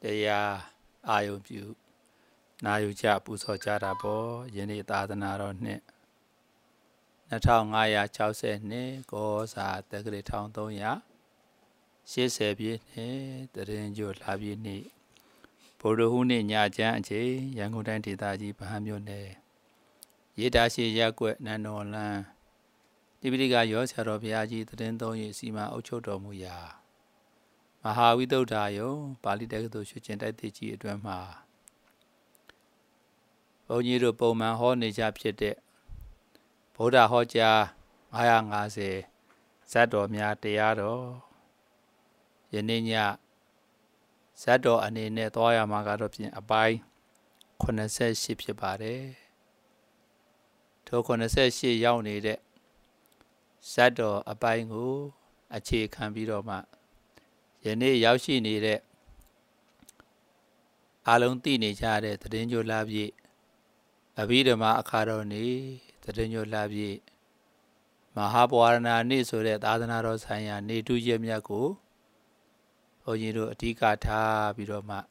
တရားအာယုံပြုနာယူကြပူဇော်ကြတာပေါ့ယနေ့သာသနာတော်နှစ်2560ကောစာတက္ကရာ1380ပြည့်နှစ်တရင်ကျိုလာပြည့်နေ့ဗုဒ္ဓဟူးနေ့ညချမ်းအချိန်ရန်ကုန်တိုင်းဒေသကြီးဗဟန်းမြို့နယ်ရေတာရှိရပ်ကွက်နန်းတော်လန်းတိပိဋကရောဆရာတော်ဘုရားကြီးတရင်သုံးရစီမံအုပ်ချုပ်တော်မူရာမဟာဝိသုဒ္ဓယုံပါဠိတက္ကသိုလ်ရွှေကျင်တိုက်သစ်ကြီးအတွင်းမှာဘုန်းကြီးတို့ပုံမှန်ဟောနေကြဖြစ်တဲ့ဗုဒ္ဓဟောကြား950ဇတ်တော်များတရားတော်ယနေ့ညဇတ်တော်အနေနဲ့သွားရမှာကတော့ဖြင့်အပိုင်း88ဖြစ်ပါတယ်ထို88ရောက်နေတဲ့ဇတ်တော်အပိုင်းကိုအခြေခံပြီးတော့မှယနေ့ရောက်ရှိနေတဲ့အားလုံးသိနေကြတဲ့သတင်္ကြိုလပြည့်အဘိဓမ္မာအခါတော်နေ့သတင်္ကြိုလပြည့်မဟာပဝရဏနေ့ဆိုတဲ့သာသနာတော်ဆိုင်ရာနေတုရက်မြတ်ကိုဘုန်းကြီးတို့အဓိကထားပြီးတော့မှ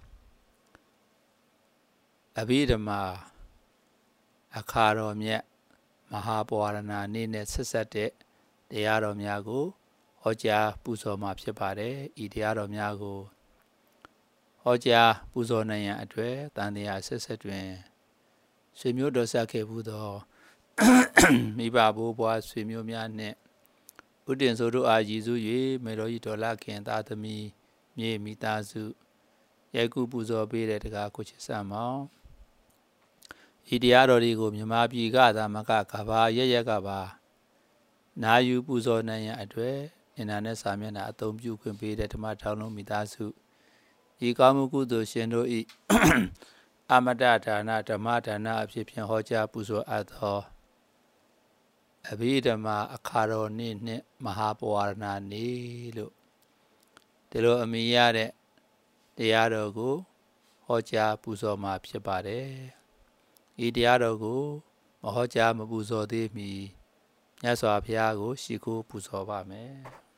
အဘိဓမ္မာအခါတော်မြတ်မဟာပဝရဏနေ့နဲ့ဆက်ဆက်တဲ့တရားတော်များကိုဟောကြားပူဇော်မှာဖြစ်ပါတယ်ဤတရားတော်များကိုဟောကြားပူဇော်နိုင်ရန်အတွက်တန်တရားဆက်ဆက်တွင်ဆွေမျိုးတော်ဆက်ခဲ့ဘူးသောမိဘဘိုးဘွားဆွေမျိုးများနှင့်ဥတင်ဆိုတို့အားရည်စူး၍မေတော်ကြီးတော်လခင်သားသမီးမြေမိသားစုရိုက်ကူပူဇော်ပေးတဲ့တရားကိုချစ်စံမောင်းဤတရားတော်တွေကိုမြမပြည်ကသာမကကဘာရရကပါနာယူပူဇော်နိုင်ရန်အတွက်အင်တာနက်စာမျက်နှာအသုံးပြုခွင့်ပေးတဲ့ဓမ္မထောင်လုံးမိသားစုဤကောင်းမှုကုသိုလ်ရှင်တို့ဤအမတဒါနဓမ္မဒါနအဖြစ်ဖြင့်ဟောကြားပူဇော်အပ်သောအဘိဓမ္မာအခါတော်နေ့နှင့်မဟာပဝရဏနေ့လို့ဒီလိုအမည်ရတဲ့တရားတော်ကိုဟောကြားပူဇော်မှာဖြစ်ပါတယ်ဤတရားတော်ကိုမဟောကြားမပူဇော်သေးမီမြတ်စွာဘုရားကိုရှိခိုးပူဇော်ပါမယ်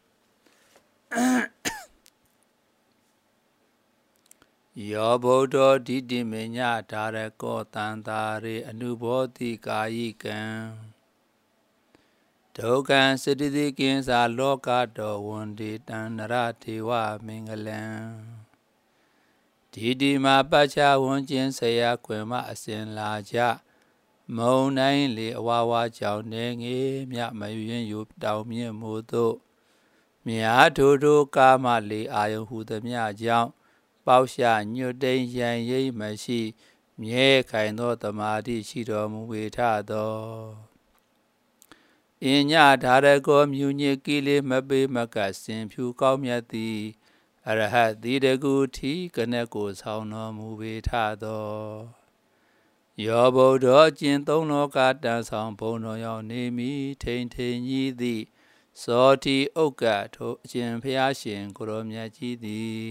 ယောဗုဒ္ဓဒိဋ္ဌိမေညဒါရကောတန္တာရေအနုဘောတိကာယိကံဒုက္ခံစတိတိကိဉ္စာလောကတောဝန္တိတံနရဒေဝမင်္ဂလံဒီဒီမှာပတ်ချဝန်ကျင်ဆရာခွင်မအစဉ်လာကြမုံတိုင်းလေအဝါဝါကြောင့်နေငေမြမယွင်းယူတောင်မြင့်မို့သို့မြားထိုတို့ကာမလေအာယုဟုသမျှကြောင့်ပေါရှာညွတ်တိန်ရန်ရိပ်မရှိမြဲခိုင်သောတမာတိရှိတော်မူဝေထသောအညဒါရကောမြူညစ်ကိလေမပေမကစင်ဖြူကောင်းမြတ်သည်အရဟတ်တိတကူထီကနက်ကိုဆောင်တော်မူဝေထသောယောဗုဒ္ဓကျင်သုံးလောကတန်ဆောင်ဘုံတော်ရောက်နေမိထိန်ထိန်ကြီးသည်သောတိဥက္ကထိုအရှင်ဖျားရှင်ကိုရောမြတ်ကြီးသည်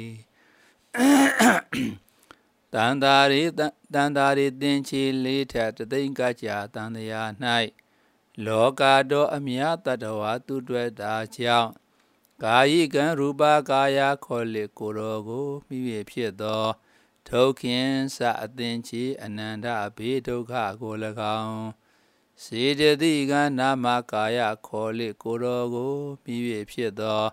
တန်တာရီတင်ချီလေးထတသိန်းကကြာတန်တရား၌လောကတော်အမြတ်တတဝါသူတွေ့တာကြောင့်ကာယိကံရူပကာယခေါ်လေကိုရောကိုမိ၍ဖြစ်သောဒုက္ခင်စအသင်ချီအနန္တဘေဒုက္ခကို၎င်းစေတသိကနာမကာယခေါ်လေကိုရောကိုမိ၍ဖြစ်သော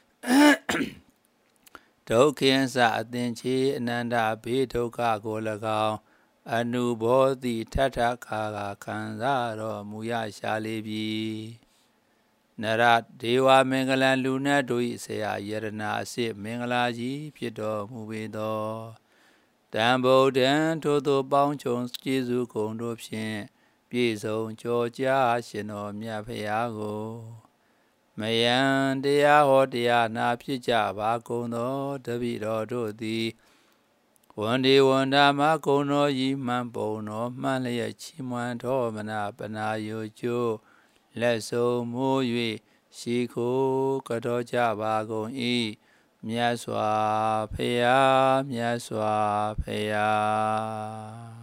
ဒုက္ခင်စအသင်ချီအနန္တဘေဒုက္ခကို၎င်းအနုဘောတိထထခါခံစားတော်မူရရှာလေပြီနရဒေဝမင်္ဂလံလူနတ်တို့၏ဆရာယရနာအစစ်မင်္ဂလာကြီးဖြစ်တော်မူပေသောတံဗုဒ္ဓံထိုသို့ပေါင်းချုံကျေးဇူးကုန်တို့ဖြင့်ပြည့်စုံကြောကြားရှင်တော်မြတ်ဖရာကိုမယံတရားဟောတရားနာဖြစ်ကြပါကုန်သောတပည့်တော်တို့သည်ဝန္ဒီဝန္ဒမကုံတော်ဤမှန်ပုံတော်မှန်လျက်ချီးမွမ်းတော်မနာပနာယိုကျိုးလက်ဆုံးမိုး၍ရှိခိုးကတော်ကြပါကုန်၏မြတ်စွာဘုရားမြတ်စွာဘုရား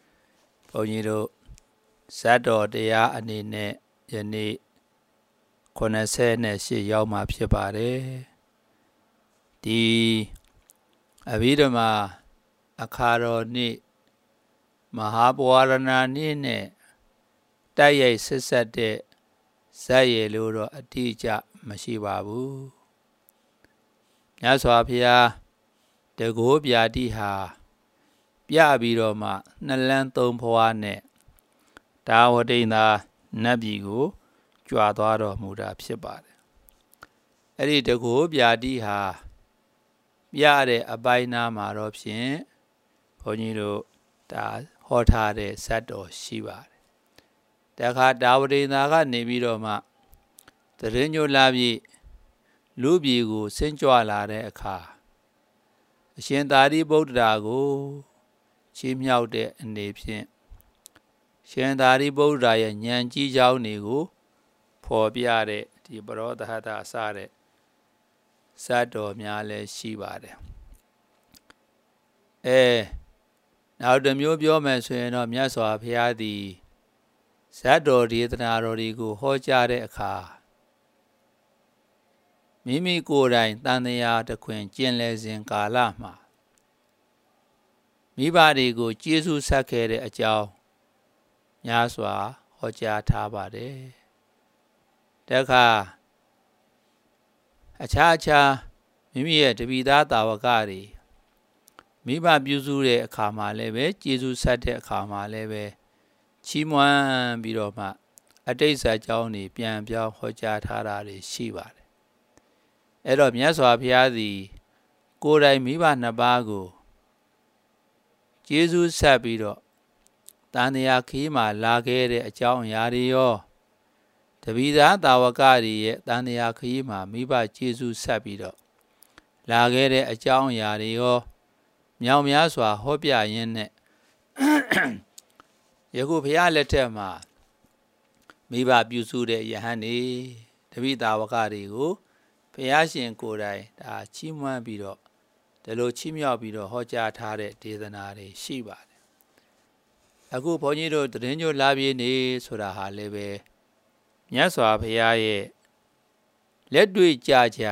ဘုန်းကြီးတို့ဇတ်တော်တရားအနေနဲ့ယနေ့ 88ရောက်မှဖြစ်ပါတယ်ဒီအဘိဓမ္မာအခါတော်နေ့မဟာပဝါရဏနေ့နဲ့တိုက်ရိုက်ဆက်ဆက်တဲ့ဇာတ်ရည်လို့တော့အတိအကျမရှိပါဘူးမြတ်စွာဘုရားတကောပြာတိဟာပြပြီးတော့မှနှစ်လန်းသုံးဖွားနဲ့ဒါဝတိန်သာနတ်ပြည်ကိုကြွာသွားတော်မူတာဖြစ်ပါတယ်အဲ့ဒီတကောပြာတိဟာပြတဲ့အပိုင်းနာမှာတော့ဖြင့်ဘုန်းကြီးတို့ဒါဟောထားတဲ့ဇတ်တော်ရှိပါတယ်တခါဒါဝတိန်သာကနေပြီးတော့မှသရညိုလာပြီလူပြည်ကိုဆင်းကြွလာတဲ့အခါအရှင်သာရိပုတ္တရာကိုချီးမြှောက်တဲ့အနေဖြင့်ရှင်သာရိပုတ္တရာရဲ့ဉာဏ်ကြီးကြောင်းတွေကိုဖော်ပြတဲ့ဒီပရောဒဟတအစတဲ့ဇတ်တော်များလည်းရှိပါတယ်နောက်တစ်မျိုးပြောမယ်ဆိုရင်တော့မြတ်စွာဘုရားသည်ဇတ်တော်ဒေသနာတော်တွေကိုဟောကြားတဲ့အခါမိမိကိုယ်တိုင်တန်တရားတစ်ခွင်ကျင့်လဲစဉ်ကာလမှာမိဘတွေကိုကျေးဇူးဆက်ခဲ့တဲ့အကြောင်းများစွာဟောကြားထားပါတယ်တခါအခြားမိမိရဲ့တပိသားတာဝကတွေမိဘပြုစုတဲ့အခါမှာလည်းပဲကျေးဇူးဆက်တဲ့အခါမှာလည်းပဲချီးမွမ်းပြီးတော့မှအတိတ်ဇာတ်ကြောင်းတွေပြန်ပြောင်းဟောကြားထားတာတွေရှိပါတယ်အဲ့တော့မြတ်စွာဘုရားသည်ကိုယ်တိုင်မိဘနှစ်ပါးကိုကျေးဇူးဆက်ပြီးတော့တန်တရားခီးမှာလာခဲ့တဲ့အကြောင်းအရာတွေရောတပိသားတာဝကတွေရဲ့တန်တရားခီးမှာမိဘကျေးဇူးဆက်ပြီးတော့လာခဲ့တဲ့အကြောင်းအရာတွေရောမြောင်များစွာဟောပြရင်းနဲ့ယခုဘုရားလက်ထက်မှာမိဘပြုစုတဲ့ယဟန်နေတပိသားဝကတွေကိုဘုရားရှင်ကိုယ်တိုင်ဒါချီးမွမ်းပြီးတော့ဒီလိုချီးမြှောက်ပြီးတော့ဟောကြားထားတဲ့ဒေသနာတွေရှိပါတယ်အခုဘုန်းကြီးတို့သတင်းကြိုလာပြေးနေဆိုတာဟာလည်းပဲမြတ်စွာဘုရားရဲ့လက်တွေ့ကြကြ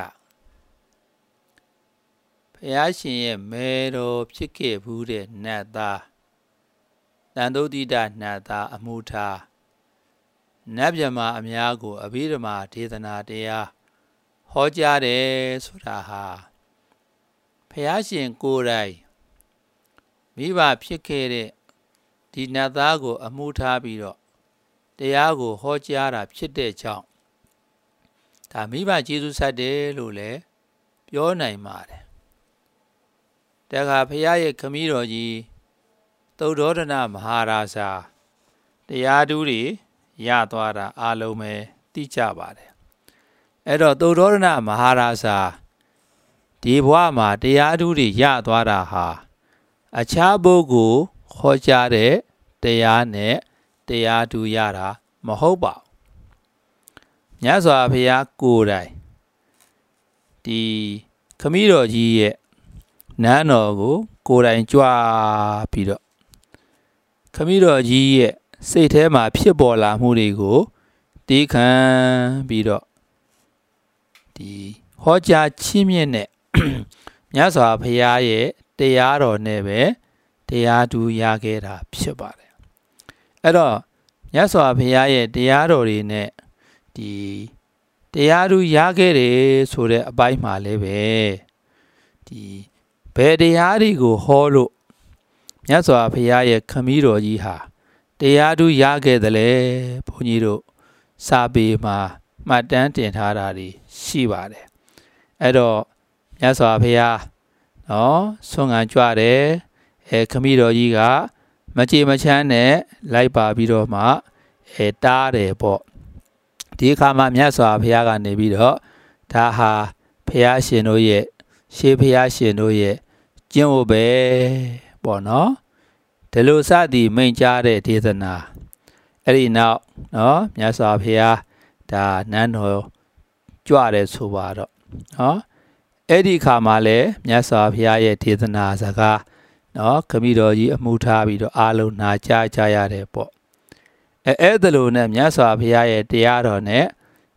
ဘုရားရှင်ရဲ့မေတော်ဖြစ်ခဲ့ဘူးတဲ့နတ်သားတန်တုဒ္ဓိတနတ်သားအမှုထားနတ်မြမအများကိုအဘိဓမ္မာဒေသနာတရားဟောကြားတယ်ဆိုတာဟာဘုရားရှင်ကိုယ်တိုင်မိဘဖြစ်ခဲ့တဲ့ဒီနတ်သားကိုအမှုထားပြီးတော့တရားကိုဟောကြားတာဖြစ်တဲ့ကြောင့်ဒါမိဘကျေးဇူးဆက်တယ်လို့လည်းပြောနိုင်ပါတယ်တခါဘုရားရဲ့ခမည်းတော်ကြီးသုဒ္ဓောဒနမဟာရာဇာတရားဓုတွေရသွားတာအလုံးပဲသိကြပါတယ်အဲ့တော့သုဒ္ဓောဒနမဟာရာဇာဒီဘဝမှာတရားဓုတွေရသွားတာဟာအခြားပုဂ္ဂိုလ်ခေါ်ကြတဲ့တရားနဲ့တရားဓုရတာမဟုတ်ပါဘူးမြတ်စွာဘုရားကိုယ်တိုင်ဒီခမည်းတော်ကြီးရဲ့နန်းတော်ကိုကိုယ်တိုင်ကြွပြီးတော့ခမည်းတော်ကြီးရဲ့စိတ်ထဲမှာဖြစ်ပေါ်လာမှုတွေကိုတီးခံပြီးတော့ဒီဟောကြားချီးမြှင့်တဲ့မြတ်စွာဘုရားရဲ့တရားတော်နဲ့ပဲတရားဓုရခဲ့တာဖြစ်ပါတယ်အဲ့တော့မြတ်စွာဘုရားရဲ့တရားတော်တွေနဲ့ဒီတရားဓုရခဲ့တယ်ဆိုတဲ့အပိုင်းမှာလည်းပဲဒီဘယ်တရားတွေကိုဟောလို့မြတ်စွာဘုရားရဲ့ခမည်းတော်ကြီးဟာတရားဓုရခဲ့တယ်လေဘုန်းကြီးတို့စာပေမှာမှတ်တမ်းတင်ထားတာတွေရှိပါတယ်အဲ့တော့မြတ်စွာဘုရားဆွမ်းခံကြွတယ်ခမည်းတော်ကြီးကမကြည်မချမ်းနဲ့လိုက်ပါပြီးတော့မှတားတယ်ပေါ့ဒီအခါမှာမြတ်စွာဘုရားကနေပြီးတော့ဒါဟာဘုရားရှင်တို့ရဲ့ရှေးဘုရားရှင်တို့ရဲ့ကျင့်ဝတ်ပဲပေါ့နော်ဒီလိုစသည်မိန့်ကြားတဲ့ဒေသနာအဲ့ဒီနောက်မြတ်စွာဘုရားဒါနန်းတော်ကြွတယ်ဆိုပါတော့အဲ့ဒီခါမှာလည်းမြတ်စွာဘုရားရဲ့ဒေသနာစကားခမည်းတော်ကြီးအမှုထားပြီးတော့အားလုံးနာကြားကြရတယ်ပေါ့အဲ့ဒါလိုနဲ့မြတ်စွာဘုရားရဲ့တရားတော်နဲ့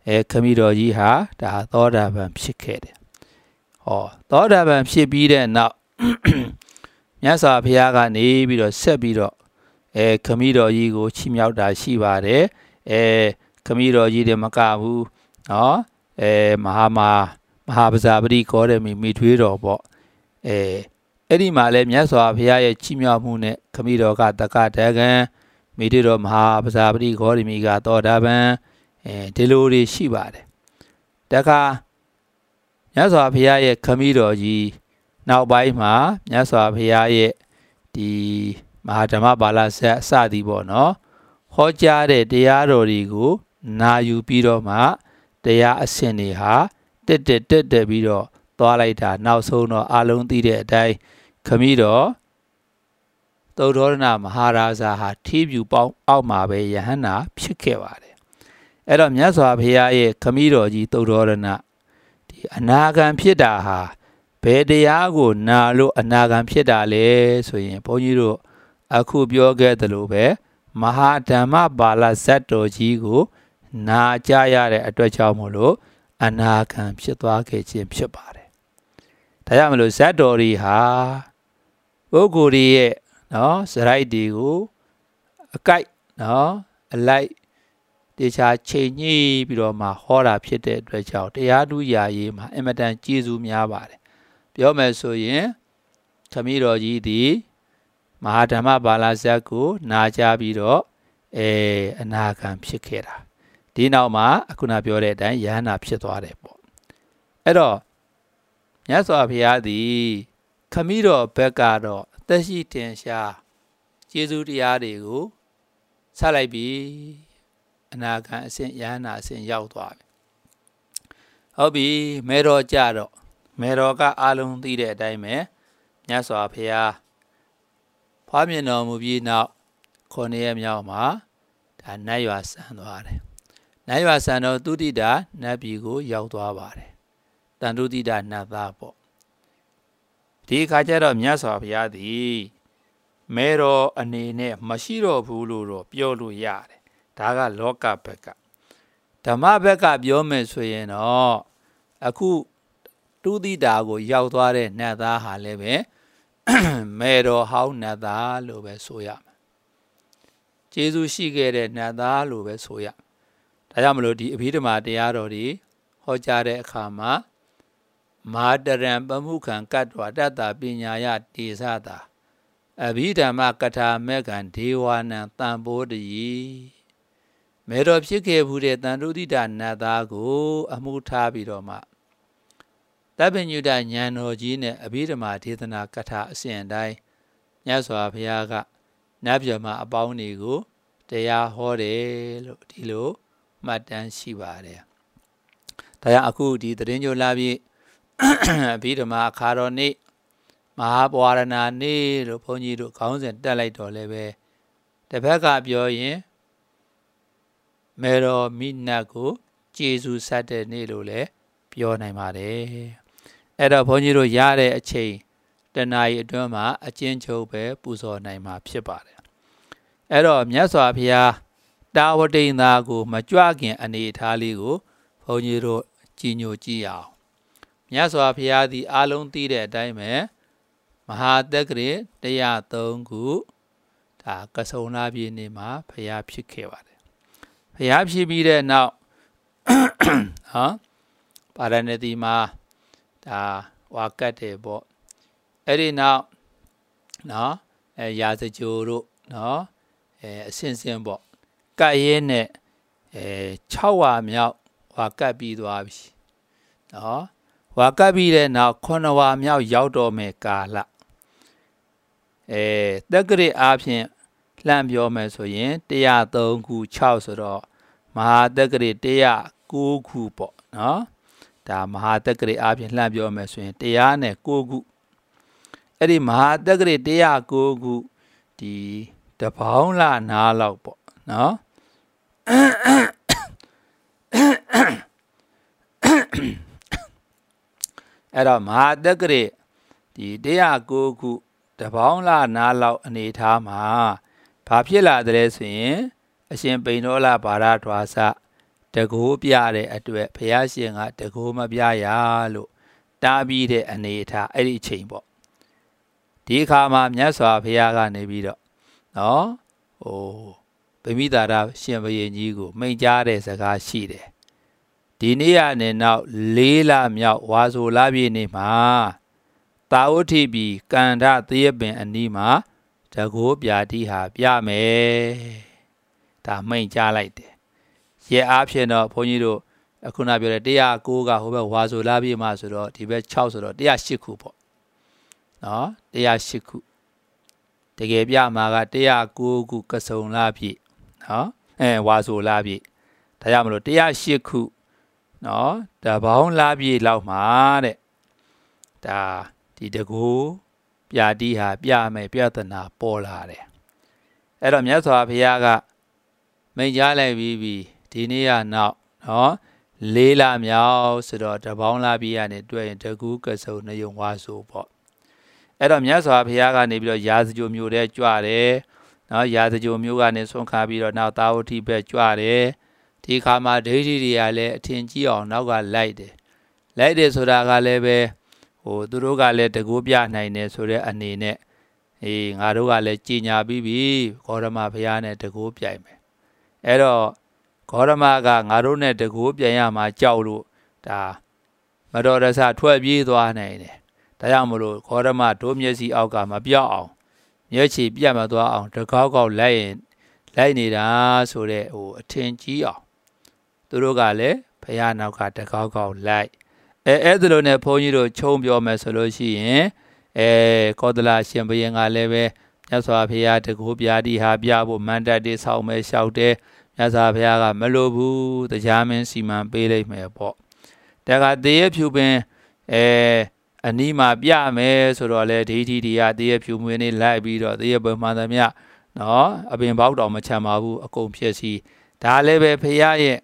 ခမည်းတော်ကြီးဟာဒါသောတာပန်ဖြစ်ခဲ့တယ်ဟောသောတာပန်ဖြစ်ပြီးတဲ့နောက်မြတ်စွာဘုရားကနေပြီးတော့ဆက်ပြီးတော့ခမည်းတော်ကြီးကိုချီးမြှောက်တာရှိပါတယ်ခမည်းတော်ကြီးတွေမကဘူးနော်မဟာပဇာပတိခေါ်တဲ့မိထွေးတော်ပေါ့အဲ့ဒီမှာလည်းမြတ်စွာဘုရားရဲ့ချီးမြှောက်မှုနဲ့ခမည်းတော်ကတက္ကတကံမိထွေးတော်မဟာပဇာပတိခေါ်ဒီမိကသောတာပန်ဒီလိုတွေရှိပါတယ်တခါမြတ်စွာဘုရားရဲ့ခမည်းတော်ကြီးနောက်ပိုင်းမှာမြတ်စွာဘုရားရဲ့ဒီမဟာဓမ္မပါဠိဆက်စသည်ပေါ့နော်ဟောကြားတဲ့တရားတော်တွေကိုနာယူပြီးတော့မှတရားအစဉ်တွေဟာတက်ပြီးတော့သွားလိုက်တာနောက်ဆုံးတော့အလုံးသိတဲ့အတိုင်းခမည်းတော်သုဒ္ဓောရဏမဟာရာဇာဟာထီးပြူပေါင်းအောက်မှာပဲယဟန္တာဖြစ်ခဲ့ပါတယ်အဲ့တော့မြတ်စွာဘုရားရဲ့ခမည်းတော်ကြီးသုဒ္ဓောရဏဒီအနာဂံဖြစ်တာဟာဘယ်တရားကိုနာလို့အနာဂံဖြစ်တာလဲဆိုရင်ဘုန်းကြီးတို့အခုပြောခဲ့သလိုပဲမဟာဓမ္မပါဠိဇတ်တော်ကြီးကိုနာကြားရတဲ့အတွက်ကြောင့်မို့လို့အနာဂံဖြစ်သွားခဲ့ခြင်းဖြစ်ပါတယ်။ဒါကြောင့်မလို့ဇတ်တော်ကြီးဟာပုဂ္ဂိုလ်တွေရဲ့နော်စရိုက်တွေကိုအကိုက်နော်အလိုက်တေချာချိန်ညှိပြီးတော့မှဟောတာဖြစ်တဲ့အတွက်ကြောင့်တရားဓုရာရေးမှာအင်မတန်ကျေးဇူးများပါတယ်။ပြောမယ်ဆိုရင်ခမည်းတော်ကြီးသည်မဟာဓမ္မပါဠိဇတ်ကိုနာကြားပြီးတော့အနာဂံဖြစ်ခဲ့တာဒီနောက်မှာအခုနပြောတဲ့အတိုင်းယဟန္တာဖြစ်သွားတယ်ပေါ့အဲ့တော့မြတ်စွာဘုရားသည်ခမည်းတော်ဘက်ကတော့အသက်ရှိတင်ရှားကျေးဇူးတရားတွေကိုဆက်လိုက်ပြီးအနာဂံအစဉ်ယဟန္တာအစဉ်ရောက်သွားပြီဟုတ်ပြီမေတော်ကြတော့မေတော်ကအလုံးသိတဲ့အတိုင်းပဲမြတ်စွာဘုရားဖွားမြင်တော်မူပြီးနောက်9 ရက်မြောက်မှာဒါနတ်ရွာဆန်သွားတယ်နတ်ရွာဆန်တော့သုတိတာနတ်ပြည်ကိုရောက်သွားပါတယ်တန်တုတိတာနတ်သားပေါ့ဒီအခါကျတော့မြတ်စွာဘုရားသည်မဲတော်အနေနဲ့မရှိတော့ဘူးလို့တော့ပြောလို့ရတယ်ဒါကလောကဘက်ကဓမ္မဘက်ကပြောမယ်ဆိုရင်တော့အခုတုတိတာကိုရောက်သွားတဲ့နတ်သားဟာလည်းပဲမဲတော်ဟောင်းနတ်သားလို့ပဲဆိုရမယ်ကျေးဇူးရှိခဲ့တဲ့နတ်သားလို့ပဲဆိုရဒါကြောင့်မလို့ဒီအဘိဓမ္မာတရားတော်တွေဟောကြားတဲ့အခါမှာမာတရံပမှုခံကတ္တဝတ္တပညာယတေသတာအဘိဓမ္မကထာမေကံဒေဝနံတံဘောတယီမေတော်ဖြစ်ခဲ့ဘူးတဲ့တန်တုတိတနတ်သားကိုအမှုထားပြီးတော့မှတပ္ပညုတဉာဏ်တော်ကြီးနဲ့အဘိဓမ္မာဒေသနာကထာအစဉ်အတိုင်းမြတ်စွာဘုရားကနတ်ပြည်မှာအပေါင်းတွေကိုတရားဟောတယ်လို့ဒီလိုမှတ်တမ်းရှိပါတယ်။ဒါကြောင့်အခုဒီသတင်းကြိုလာပြီးအဘိဓမ္မာအခါတော်နေ့မဟာပဝါရဏနေ့လို့ဘုန်းကြီးတို့ခေါင်းစဉ်တက်လိုက်တော့လည်းပဲတစ်ဖက်ကပြောရင်မေတော်မိနတ်ကိုကျေးဇူးဆက်တဲ့နေ့လို့လည်းပြောနိုင်ပါတယ်။အဲ့တော့ဘုန်းကြီးတို့ရတဲ့အချိန်တဏှာကြီးအတွင်းမှာအကျဉ်းချုပ်ပဲပူဇော်နိုင်မှာဖြစ်ပါတယ်။အဲ့တော့မြတ်စွာဘုရားတာဝတိန်သာကိုမကြွခင်အနေအထားလေးကိုဘုန်းကြီးတို့ကြည်ညိုကြည့်အောင်မြတ်စွာဘုရားသည်အားလုံးသိတဲ့အတိုင်းပဲမဟာတက္ကရေ103ခုဒါကဆုံလာပြည်နေမှာဘုရားဖြစ်ခဲ့ပါတယ်ဘုရားဖြစ်ပြီးတဲ့နောက်ပါရဏသီမှာဒါဝါကတ်တယ်ပေါ့အဲ့ဒီနောက်နော်ရာဇကြိုတို့နော်အစင်စင်ပေါ့ကတ်ရဲနဲ့6ဝါမြောက်ဝါကတ်ပြီးသွားပြီနော်ဝါကတ်ပြီးတဲ့နောက်9ဝါမြောက်ရောက်တော့မယ်ကာလတက္ကရာအားဖြင့်လှမ်းပြောမယ်ဆိုရင်103ခု6ဆိုတော့မဟာတက္ကရာ109ခုပေါ့နော်ဒါမဟာတက္ကရာအားဖြင့်လှမ်းပြောမယ်ဆိုရင်109ခုအဲ့ဒီမဟာတက္ကရာ109ခုဒီတပေါင်းလာနားလောက်ပေါ့နော်အဲ့တော့မဟာတက္ကရာဒီ109ခုတပေါင်းလာနားလောက်အနေထားမှာဘာဖြစ်လာတဲ့ဆိုရင်အရှင်ပိဏောလဘာရထွာစတကူပြတဲ့အတွက်ဘုရားရှင်ကတကူမပြရလို့တားပြီးတဲ့အနေအထားအဲ့ဒီအချိန်ပေါ့ဒီအခါမှာမြတ်စွာဘုရားကနေပြီးတော့နော်ဗိမိသာရရှင်ဘုရင်ကြီးကိုမိန့်ကြားတဲ့စကားရှိတယ်ဒီနေ့ကနေနောက်4 လမြောက်ဝါဆိုလပြည့်နေ့မှာတာဝတိပြည်ကန္ဓသရက်ပင်အနီးမှာတကူပြာတိဟာပြမယ်ဒါမိန့်ကြားလိုက်တယ်ရဲအားဖြင့်တော့ဘုန်းကြီးတို့အခုနပြောတဲ့109ကဟိုဘက်ဝါဆိုလပြည့်မှာဆိုတော့ဒီဘက်6ဆိုတော့108ခုပေါ့နော်108ခုတကယ်ပြမှာက109ခုကစုံလပြည့်နော်ဝါဆိုလပြည့်ဒါကြောင့်မလို့108ခုနော်ဒါဘောင်းလပြည့်လောက်မှာတဲ့ဒါဒီတကူပြာတိဟာပြမယ်ပြဿနာပေါ်လာတယ်အဲ့တော့မြတ်စွာဘုရားကမိန့်ကြားလိုက်ပြီးဒီနေ့ကနောက်နော်4 လမြောက်ဆိုတော့တပေါင်းလပြည့်ကနေတွေ့ရင်တကူကစုံနှယုံဝါဆိုပေါ့အဲ့တော့မြတ်စွာဘုရားကနေပြီးတော့ရာဇဂိုမျိုးတဲ့ကြွတယ်နော်ရာဇဂိုမျိုးကနေဆွန့်ခါပြီးတော့နောက်သာဝတိဘက်ကြွတယ်ဒီခါမှာဒိဋ္ဌိတွေကလည်းအထင်ကြီးအောင်နောက်ကလိုက်တယ်ဆိုတာကလည်းပဲသူတို့ကလည်းတကူပြနိုင်တယ်ဆိုတဲ့အနေနဲ့ငါတို့ကလည်းကြီးညာပြီးပြီဂေါရမဘုရားနဲ့တကူပြိုင်မယ်အဲ့တော့ဂေါရမကငါတို့နဲ့တကူပြိုင်ရမှာကြောက်လို့ဒါမတော်တဆထွက်ပြေးသွားနိုင်တယ်ဒါကြောင့်မလို့ဂေါရမဒိုးမျက်စိအောက်ကမပြောက်အောင်မျက်ခြေပြတ်မသွားအောင်တကောက်ကောက်လိုက်နေတာဆိုတဲ့အထင်ကြီးအောင်သူတို့ကလည်းဘုရားနောက်ကတကောက်ကောက်လိုက်အဲ့ဒါလိုနဲ့ဘုန်းကြီးတို့ခြုံပြောမယ်ဆိုလို့ရှိရင်ကောသလရှင်ဘုရင်ကလည်းပဲမြတ်စွာဘုရားတကူပြာတိဟာပြဖို့မန္တတေဆောက်မယ်လျှောက်တယ်မြတ်စွာဘုရားကမလိုဘူးတရားမင်းစီမံပေးလိုက်မယ်ပေါ့ဒါကသေရဖြူပင်အနီးမှာပြမယ်ဆိုတော့လေဒိဋ္ဌိတွေကသေရဖြူမွေးနေလိုက်ပြီးတော့သေရပမှန်သမျှနော်အပင်ပေါက်တော်မချမ်းပါဘူးအကုန်ဖြစ်စီဒါလည်းပဲဘုရားရဲ့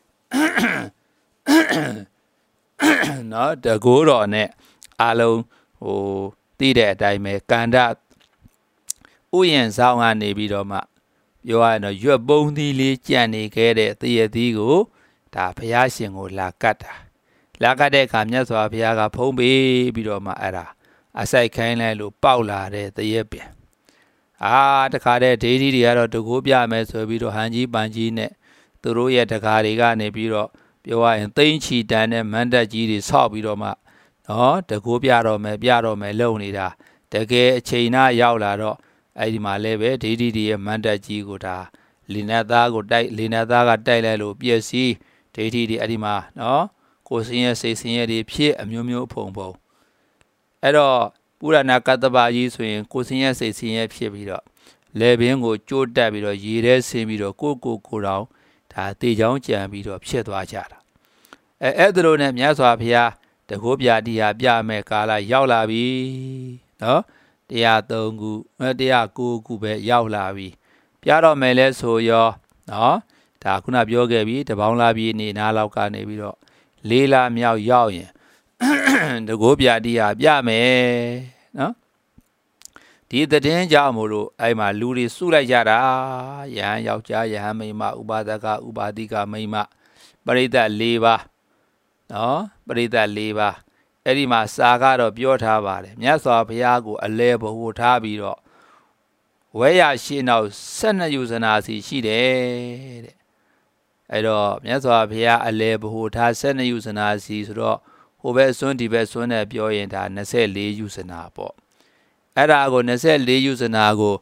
နော်တကူတော်နဲ့အလုံးသိတဲ့အတိုင်းပဲကန္ဓဥယျာဉ်ဆောင်ကနေပြီးတော့မှပြောရရင်တော့ရွက်ပုံးသီးလေးကြံ့နေခဲ့တဲ့သေရသီးကိုဒါဘုရားရှင်ကိုလာကတ်တဲ့အခါမြတ်စွာဘုရားကဖုံးပေးပြီးတော့မှအဲ့ဒါအစိုက်ခိုင်းလိုက်လို့ပေါက်လာတဲ့သေရပင်တခါတဲ့ဒိဋ္ဌိတွေကတော့တကူပြမယ်ဆိုပြီးတော့ဟန်ကြီးပန်ကြီးနဲ့သူတို့ရဲ့တကာတွေကနေပြီးတော့ပြောရရင်သိမ့်ချီတန်တဲ့မန္တကြီးတွေဆောက်ပြီးတော့မှနော်တကူပြတော့မယ်လုံနေတာတကယ်အချိန်နာရောက်လာတော့အဲ့ဒီမှာလည်းပဲဒိဋ္ဌိတွေရဲ့မန္တကြီးကိုဒါလင်နတ်သားကတိုက်လိုက်လို့ပြည့်စည်ဒိဋ္ဌိတွေအဲ့ဒီမှာနော်ကိုယ်စင်းရဲ့စိတ်စင်းရဲ့တွေဖြစ်အမျိုးမျိုးဖုံအဲ့တော့ပုရဏကတ္တပကြီးဆိုရင်ကိုယ်စင်းရဲ့စိတ်စင်းရဲ့ဖြစ်ပြီးတော့လေပင်ကိုကြိုးတက်ပြီးတော့ရေထဲဆင်းပြီးတော့ကိုတောင်ဒါတေချောင်းကြံပြီးတော့ဖြစ်သွားကြတာအဲ့ဒါလိုနဲ့မြတ်စွာဘုရားတကူပြာတိဟာပြမယ်ကာလရောက်လာပြီနော်103ခု109ခုပဲရောက်လာပြီပြတော့မယ်လဲဆိုရောနော်ဒါခုနပြောခဲ့ပြီတပေါင်းလာပြီနေနားလောက်ကနေပြီးတော့4 လမြောက်ရောက်ရင်တကူပြာတိဟာပြမယ်နော်ဒီသတင်းကြောင့်မို့လို့အဲ့မှာလူတွေစုလိုက်ကြတာယဟန်ယောက်ျားယဟန်မိန်းမဥပါဒကဥပါတိကမိန်းမပရိသတ်4 ပါးနော်ပရိသတ်4 ပါးအဲ့ဒီမှာစာကတော့ပြောထားပါတယ်မြတ်စွာဘုရားကိုအလဲဘဟုထားပြီးတော့ဝဲရရှင်းနောက်12ယူဇနာစီရှိတယ်တဲ့အဲ့တော့မြတ်စွာဘုရားအလဲဘဟုထား12ယူဇနာစီဆိုတော့ဟိုဘက်စွန်းဒီဘက်စွန်းနဲ့ပြောရင်ဒါ24ယူဇနာပေါ့အဲ့ဒါကို24ယူဇနာကို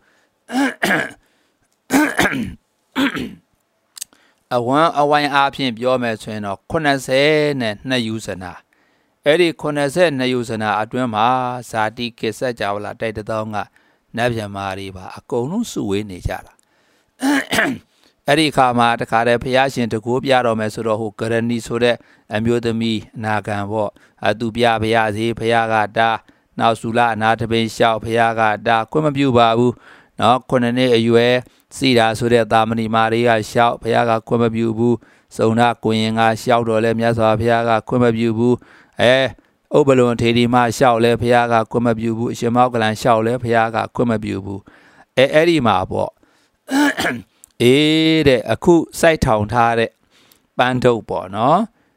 အဝိုင်းအားဖြင့်ပြောမယ်ဆိုရင်တော့82ယူဇနာအဲ့ဒီ82ယူဇနာအတွင်းမှာဇာတိကိစ္စကြဝလာတိုက်တောင်းကနတ်ဗျမာတွေပါအကုန်လုံးစုဝေးနေကြတာအဲ့ဒီအခါမှာတခါတည်းဘုရားရှင်တကူပြတော်မယ်ဆိုတော့ဟိုကရဏီဆိုတဲ့အမျိုးသမီးအနာခံပေါ့သူပြဘုရားစီဘုရားကတာနောက်စုလအနာတပိန်လျှောက်ဘုရားကတာခွင့်မပြုပါဘူးနော်9 နှစ်အရွယ်စီတာဆိုတဲ့သာမဏေမာတွေကလျှောက်ဘုရားကခွင့်မပြုဘူးစုံနာကိုရင်ကလျှောက်တော့လဲမြတ်စွာဘုရားကခွင့်မပြုဘူးဥပလုံထေဒီမလျှောက်လဲဘုရားကခွင့်မပြုဘူးအရှင်မောကလန်လျှောက်လဲဘုရားကခွင့်မပြုဘူးအဲ့ဒီမှာပေါ့တဲ့အခုစိုက်ထောင်ထားတဲ့ပ班ထုတ်ပေါ့နော်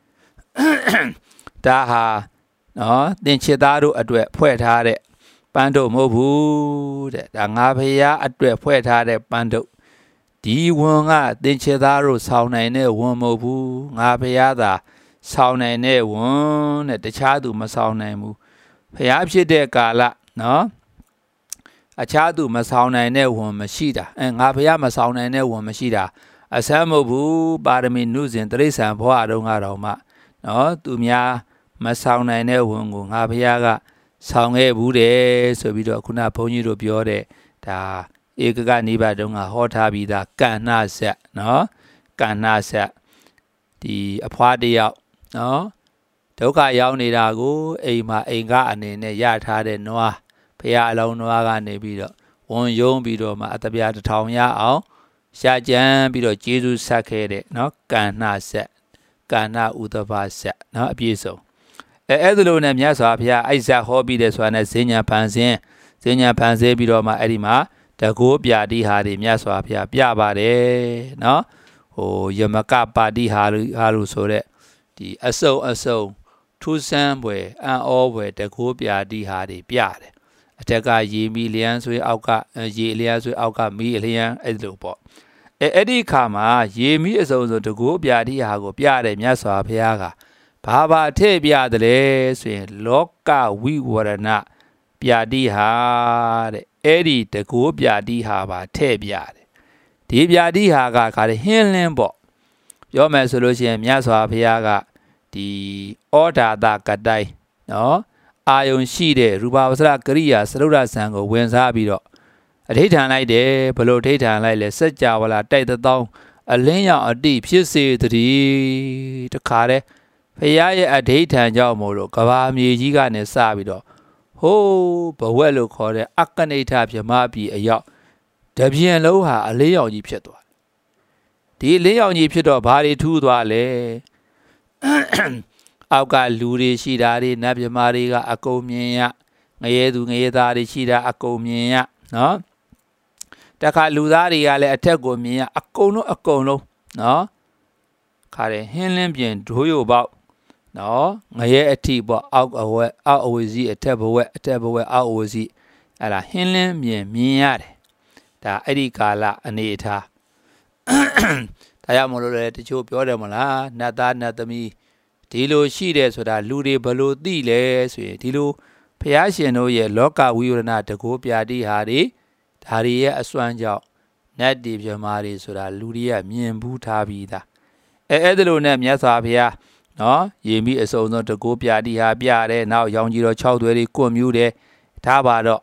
ဒါဟာနော်သင်္ချစ်သားတို့အတွက်ဖွဲ့ထားတဲ့ပန်းထုတ်မဟုတ်ဘူးတဲ့ဒါငါဖရာအတွက်ဖွဲ့ထားတဲ့ပန်းထုတ်ဒီဝန်ကသင်္ချစ်သားတို့ဆောင်းနိုင်တဲ့ဝန်မဟုတ်ဘူးငါဖရာသာဆောင်းနိုင်တဲ့ဝန်တဲ့တခြားသူမဆောင်းနိုင်ဘူးဖရာဖြစ်တဲ့ကာလနော်အခြားသူမဆောင်နိုင်တဲ့ဝန်မရှိတာငါဖះမဆောင်နိုင်တဲ့ဝန်မရှိတာအဆမ်းမဟုတ်ဘူးပါရမီနုစဉ်တိရစ္ဆာန်ဘဝတုန်းကတော့မှနော်သူများမဆောင်နိုင်တဲ့ဝန်ကိုငါဖះကဆောင်ခဲ့ဘူးတယ်ဆိုပြီးတော့ခုနဘုန်းကြီးတို့ပြောတဲ့ဒါဧကကနိဗ္ဗာန်တုန်းကဟောထားပြီးသားကဏ္ဍဆက်နော်ကဏ္ဍဆက်ဒီအဖွားတယောက်နော်ဒုက္ခရောက်နေတာကိုအိမ်မှာအိမ်ကအနေနဲ့ရထားတဲ့နွားဖះအလောင်းနွားကနေပြီးတော့ဝန်ယုံပြီးတော့မှအတပြားတစ်ထောင်ရအောင်ရှာကြံပြီးတော့ကျေးဇူးဆက်ခဲ့တဲ့နော်ကဏ္ဍဆက်ကဏ္ဍဥဒဘဆက်နော်အပြည့်စုံအဲ့ဒါလိုနဲ့မြတ်စွာဘုရားအိုက်ဇက်ဟောပြီးတဲ့ဆိုတာနဲ့ဈဉ္ညာဖန်ဆင်းပြီးတော့မှအဲ့ဒီမှာတကောပြာတိဟာတွေမြတ်စွာဘုရားပြပါတယ်နော်ယမကပါတိဟာလို့ဆိုတဲ့ဒီအစုံထူးဆန်းပွဲအံ့ဩပွဲတကောပြာတိဟာတွေပြတယ်အထက်ကရေမီလျံဆွေးအောက်ကရေလျံဆွေးအောက်ကမီလျံအဲ့လိုပေါ့အဲ့ဒီခါမှာရေမီအစုံတကောပြာတိဟာကိုပြတယ်မြတ်စွာဘုရားကဘာထည့်ပြတယ်လဲဆိုရင်လောကဝိဝရဏပြာတိဟာတဲ့အဲ့ဒီတကောပြာတိဟာပါထည့်ပြတယ်ဒီပြာတိဟာကခါလေဟင်းလင်းပေါ့ပြောမယ်ဆိုလို့ရှိရင်မြတ်စွာဘုရားကဒီဩဒါတကတိုင်နော်အာယုံရှိတဲ့ရူပဝဆရကရိယာသရုဒ္ဓဆံကိုဝင်စားပြီးတော့အဋိဌာန်လိုက်တယ်ဘလို့အဋိဌာန်လိုက်လဲစัจ java လာတိုက်တောင်းအလင်းရောင်အတိဖြစ်စေတည်းတခါတည်းဖရာရဲ့အဋိဌာန်ကြောင့်မို့လို့ကဘာမြေကြီးကနေစပြီးတော့ဟိုးဘဝက်လို့ခေါ်တဲ့အကနိဋ္ဌဗြဟ္မပြည်အရောက်တပြင်းလုံးဟာအလင်းရောင်ကြီးဖြစ်သွားဒီအလင်းရောင်ကြီးဖြစ်တော့ဘာတွေထူးသွားလဲအောက်ကလူတွေရှိတာတွေနတ်မြမာတွေကအကုန်မြင်ရငရဲသူငရဲသားတွေရှိတာအကုန်မြင်ရနော်တခါလူသားတွေကလည်းအထက်ကိုမြင်ရအကုန်လုံးနော်ခါတယ်ဟင်းလင်းပြင်ဒိုးရိုပေါက်နော်ငရဲအထိပေါ့အောက်အဝေစီအထက်ဘဝအောက်အဝေစီအဲ့ဒါဟင်းလင်းပြင်မြင်ရတယ်ဒါအဲ့ဒီကာလအနေအထားဒါရမလို့လေတချို့ပြောတယ်မလားနတ်သားနတ်သမီးဒီလိုရှိတယ်ဆိုတာလူတွေဘလို့သိလဲဆိုရင်ဒီလိုဘုရားရှင်တို့ရဲ့လောကဝိဝရဏတကောပြာတိဟာတွေဒါတွေရဲ့အစွမ်းကြောင့်နတ်တွေမြမာတွေဆိုတာလူတွေကမြင်ဘူးထားပြီးသားအဲ့ဒါလိုနဲ့မြတ်စွာဘုရားနော်ရေမိအစုံဆုံးတကောပြာတိဟာပြတယ်နောက်ရောင်ကြီးတော်6သွဲတွေကွတ်မြူးတယ်ဒါပါတော့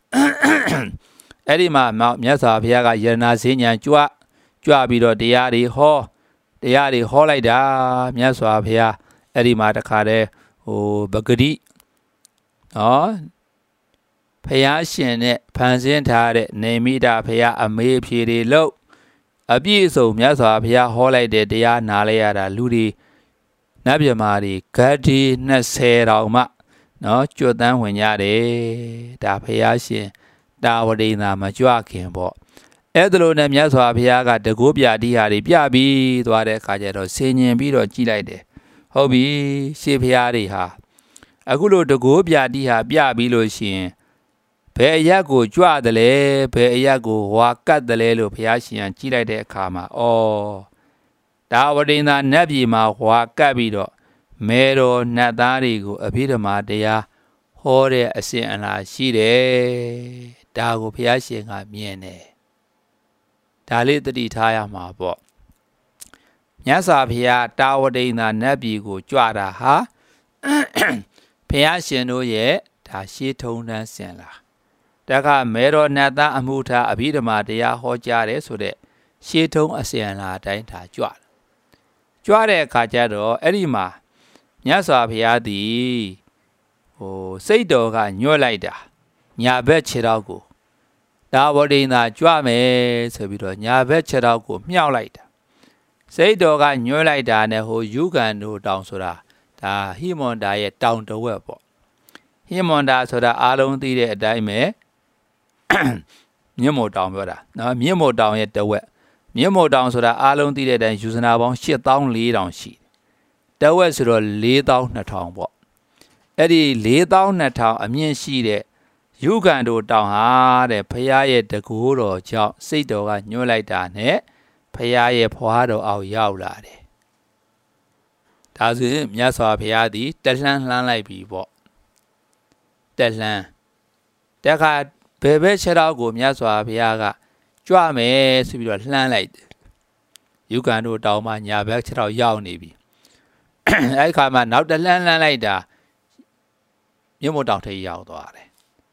အဲ့ဒီမှာမြတ်စွာဘုရားကယရနာဈဉ္ဉံကြွပြီးတော့တရားတွေဟောလိုက်တာမြတ်စွာဘုရားအဲ့ဒီမှာတခါတည်းပဂတိနော်ဖယားရှင်နဲ့ဖန်ဆင်းထားတဲ့နေမိတာဖယားအမေးဖြေတွေလို့အပြည့်အစုံမြတ်စွာဘုရားဟောလိုက်တဲ့တရားနာလိုက်ရတာလူတွေနတ်မြမာတွေဂတ်ဒီ20တောင်မှနော်ကျွတ်တန်းဝင်ကြတယ်ဒါဖယားရှင်တာဝတိနာမကြွခင်ပေါ့အဲ့ဒါလိုနဲ့မြတ်စွာဘုရားကတကောပြာတိဟာတွေပြပြီးသွားတဲ့အခါကျတော့ဆင်ញင်ပြီးတော့ကြည်လိုက်တယ်ဟုတ်ပြီရှေးဘုရားတွေဟာအခုလိုတကောပြာတိဟာပြပြီးလို့ရှိရင်ဘယ်အရက်ကိုကြွတယ်လဲဘယ်အရက်ကိုဝါကတ်တယ်လဲလို့ဘုရားရှင်ကကြည်လိုက်တဲ့အခါမှာဒါဝတိနာနတ်ပြည်မှာဝါကတ်ပြီးတော့မဲတော်နတ်သားတွေကိုအဘိဓမ္မာတရားဟောတဲ့အစဉ်အလာရှိတယ်ဒါကိုဘုရားရှင်ကမြင်တယ်ဒါလေးသတိထားရမှာပေါ့မြတ်စွာဘုရားတာဝတိနာနတ်ပြည်ကိုကြွတာဟာဘုရားရှင်တို့ရဲ့ဒါရှေးထုံးတမ်းစဉ်လာတခါမဲတော်နတ်သားအမှုထားအဘိဓမ္မာတရားဟောကြားတယ်ဆိုတဲ့ရှေးထုံးအစဉ်အလာအတိုင်းဒါကြွတဲ့အခါကျတော့အဲ့ဒီမှာမြတ်စွာဘုရားသည်စိတ်တော်ကညွှတ်လိုက်တာညာဘက်ခြေထောက်ကိုဒါဝတိနာကြွမယ်ဆိုပြီးတော့ညာဘက်ခြေထောက်ကိုမြှောက်လိုက်တာစိတ်တော်ကညွှတ်လိုက်တာနဲ့ယူကန်တို့တောင်ဆိုတာဒါဟိမွန်တာရဲ့တောင်တဝက်ပေါ့ဟိမွန်တာဆိုတာအားလုံးသိတဲ့အတိုင်းပဲမြင့်မို့တောင်ပြောတာနော်မြင့်မို့တောင်ရဲ့တဝက်မြင့်မို့တောင်ဆိုတာအားလုံးသိတဲ့အတိုင်းယူဇနာပေါင်း8400ရှိတဝက်ဆိုတော့4200ပေါ့အဲ့ဒီ4200အမြင့်ရှိတဲ့ယုဂန္တို့တောင်ဟာတဲ့ဖရာရဲ့တကူတော်ကြောင့်စိတ်တော်ကညှို့လိုက်တာနဲ့ဖရာရဲ့ဖွားတော်အောက်ရောက်လာတယ်ဒါဆိုရင်မြတ်စွာဘုရားသည်တလှမ်းလှမ်းလိုက်ပြီပေါ့တလှမ်းတခါဘယ်ဘက်ခြေထောက်ကိုမြတ်စွာဘုရားကကြွမယ်ဆိုပြီးတော့လှမ်းလိုက်တယ်ယုဂန္တို့တောင်မှညာဘက်ခြေထောက်ရောက်နေပြီအဲ့ခါမှာနောက်တလှမ်းလှမ်းလိုက်တာမြင့်မို့တောင်ထိပ်ရောက်သွားတယ်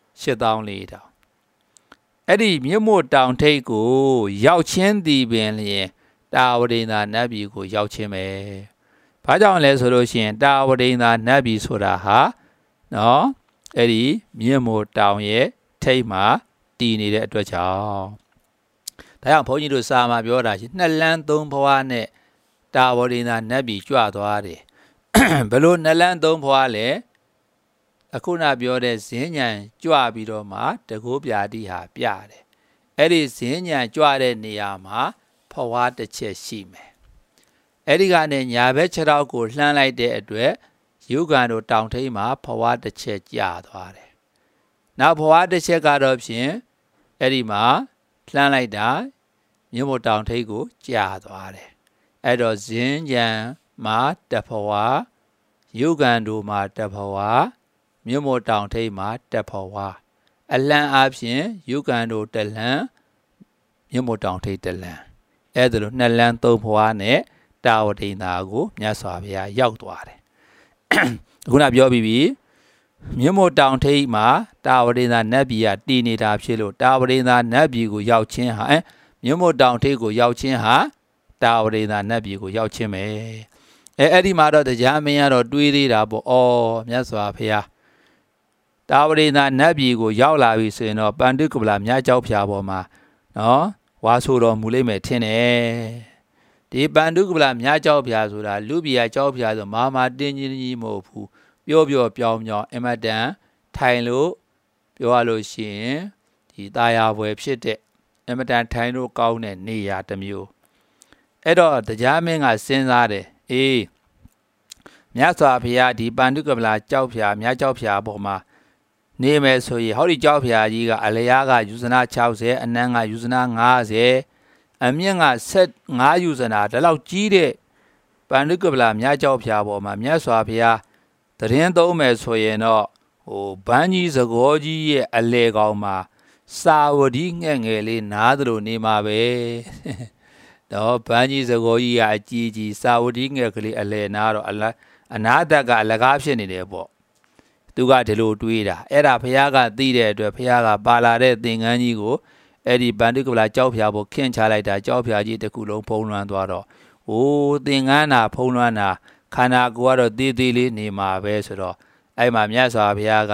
8400အဲ့ဒီမြင့်မို့တောင်ထိပ်ကိုရောက်ချင်းသည်ပင်လျင်တာဝတိန်သာနတ်ပြည်ကိုရောက်ချင်းပဲဘာကြောင့်လဲဆိုလို့ရှိရင်တာဝတိန်သာနတ်ပြည်ဆိုတာဟာနော်အဲ့ဒီမြင့်မို့တောင်ရဲ့ထိပ်မှာတည်နေတဲ့အတွက်ကြောင့်ဒါကြောင့်ဘုန်းကြီးတို့စာမှာပြောတာရှိနှစ်လမ်းသုံးဘဝနဲ့တာဝတိန်သာနတ်ပြည်ကြွသွားတယ်ဘယ်လိုနှစ်လမ်းသုံးဘဝလဲအခုနပြောတဲ့ဇင်းညံကြွပြီးတော့မှတကိုးပြာတိဟာပြတယ်အဲ့ဒီဇင်းညံကြွတဲ့နေရာမှာဖွားတစ်ချက်ရှိမယ်အဲ့ဒီကနေညာဘက်ခြေထောက်ကိုလှမ်းလိုက်တဲ့အတွက်ယုဂန္တို့တောင်ထိပ်မှာဖွားတစ်ချက်ကျသွားတယ်နောက်ဖွားတစ်ချက်ကတော့ဖြင့်အဲ့ဒီမှာလှမ်းလိုက်တာမြင့်မို့တောင်ထိပ်ကိုကျသွားတယ်အဲ့တော့ဇင်းညံမှာတဖွားယုဂန္တို့မှာတဖွားမြင့်မို့တောင်ထိပ်မှာတက်ဖွာအလံအားဖြင့်ယုဂန္တို့တလံမြင့်မို့တောင်ထိပ်တလံအဲ့ဒါလိုနှစ်လမ်းသုံးဖွာနဲ့တာဝတိန်သာကိုမြတ်စွာဘုရားရောက်သွားတယ်ခုနပြောပြီးပြီမြင့်မို့တောင်ထိပ်မှာတာဝတိန်သာနတ်ပြည်ကတည်နေတာဖြစ်လို့တာဝတိန်သာနတ်ပြည်ကိုရောက်ခြင်းဟာမြင့်မို့တောင်ထိပ်ကိုရောက်ခြင်းဟာတာဝတိန်သာနတ်ပြည်ကိုရောက်ခြင်းပဲအဲ့ဒီမှာတော့တရားမင်းကတော့တွေးသေးတာပေါ့ဩမြတ်စွာဘုရားတာဝတိန်သာနတ်ပြည်ကိုရောက်လာပြီဆိုရင်တော့ပန္တုကပလမြတ်ကြောက်ဖြာပေါ်မှာနော်ဝါဆိုတော်မူလိမ့်မယ်ထင်တယ်ဒီပန္တုကပလမြတ်ကြောက်ဖြာဆိုတာလူပြည်ကကြောက်ဖြာဆိုမာတင်းကြီးမဟုတ်ဘူးပြောပြောင်းအမတန်ထိုင်လို့ပြောရလို့ရှိရင်ဒီတာယာပွဲဖြစ်တဲ့အမတန်ထိုင်လို့ကောင်းတဲ့နေရာတစ်မျိုးအဲ့တော့တရားမင်းကစဉ်းစားတယ်အေးမြတ်စွာဘုရားဒီပန္တုကပလကြောက်ဖြာမြတ်ကြောက်ဖြာပေါ်မှာနေမယ်ဆိုရင်ဟောဒီကြောက်ဖြာကြီးကအလျားကယူဇနာ60အနန်းကယူဇနာ50အမြင့်က15ယူဇနာဒါလောက်ကြီးတဲ့ပန္တုကပလမြတ်ကြောက်ဖြာပေါ်မှာမြတ်စွာဘုရားတရင်သုံးမယ်ဆိုရင်တော့ဘန်းကြီးစကောကြီးရဲ့အလေကောင်မှာစာဝတိငှက်ငယ်လေးနားသလိုနေမှာပဲတော့ဘန်းကြီးစကောကြီးကအကြီးစာဝတိငှက်ကလေးအလေနားတော့အနာတကအလကားဖြစ်နေတယ်ပေါ့သူကဒီလိုတွေးတာအဲ့ဒါဘုရားကသိတဲ့အတွက်ဘုရားကပါလာတဲ့သင်္ကန်းကြီးကိုအဲ့ဒီပန္တုကပလကြောက်ဖြာဖို့ခင့်ချလိုက်တာကြောက်ဖြာကြီးတစ်ခုလုံးဖုံးလွှမ်းသွားတော့သင်္ကန်းနာဖုံးလွှမ်းတာခန္ဓာကိုယ်ကတော့သေးသေးလေးနေမှာပဲဆိုတော့အဲ့မှာမြတ်စွာဘုရားက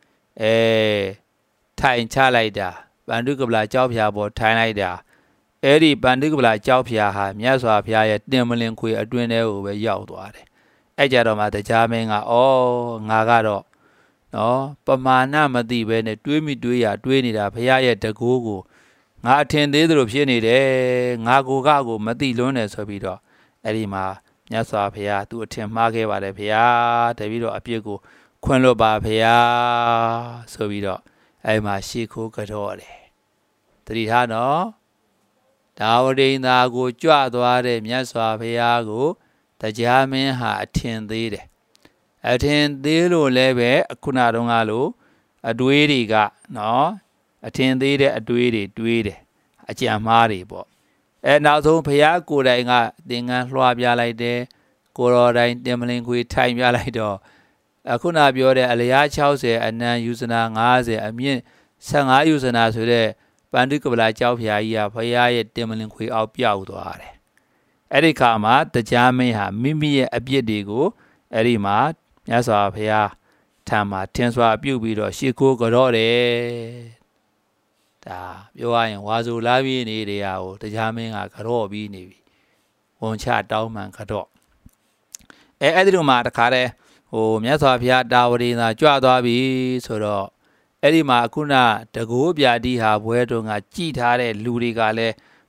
ထိုင်ချလိုက်တာပန္တုကပလကြောက်ဖြာဖို့ထိုင်လိုက်တာအဲ့ဒီပန္တုကပလကြောက်ဖြာဟာမြတ်စွာဘုရားရဲ့တင်မလင်ခွေအတွင်းထဲကိုပဲရောက်သွားတယ်အဲ့ကြတော့မှတရားမင်းကငါကတော့နော်ပမာဏမသိပဲနဲ့တွေးမိတွေးရတွေးနေတာဘုရားရဲ့တကူကိုငါအထင်သေးသလိုဖြစ်နေတယ်ငါကိုမသိလွန်းတယ်ဆိုပြီးတော့အဲ့ဒီမှာမြတ်စွာဘုရားသူအထင်မှားခဲ့ပါတယ်ဘုရားတပည့်တော်အပြစ်ကိုခွင့်လွတ်ပါဘုရားဆိုပြီးတော့အဲ့မှာရှေးခိုးကြော့တယ်တတိထားနော်ဒါဝတိန်သာကိုကြွသွားတဲ့မြတ်စွာဘုရားကိုတရားမင်းဟာအထင်သေးတယ်အထင်သေးလို့လည်းပဲခုနတုန်းကလို့အတွေးတွေကနော်အထင်သေးတဲ့အတွေးတွေတွေးတယ်အကြံမှားတွေပေါ့နောက်ဆုံးဘုရားကိုယ်တိုင်ကသင်္ကန်းလွှားပြလိုက်တယ်ကိုတော်တိုင်တင်မလင်ခွေထိုင်ပြလိုက်တော့ခုနပြောတဲ့အလျား60အနံယူဇနာ50အမြင့်15ယူဇနာဆိုတဲ့ပန္တုကပလကြောက်ဖြာကြီးကဘုရားရဲ့တင်မလင်ခွေအောက်ပြောက်သွားတယ်အဲ့ဒီခါမှာတရားမင်းဟာမိမိရဲ့အပြစ်တွေကိုအဲ့ဒီမှာမြတ်စွာဘုရားထံမှာထင်စွာပြုပြီးတော့ရှေးခိုးကြော့တယ်ဒါပြောရရင်ဝါဆိုလာပြီးနေတဲ့ဟာကိုတရားမင်းကကြော့ပြီးနေပြီဝန်ချတောင်းမှန်ကြော့အဲ့ဒီလိုမှတခါတည်းမြတ်စွာဘုရားတာဝတိန်သာကြွသွားပြီဆိုတော့အဲ့ဒီမှာအခုနတကူပြာတိဟာဘွဲတုံးကကြည်ထားတဲ့လူတွေကလည်း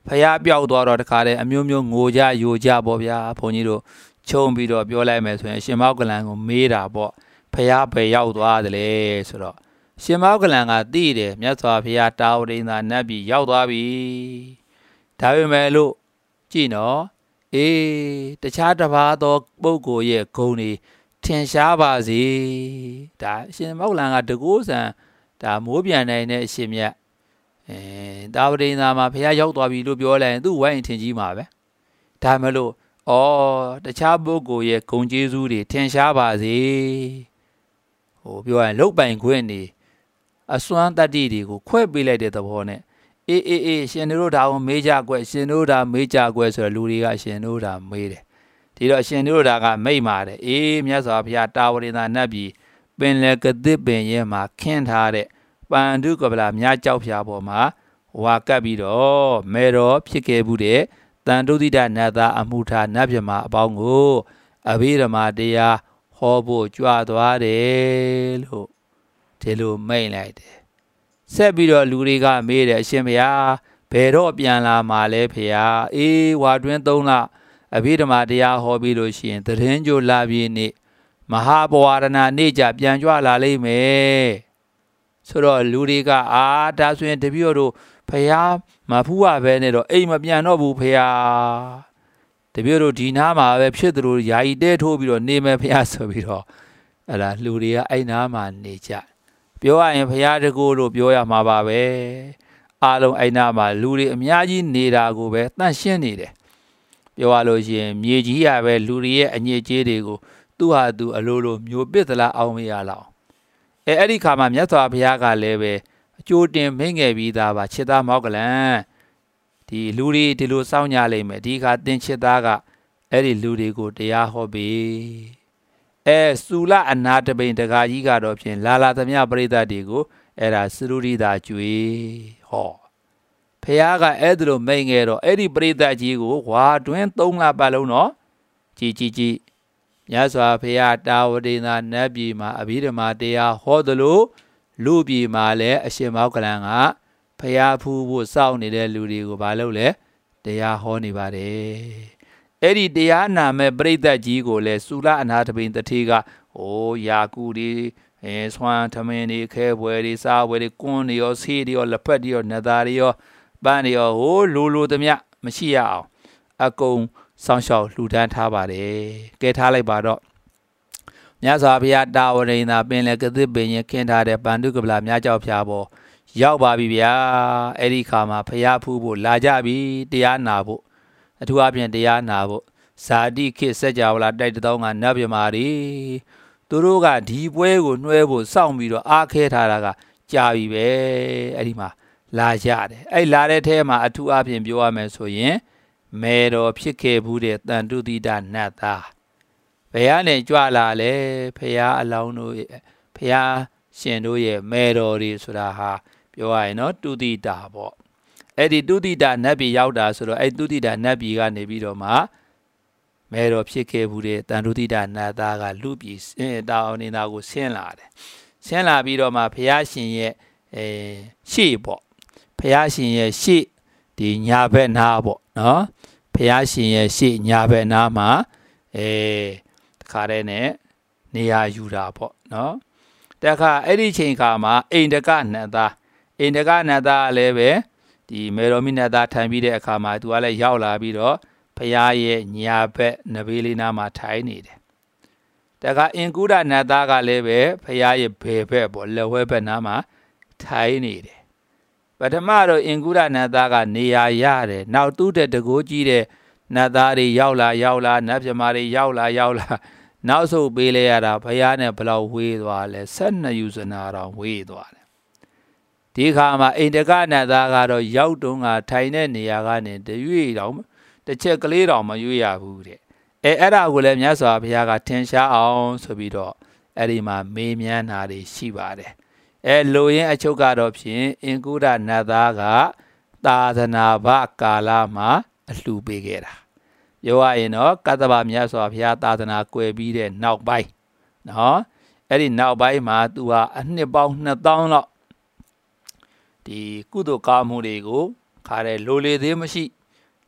ဖယားပြောက်သွားတော့တခါတည်းအမျိုးမျိုးငိုကြယိုကြပေါ့ဗျာဘုန်းကြီးတို့ချုံပြီးတော့ပြောလိုက်မယ်ဆိုရင်ရှင်မောကလန်ကိုမေးတာပေါ့ဖယားပဲရောက်သွားတယ်လေဆိုတော့ရှင်မောကလန်ကသိတယ်မြတ်စွာဘုရားတာဝတိန်သာနတ်ပြည်ရောက်သွားပြီဒါပေမဲ့လို့ကြည့်နော်တခြားတစ်ပါးသောပုဂ္ဂိုလ်ရဲ့ဂုဏ်တွေထင်ရှားပါစေဒါရှင်မောကလန်ကတကောဆံဒါမိုးပြန်နိုင်တဲ့အရှင်မြတ်တာဝတိန်သာမှာဘုရားရောက်သွားပြီလို့ပြောလိုက်ရင်သူ့ဝိုင်းထင်ကြီးမှာပဲဒါမှမဟုတ်တခြားပုဂ္ဂိုလ်ရဲ့ဂုဏ်ကျေးဇူးတွေထင်ရှားပါစေပြောရင်လုတ်ပိုင်ခွင့်နေအစွမ်းတတ္တိတွေကိုခွဲပေးလိုက်တဲ့သဘောနဲ့ရှင်တို့ဒါကိုမေးကြကွယ်ရှင်တို့ဒါမေးကြကွယ်ဆိုတော့လူတွေကရှင်တို့ဒါမေးတယ်ဒီတော့ရှင်တို့ဒါကမိတ်ပါတယ်မြတ်စွာဘုရားတာဝတိန်သာနတ်ပြည်ပင်လယ်ကသစ်ပင်ရဲမှာခင်းထားတဲ့ပန္ဓုကပလာမြကြောက်ဖြာပေါ်မှာဝါကပ်ပြီးတော့မေတော်ဖြစ်ခဲ့မှုတဲ့တန်တုဒိတနတ်သားအမှုထားနတ်ပြမအပေါင်းကိုအဘိဓမ္မာတရားဟောဖို့ကြွသွားတယ်လို့ဒီလိုမိန့်လိုက်တယ်ဆက်ပြီးတော့လူတွေကမေးတယ်အရှင်ဘုရားဘယ်တော့ပြန်လာမှာလဲဖေဟာဝါတွင်3လအဘိဓမ္မာတရားဟောပြီးလို့ရှိရင်သရင်ကျိုလာပြည့်နေ့မဟာပဝါရဏနေ့ကြပြန်ကြွလာလိမ့်မယ်ဆိုတော့လူတွေကဒါဆိုရင်တပည့်တို့ဖယားမဖူးရပဲနဲ့တော့အိမ်မပြန်တော့ဘူးဖယားတပည့်တို့ဒီနားမှာပဲဖြစ်သလိုယာယီတဲထိုးပြီးတော့နေမယ်ဖယားဆိုပြီးတော့အဲ့ဒါလူတွေကအဲ့နားမှာနေကြပြောရရင်ဖယားတကူလို့ပြောရမှာပါပဲအားလုံးအဲ့နားမှာလူတွေအများကြီးနေတာကိုပဲတန့်ရှင်းနေတယ်ပြောရလို့ရှိရင်မြေကြီးရပဲလူတွေရဲ့အညစ်အကြေးတွေကိုသူ့ဟာသူအလိုလိုမျိုးပစ်သလားအောင်မရလောက်အဲ့ဒီခါမှာမြတ်စွာဘုရားကလည်းပဲအကျိုးတင်မိငယ်ပြီးသားပါချစ်သားမောကလန်ဒီလူတွေဒီလိုစောင့်ကြလိမ့်မယ်ဒီခါသင်ချစ်သားကအဲ့ဒီလူတွေကိုတရားဟောပေးစူလအနာတပိန်တကာကြီးကတော့ဖြင့်လာသမျှပရိသတ်တွေကိုအဲ့ဒါစရုရိတာကျွေဟောဖះကအဲ့ဒါလိုမိန်ငယ်တော့အဲ့ဒီပရိသတ်ကြီးကိုဝါတွင်3လပတ်လုံးတော့ကြည်မြတ်စွာဘုရားတာဝတိန်သာနတ်ပြည်မှာအဘိဓမ္မာတရားဟောသလိုလူပြည်မှာလည်းအရှင်မောကလန်ကဖះဖူးဖို့စောင့်နေတဲ့လူတွေကိုဘာလုပ်လဲတရားဟောနေပါတယ်အဲ့ဒီတရားနာမဲ့ပရိသတ်ကြီးကိုလည်းစူလအနာတပိန်တထေကယာကူဒီဆွမ်းထမင်းဒီခဲပွဲဒီစားပွဲဒီကွန်းဒီရောဆေးဒီရောလက်ဖက်ဒီရောနသားဒီရောပန်းဒီရောလိုသမျှမရှိရအောင်အကုန်စောင့်ရှောက်လှူဒန်းထားပါတယ်ကဲထားလိုက်ပါတော့မြတ်စွာဘုရားတာဝတိန်သာပင်လည်းကသစ်ပင်ရင်ခင်းထားတဲ့ပန္ဓုကပလာမြကြောက်ဖြာပေါ်ရောက်ပါပြီဗျာအဲ့ဒီခါမှာဖះဖူးဖို့လာကြပြီတရားနာဖို့အထူးအဖြင့်တရားနာဖို့ဇာတိခေတ်စัจ java လာတိုက်တောင်းကနတ်မြမာတွေသူတို့ကဒီပွဲကိုနှွဲဖို့စောင့်ပြီးတော့အားခဲထားတာကကြာပြီပဲအဲ့ဒီမှာလာကြတယ်အဲ့လာတဲ့ထဲမှာအထူးအဖြင့်ပြောရမယ်ဆိုရင်မေတော်ဖြစ်ခဲ့ဘူးတဲ့တန်တုတိတနတ်သားဘယ်ကနေကြွလာလဲဖះအလောင်းတို့ဖះရှင်တို့ရဲ့မေတော်တွေဆိုတာဟာပြောရရင်နော်တုတိတာပေါ့အဲ့ဒီတုတိတနတ်ပြည်ရောက်တာဆိုတော့အဲ့တုတိတနတ်ပြည်ကနေပြီးတော့မှမေတော်ဖြစ်ခဲ့ဘူးတဲ့တန်တုတိတနတ်သားကလူပြည်တာအောင်နေတာကိုဆင်းလာတယ်ဆင်းလာပြီးတော့မှဘုရားရှင်ရဲ့ရှေ့ပေါ့ဘုရားရှင်ရဲ့ရှေ့ဒီညာဘက်နားပေါ့နော်ဘုရားရှင်ရဲ့ရှေ့ညာဘက်နားမှာတခါတည်းနဲ့နေရာယူတာပေါ့နော်တခါအဲ့ဒီချိန်ခါမှာအိန္ဒကနတ်သားလည်းပဲဒီမေတော်မိနတ်သားထိုင်ပြီးတဲ့အခါမှာသူကလည်းရောက်လာပြီးတော့ဘုရားရဲ့ညာဘက်နဘေးလေးနားမှာထိုင်နေတယ်တခါအင်ကုဒနတ်သားကလည်းပဲဘုရားရဲ့ဘယ်ဘက်ပေါ့လက်ဝဲဘက်နားမှာထိုင်နေတယ်ပထမတော့အင်ကုဒနတ်သားကနေရာရတယ်နောက်သူ့တဲ့တကိုးကြီးတဲ့နတ်သားတွေရောက်လာနတ်ပြမာတွေရောက်လာနောက်ဆုတ်ပေးလဲရတာဘုရားနဲ့ဘလောက်ဝေးသွားလဲ12ယူဇနာတော်ဝေးသွားတယ်ဒီခါမှာအိန္ဒကနတ်သားကတော့ရောက်တုန်းကထိုင်တဲ့နေရာကနေတရွေ့တောင်တစ်ချက်ကလေးတောင်မရွေ့ရဘူးတဲ့အဲ့ဒါကိုလည်းမြတ်စွာဘုရားကထင်ရှားအောင်ဆိုပြီးတော့အဲ့ဒီမှာမေးမြန်းတာတွေရှိပါတယ်လိုရင်းအချုပ်ကတော့ဖြင့်အင်ကုဒနတ်သားကသာသနာ့ဘကာလမှာအလှူပေးခဲ့တာပြောရရင်တော့ကတ္တဗမြတ်စွာဘုရားသာသနာကွယ်ပြီးတဲ့နောက်ပိုင်းနော်အဲ့ဒီနောက်ပိုင်းမှာသူဟာအနှစ်ပေါင်း2000လောက်ဒီကုသိုလ်ကောင်းမှုတွေကိုခါတဲ့လိုလေသေးမရှိ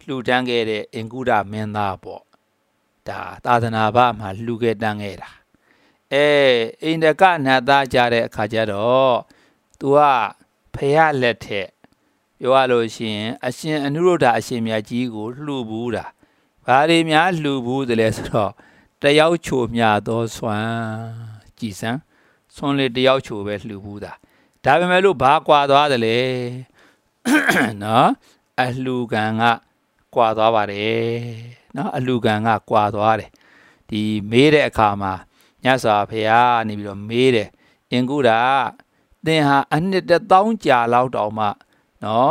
လှူဒန်းခဲ့တဲ့အင်္ဂုရမင်းသားပေါ့ဒါသာသနာ့ဘာမှာလှူခဲ့တန်းခဲ့တာအိန္ဒကနတ်သားကြတဲ့အခါကျတော့သူကဖះလက်ထက်ပြောရလို့ရှိရင်အရှင်အနုရုဒ္ဓအရှင်မြတ်ကြီးကိုလှူဘူးတာဘာတွေများလှူဘူးတယ်လဲဆိုတော့တယောက်ချိုမြသောဆွမ်းကြည်စမ်းဆွမ်းလေးတယောက်ချိုပဲလှူဘူးတာဒါပေမဲ့လို့ဘာကွာသွားတယ်လဲနော်အလှူခံကကွာသွားပါတယ်နော်အလှူခံကကွာသွားတယ်ဒီမေးတဲ့အခါမှာမြတ်စွာဘုရားနေပြီးတော့မေးတယ်အင်္ဂုရသင်ဟာအနှစ်1000ကြာလောက်တောင်မှနော်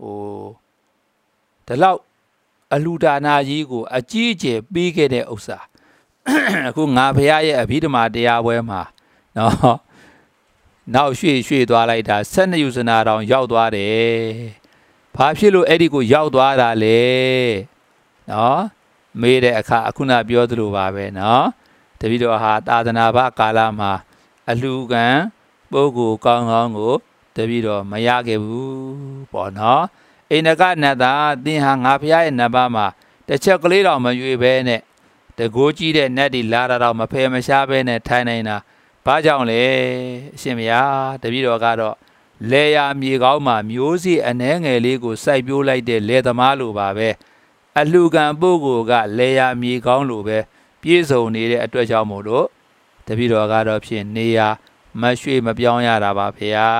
ဒီလောက်အလှူဒါနာကြီးကိုအကြီးအကျယ်ပေးခဲ့တဲ့ဥစ္စာအခုငါဘုရားရဲ့အဘိဓမ္မာတရားပွဲမှာနော်နောက်ရွှေ့သွားလိုက်တာ12ယူဇနာတောင်ရောက်သွားတယ်ဘာဖြစ်လို့အဲ့ဒီကိုရောက်သွားတာလဲနော်မေးတဲ့အခါအခုနပြောသလိုပါပဲနော်တပည့်တော်ဟာသာသနာ့ဘာကာလမှာအလှူခံပုဂ္ဂိုလ်ကောင်းကောင်းကိုတပည့်တော်မရခဲ့ဘူးပေါ့နော်အိန္ဒကနတ်သားသင်ဟာငါဘုရားရဲ့နတ်ဘာမှာတစ်ချက်ကလေးတောင်မရွေပဲနဲ့တကိုးကြီးတဲ့နတ်တွေလာတာတော့မဖယ်မရှားပဲနဲ့ထိုင်နေတာဘာကြောင့်လဲအရှင်ဘုရားတပည့်တော်ကတော့လေယာမြေကောင်းမှာမျိုးစေ့အနှဲငယ်လေးကိုစိုက်ပျိုးလိုက်တဲ့လေသမားလိုပါပဲအလှူခံပုဂ္ဂိုလ်ကလေယာမြေကောင်းလိုပဲပြည့်စုံနေတဲ့အတွက်ကြောင့်မို့လို့တပည့်တော်ကတော့ဖြင့်နေရာမရွှေ့မပြောင်းရတာပါဗျာ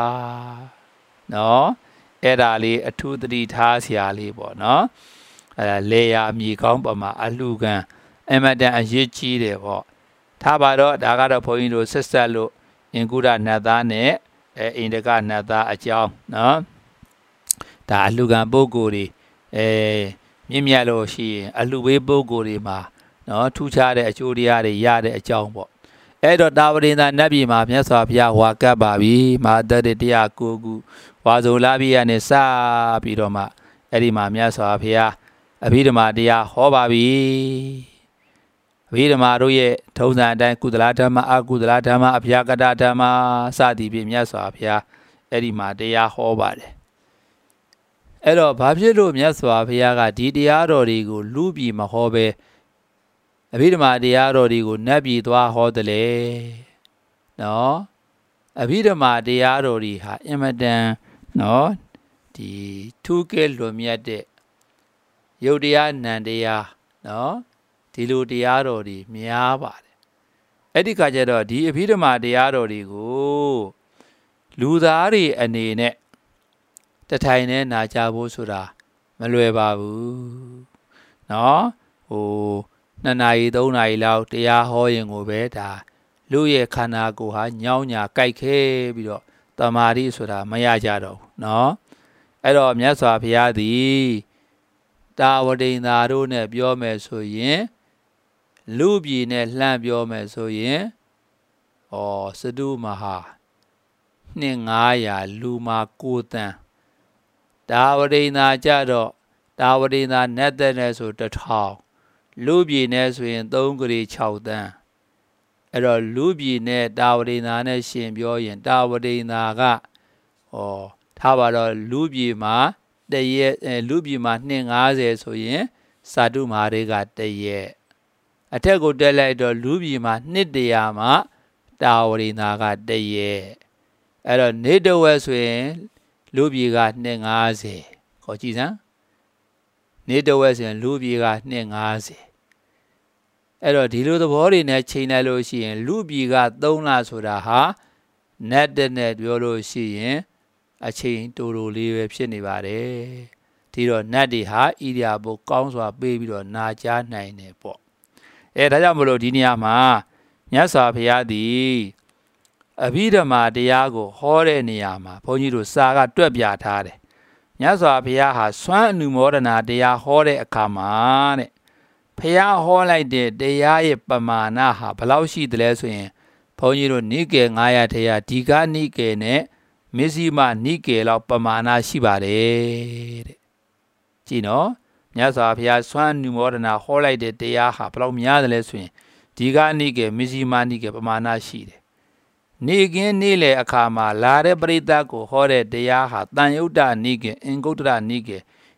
နော်အဲ့ဒါလေးအထူးသတိထားစရာလေးပေါ့နော်လေယာမြေကောင်းပေါ်မှာအလှူခံအမတန်အရေးကြီးတယ်ပေါ့ထားပါတော့ဒါကတော့ဘုန်းကြီးတို့ဆက်ဆက်လို့အင်္ဂုရနတ်သားနဲ့အိန္ဒကနတ်သားအကြောင်းနော်ဒါအလှူခံပုဂ္ဂိုလ်တွေမြင့်မြတ်လို့ရှိရင်အလှူပေးပုဂ္ဂိုလ်တွေမှာနော်ထူးခြားတဲ့အကျိုးတရားတွေရတဲ့အကြောင်းပေါ့အဲ့တော့တာဝတိန်သာနတ်ပြည်မှာမြတ်စွာဘုရားဟွာကပ်ပါပြီမဟာတတ္တ109ခုဝါဆိုလပြည့်ရနဲ့စပြီးတော့မှအဲ့ဒီမှာမြတ်စွာဘုရားအဘိဓမ္မာတရားဟောပါပြီအဘိဓမ္မာတို့ရဲ့ထုံးစံအတိုင်းကုသလဓမ္မအကုသလဓမ္မအဗျာကတဓမ္မစသည်ဖြင့်မြတ်စွာဘုရားအဲ့ဒီမှာတရားဟောပါတယ်အဲ့တော့ဘာဖြစ်လို့မြတ်စွာဘုရားကဒီတရားတော်တွေကိုလူပြည်မဟောပဲအဘိဓမ္မာတရားတော်တွေကိုနတ်ပြည်သွားဟောတယ်လေနော်အဘိဓမ္မာတရားတော်တွေဟာအင်မတန်နော်ဒီထူးကဲလွန်မြတ်တဲ့ယုတ်တရားနံတရားနော်ဒီလိုတရားတော်တွေများပါတယ်အဲ့ဒီခါကျတော့ဒီအဘိဓမ္မာတရားတော်တွေကိုလူသားတွေအနေနဲ့တထိုင်နဲ့နာကြဖို့ဆိုတာမလွယ်ပါဘူးနော်2 နာရီ3 နာရီလောက်တရားဟောရင်ကိုပဲဒါလူရဲ့ခန္ဓာကိုယ်ဟာညောင်းညာကြိုက်ခဲပြီးတော့တမာတိဆိုတာမရကြတော့ဘူးเนาะအဲ့တော့မြတ်စွာဘုရားသည်တာဝတိန်သာတို့နဲ့ပြောမယ်ဆိုရင်လူပြည်နဲ့လှမ်းပြောမယ်ဆိုရင်စတုမဟာ2500လူမှာ9 တန်းတာဝတိန်သာကြတော့တာဝတိန်သာနတ်သက်နဲ့ဆို1000လူပြည်နဲ့ဆိုရင်3 ကလေး6 တန်းအဲ့တော့လူပြည်နဲ့တာဝတိန်သာနဲ့ရှင်ပြောရင်တာဝတိန်သာကထားပါတော့လူပြည်မှာတရက်လူပြည်မှာ250ဆိုရင်စာတုမာတွေကတရက်အထက်ကိုတက်လိုက်တော့လူပြည်မှာ200မှာတာဝတိန်သာကတရက်အဲ့တော့နေတဝက်ဆိုရင်လူပြည်က250ခေါ်ကြည့်စမ်းနေတဝက်ဆိုရင်လူပြည်က250အဲ့တော့ဒီလိုသဘောတွေနဲ့ချိန်လိုက်လို့ရှိရင်လူပြည်က3 လဆိုတာဟာနတ်တဲ့နဲ့ပြောလို့ရှိရင်အချိန်တိုတိုလေးပဲဖြစ်နေပါတယ်ဒီတော့နတ်တွေဟာဣရိယာပုကောင်းစွာပေးပြီးတော့နာကြားနိုင်တယ်ပေါ့ဒါကြောင့်မလို့ဒီနေရာမှာမြတ်စွာဘုရားသည်အဘိဓမ္မာတရားကိုဟောတဲ့နေရာမှာဘုန်းကြီးတို့စာကတွက်ပြထားတယ်မြတ်စွာဘုရားဟာစွမ်းအနုမောဒနာတရားဟောတဲ့အခါမှာတဲ့ဘုရားဟောလိုက်တဲ့တရားရဲ့ပမာဏဟာဘယ်လောက်ရှိသလဲဆိုရင်ဘုန်းကြီးတို့နိကေ900ထဲကဒီကနိကေနဲ့မစ္စည်းမနိကေလောက်ပမာဏရှိပါတယ်တဲ့ကြည့်နော်မြတ်စွာဘုရားစွမ်းအနုမောဒနာဟောလိုက်တဲ့တရားဟာဘယ်လောက်များသလဲဆိုရင်ဒီကနိကေမစ္စည်းမနိကေပမာဏရှိတယ်နေကင်းနေလေအခါမှာလာတဲ့ပရိသတ်ကိုဟောတဲ့တရားဟာတန်ယုတ်တနိကေအင်္ဂုတ္တရနိကေ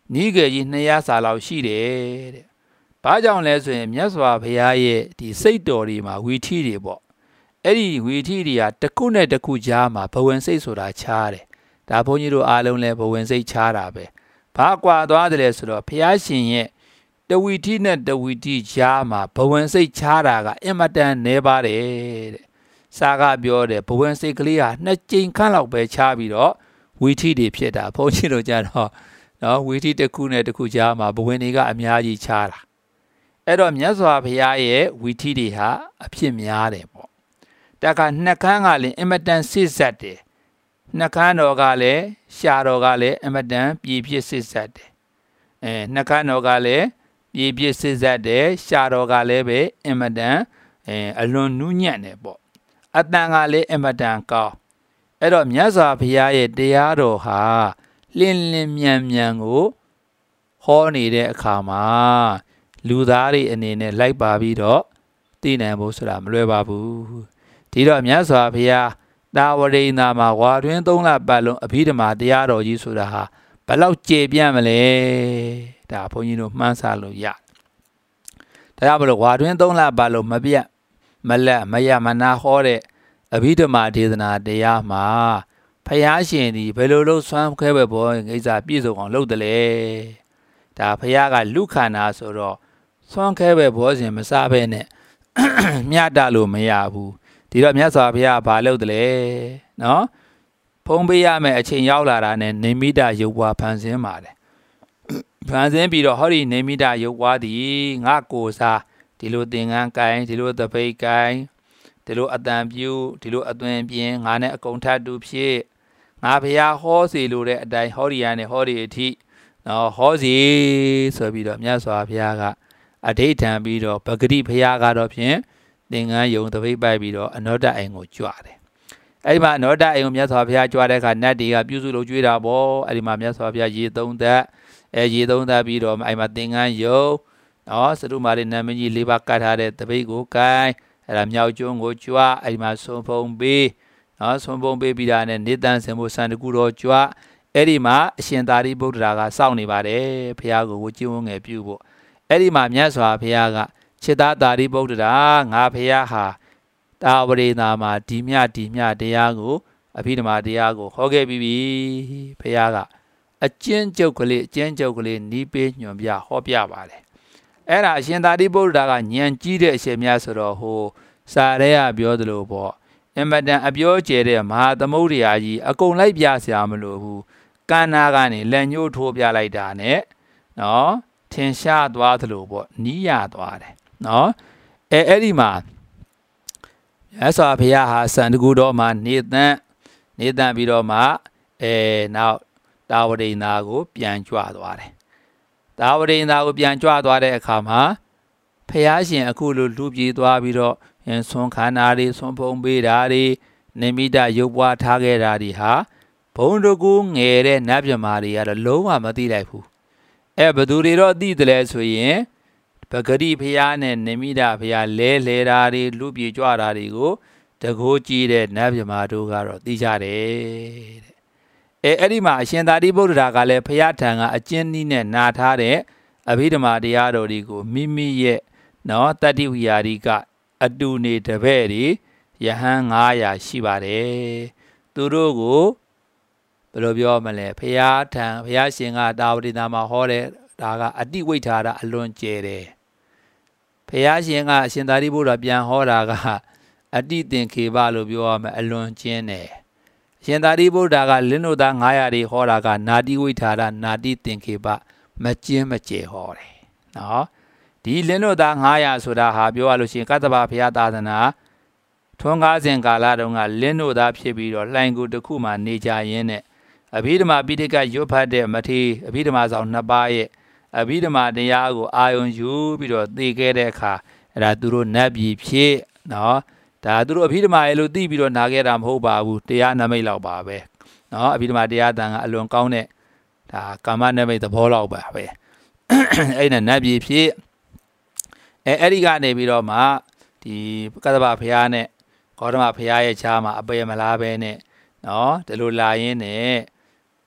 နီးကယ်ကြီး200စာလောက်ရှိတယ်တဲ့ဘာကြောင့်လဲဆိုရင်မြတ်စွာဘုရားရဲ့ဒီစိတ်တော်တွေမှာဝီထိတွေပေါ့အဲ့ဒီဝီထိတွေကတစ်ခုနဲ့တစ်ခုကြားမှာဘဝင်စိတ်ဆိုတာခြားတယ်ဒါဘုန်းကြီးတို့အားလုံးလည်းဘဝင်စိတ်ခြားတာပဲဘာကွာသွားတယ်လဲဆိုတော့ဘုရားရှင်ရဲ့တဝီထိနဲ့တဝီထိကြားမှာဘဝင်စိတ်ခြားတာကအင်မတန်နည်းပါတယ်တဲ့စာကပြောတယ်ဘဝင်စိတ်ကလေးဟာ2ကြိမ်ခန့်လောက်ပဲခြားပြီးတော့ဝီထိတွေဖြစ်တာဘုန်းကြီးတို့ကြတော့နော်ဝီထိတစ်ခုနဲ့တစ်ခုကြားမှာဘဝင်တွေကအများကြီးခြားတာအဲ့တော့မြတ်စွာဘုရားရဲ့ဝီထိတွေဟာအဖြစ်များတယ်ပေါ့တခါနှက်ခမ်းကလည်းအင်မတန်စစ်ဆက်တယ်နှက်ခမ်းတော်ကလည်းရှာတော်ကလည်းအင်မတန်ပြည့်ပြည့်စစ်ဆက်တယ်နှက်ခမ်းတော်ကလည်းပြည့်ပြည့်စစ်ဆက်တယ်ရှာတော်ကလည်းပဲအင်မတန်အလွန်နူးညံ့တယ်ပေါ့အတန်ကလည်းအင်မတန်ကောင်းအဲ့တော့မြတ်စွာဘုရားရဲ့တရားတော်ဟာလင်းလင်းမြန်မြန်ကိုဟောနေတဲ့အခါမှာလူသားတွေအနေနဲ့လိုက်ပါပြီးတော့သိနိုင်ဖို့ဆိုတာမလွယ်ပါဘူးဒီတော့မြတ်စွာဘုရားတာဝရိန္ဒာမှာဝါတွင်3လပတ်လုံးအဘိဓမ္မာတရားတော်ကြီးဆိုတာဟာဘယ်လောက်ကျေပြန့်မလဲဒါဘုန်းကြီးတို့မှန်းဆလို့ရဒါကြောင့်မလို့ဝါတွင်3လပတ်လုံးမပြတ်မလက်မရမနာဟောတဲ့အဘိဓမ္မာဒေသနာတရားမှာဘုရားရှင်ဒီဘယ်လိုလုပ်ဆွမ်းခဲပဲဘောကိစ္စပြည့်စုံအောင်လုပ်တယ်လေဒါဘုရားကလူခန္ဓာဆိုတော့ဆွမ်းခဲပဲဘောစဉ်မစားဘဲနဲ့မြတ်တလို့မရဘူးဒီတော့မြတ်စွာဘုရားဘာလုပ်တယ်လဲနော်ဖုံးပေးရမယ်အချိန်ရောက်လာတာနဲ့နေမိတရုပ်ပွားဖန်ဆင်းပါတယ်ဖန်ဆင်းပြီးတော့ဟောဒီနေမိတရုပ်ပွားသည်ငါကိုစားဒီလိုသင်္ကန်းကိုင်းဒီလိုတပိတ်ကိုင်းဒီလိုအတန်ပြူဒီလိုအသွင်ပြင်းငါနဲ့အကုန်ထပ်တူဖြစ်ငါဘုရားဟောစီလိုတဲ့အတိုင်းဟောဒီရနဲ့ဟောဒီအထိနော်ဟောစီဆိုပြီးတော့မြတ်စွာဘုရားကအဋိဋ္ဌံပြီးတော့ပဂတိဘုရားကတော့ဖြင့်သင်္ကန်းယုံတပိတ်ပိုက်ပြီးတော့အနောတအိမ်ကိုကြွတယ်အဲ့ဒီမှာအနောတအိမ်ကိုမြတ်စွာဘုရားကြွတဲ့အခါနတ်တွေကပြုစုလို့ကြွေးတာပေါ့အဲ့ဒီမှာမြတ်စွာဘုရားရေသုံးသက်ရေသုံးသက်ပြီးတော့အဲ့မှာသင်္ကန်းယုံနော်စတုမာရိနာမင်းကြီး၄ပါးကတ်ထားတဲ့တပိတ်ကိုကိုင်းအဲ့ဒါမြောက်ကျွန်းကိုကြွအဲ့ဒီမှာဆွန်ဖုံပေးနော်ဆွန်ဖုံပေးပြီးတာနဲ့နေတန်းစင်ဖို့စံတကူတော်ကြွအဲ့ဒီမှာအရှင်သာရိပုတ္တရာကစောင့်နေပါတယ်ဘုရားကိုဝကျင်းဝငယ်ပြုဖို့အဲ့ဒီမှာမြတ်စွာဘုရားကခြေသားသာရိပုတ္တရာငါဘုရားဟာတာဝရိန္ဒာမှာဒီမြတရားကိုအဘိဓမ္မာတရားကိုဟောခဲ့ပြီးပြီဘုရားကအကျဉ်းချုပ်ကလေးနီးပေးညွန်ပြဟောပြပါတယ်အဲ့ဒါအရှင်သာရိပုတ္တရာကဉာဏ်ကြီးတဲ့အရှင်မြတ်ဆိုတော့ဟိုစာရဲကပြောသလိုပေါ့အင်မတန်အပြောကျဲတဲ့မဟာသမုဒ္ဒရာကြီးအကုန်လိုက်ပြစရာမလိုဘူးကန္နာကနေလက်ညှိုးထိုးပြလိုက်တာနဲ့နော်ထင်ရှားသွားသလိုပေါ့နီးရသွားတယ်နော်အဲ့ဒီမှာမြတ်စွာဘုရားဟာစံတကူတော်မှာနေတန်းပြီးတော့မှနောက်တာဝရိန္ဒာကိုပြန်ကြွသွားတယ်တာဝရိန္ဒာကိုပြန်ကြွသွားတဲ့အခါမှာဘုရားရှင်အခုလိုလူပြေးသွားပြီးတော့ဆွန်ခန္ဓာတွေဆွန်ဖုံပေးတာတွေနိမိတရုပ်ပွားထားခဲ့တာတွေဟာဘုံတကူငယ်တဲ့နတ်မြမာတွေကတော့လုံးဝမသိလိုက်ဘူးဘသူတွေတော့သိတယ်လဲဆိုရင်ပဂတိဘုရားနဲ့နိမိတဘုရားလဲတာတွေလူပြေကြွတာတွေကိုတကိုးကြည့်တဲ့နတ်မြမာတို့ကတော့သိကြတယ်တဲ့အဲ့ဒီမှာအရှင်သာရိပုတ္တရာကလည်းဘုရားထံကအကျဉ်းနည်းနဲ့နာထားတဲ့အဘိဓမ္မာတရားတော်တွေကိုမိမိရဲ့နော်တတ္တိဝိယာရိကအတူနေတပည့်တွေယဟန်900ရှိပါတယ်သူတို့ကိုဘယ်လိုပြောမလဲဘုရားရှင်ကတာဝရိန္ဒာမှာဟောတဲ့ဒါကအတိဝိဋ္ဌာရအလွန်ကျဲတယ်ဘုရားရှင်ကအရှင်သာရိပုတ္တရာပြန်ဟောတာကအတိသင်္ခေပလို့ပြောရမယ်အလွန်ကျင်းတယ်အရှင်သာရိပုတ္တရာကလင်းတို့သား900တွေဟောတာကနာတိဝိဋ္ဌာရနာတိသင်္ခေပမကျင်းမကျဲဟောတယ်နော်ဒီလင်းတို့သား900ဆိုတာဟာပြောရလို့ရှိရင်ကတ္တဗဘုရားသာသနာထွန်းကားစဉ်ကာလတုန်းကလင်းတို့သားဖြစ်ပြီးတော့လှိုင်ကူတစ်ခုမှနေကြရင်းနဲ့အဘိဓမ္မာပိဋကရွတ်ဖတ်တဲ့မထေရအဘိဓမ္မာဆောင်2ပါးရဲ့အဘိဓမ္မာတရားကိုအာယုံယူပြီးတော့သိခဲ့တဲ့အခါအဲ့ဒါသူတို့နတ်ပြည်ဖြစ်နော်ဒါသူတို့အဘိဓမ္မာရဲ့လို့သိပြီးတော့နာခဲ့တာမဟုတ်ပါဘူးတရားနမိတ်လောက်ပါပဲနော်အဘိဓမ္မာတရားတန်ကအလွန်ကောင်းတဲ့ဒါကာမနမိတ်သဘောလောက်ပါပဲအဲ့နဲ့နတ်ပြည်ဖြစ်အဲ့ဒီကနေပြီးတော့မှဒီကတ္တဗဘုရားနဲ့ဂေါတမဘုရားရဲ့ခြားမှာအပယ်မလားပဲနဲ့နော်ဒီလိုလာရင်းနဲ့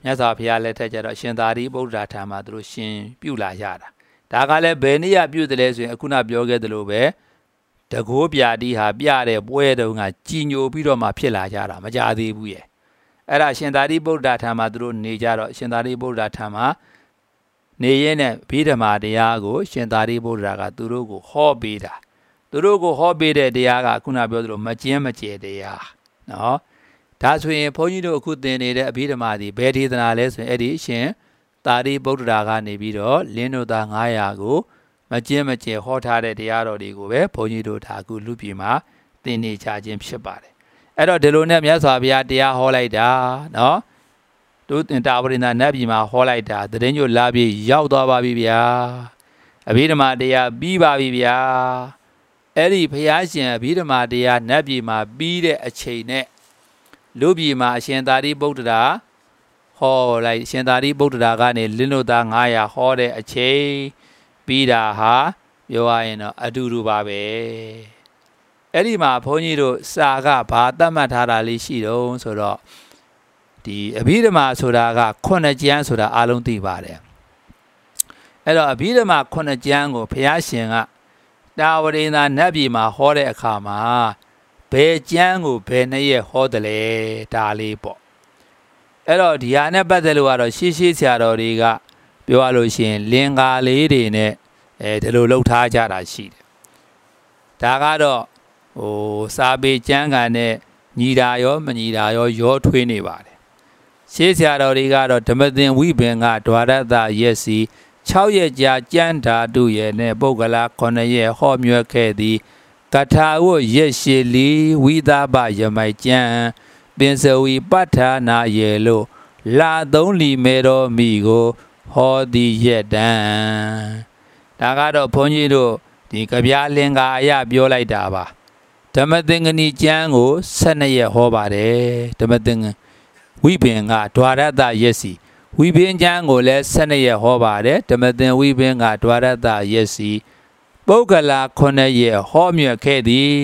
မြတ်စွာဘုရားလက်ထက်ကျတော့ရှင်သာရိပုတ္တရာထံမှာသူတို့ရှင်ပြုလာကြတာဒါကလည်းဘယ်နည်းပြုတယ်လဲဆိုရင်အခုနပြောခဲ့သလိုပဲတကိုးပြာတိဟာပြတဲ့ပွဲတုန်းကကြီးညိုပြီးတော့မှဖြစ်လာကြတာမကြသေးဘူးရဲ့အဲ့ဒါရှင်သာရိပုတ္တရာထံမှာသူတို့နေကြတော့ရှင်သာရိပုတ္တရာထံမှာနေရင်းနဲ့ဘိဓမ္မာတရားကိုရှင်သာရိပုတ္တရာကသူတို့ကိုဟောပေးတာသူတို့ကိုဟောပေးတဲ့တရားကခုနပြောသလိုမကျင်းမကျဲတရားနော်ဒါဆိုရင်ဘုန်းကြီးတို့အခုသင်နေတဲ့အဘိဓမ္မာဒီဘယ်ဒေသနာလဲဆိုရင်အဲ့ဒီရှင်သာရိပုတ္တရာကနေပြီးတော့လင်းတို့သား900ကိုမကျင်းမကျဲဟောထားတဲ့တရားတော်တွေကိုပဲဘုန်းကြီးတို့ဒါအခုလူပြည်မှာသင်နေကြခြင်းဖြစ်ပါတယ်အဲ့တော့ဒီလိုနဲ့မြတ်စွာဘုရားတရားဟောလိုက်တာနော်တို့တင်တာဝရိန္ဒနတ်ပြည်မှာဟောလိုက်တာတရင်ညိုလာပြီးရောက်သွားပါပြီဗျာအဘိဓမ္မာတရားပြီးပါပြီဗျာအဲ့ဒီဘုရားရှင်အဘိဓမ္မာတရားနတ်ပြည်မှာပြီးတဲ့အချိန်နဲ့လူပြည်မှာအရှင်သာရိပုတ္တရာဟောလိုက်ရှင်သာရိပုတ္တရာကနေလင်းတို့သား900ဟောတဲ့အချိန်ပြီးတာဟာပြောရရင်တော့အတူတူပါပဲအဲ့ဒီမှာဘုန်းကြီးတို့စာကဘာသတ်မှတ်ထားတာလေးရှိတော့ဆိုတော့ဒီအဘိဓမ္မာဆိုတာက9ကျမ်းဆိုတာအားလုံးသိပါတယ်အဲ့တော့အဘိဓမ္မာ9ကျမ်းကိုဘုရားရှင်ကတာဝရိန္ဒနတ်ပြည်မှာဟောတဲ့အခါမှာဘယ်ကျမ်းကိုဘယ်နှစ်ရက်ဟောတယ်လဲဒါလေးပေါ့အဲ့တော့ဒီဟာနဲ့ပတ်သက်လို့ကတော့ရှေးဆရာတော်တွေကပြောရလို့ရှိရင်လင်္ကာလေးတွေနဲ့ဒီလိုလှုပ်ထားကြတာရှိတယ်ဒါကတော့စာပေကျမ်းဂန်နဲ့ညီတာရောမညီတာရောထွေးနေပါတယ်ရှေးဆရာတော်တွေကတော့ဓမ္မသင်ဝိပင်ကဒွါရတရက်စီ6ရက်ကြာကျမ်းဓာတုရဲ့နဲ့ပုဂ္ဂလာ9ရက်ဟောမြွက်ခဲ့သည်ကထာဝရက်ရှိလီဝိသဘယမိုက်ကျမ်းပင်စဝီပဋ္ဌာနာရေလို့လာ3လီမေတော်မိကိုဟောသည်ရက်တံဒါကတော့ဘုန်းကြီးတို့ဒီကဗျာလင်္ကာအရပြောလိုက်တာပါဓမ္မသင်္ကနီကျမ်းကို12ရက်ဟောပါတယ်ဓမ္မသင်္ကဝိပင်ကဒွါရတရက်စီဝိပင်ကျမ်းကိုလည်း12ရက်ဟောပါတယ်ဓမ္မသင်ဝိပင်ကဒွါရတရက်စီပုဂ္ဂလာ9ရက်ဟောမြတ်ခဲ့သည်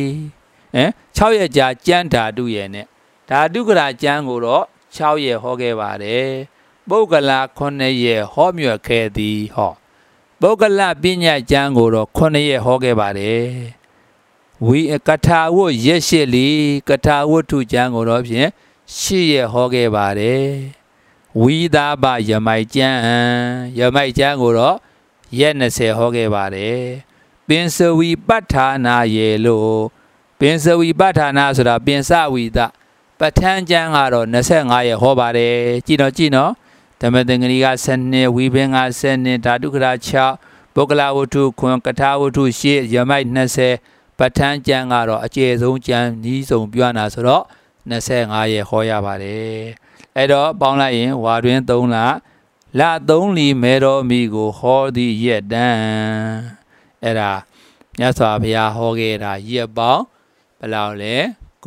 6ရက်ကြာကျမ်းဓာတုရဲ့နဲ့ဓာတုကရာကျမ်းကိုတော့6ရက်ဟောခဲ့ပါတယ်ပုဂ္ဂလာ9ရက်ဟောမြတ်ခဲ့သည်ဟောပုဂ္ဂလပညာကျမ်းကိုတော့9ရက်ဟောခဲ့ပါတယ်ဝိကထာဝရက်ရှိလီကထာဝတ္ထုကျမ်းကိုတော့ဖြင့်10ရက်ဟောခဲ့ပါတယ်ဝိသဘယမိုက်ကျမ်းကိုတော့ရက်20ဟောခဲ့ပါတယ်ပင်စဝီပဋ္ဌာနာရေလို့ပင်စဝီပဋ္ဌာနာဆိုတာပင်စဝီသပဋ္ဌာန်းကျမ်းကတော့25ရက်ဟောပါတယ်ကြည့်နော်ဓမ္မသင်္ကနီက12ဝိပင်က12ဓာတုကရာ6ပုဂ္ဂလာဝတ္ထု9ကထာဝတ္ထု10ယမိုက်20ပဋ္ဌာန်းကျမ်းကတော့အကျယ်ဆုံးကျမ်းနီးဆုံးပြောနာဆိုတော့25ရက်ဟောရပါတယ်အဲ့တော့ပေါင်းလိုက်ရင်ဝါတွင်3လ3လီမေတော်မီကိုဟောသည်ရက်တံအဲ့ဒါမြတ်စွာဘုရားဟောခဲ့တာရက်ပေါင်းဘယ်လောက်လဲ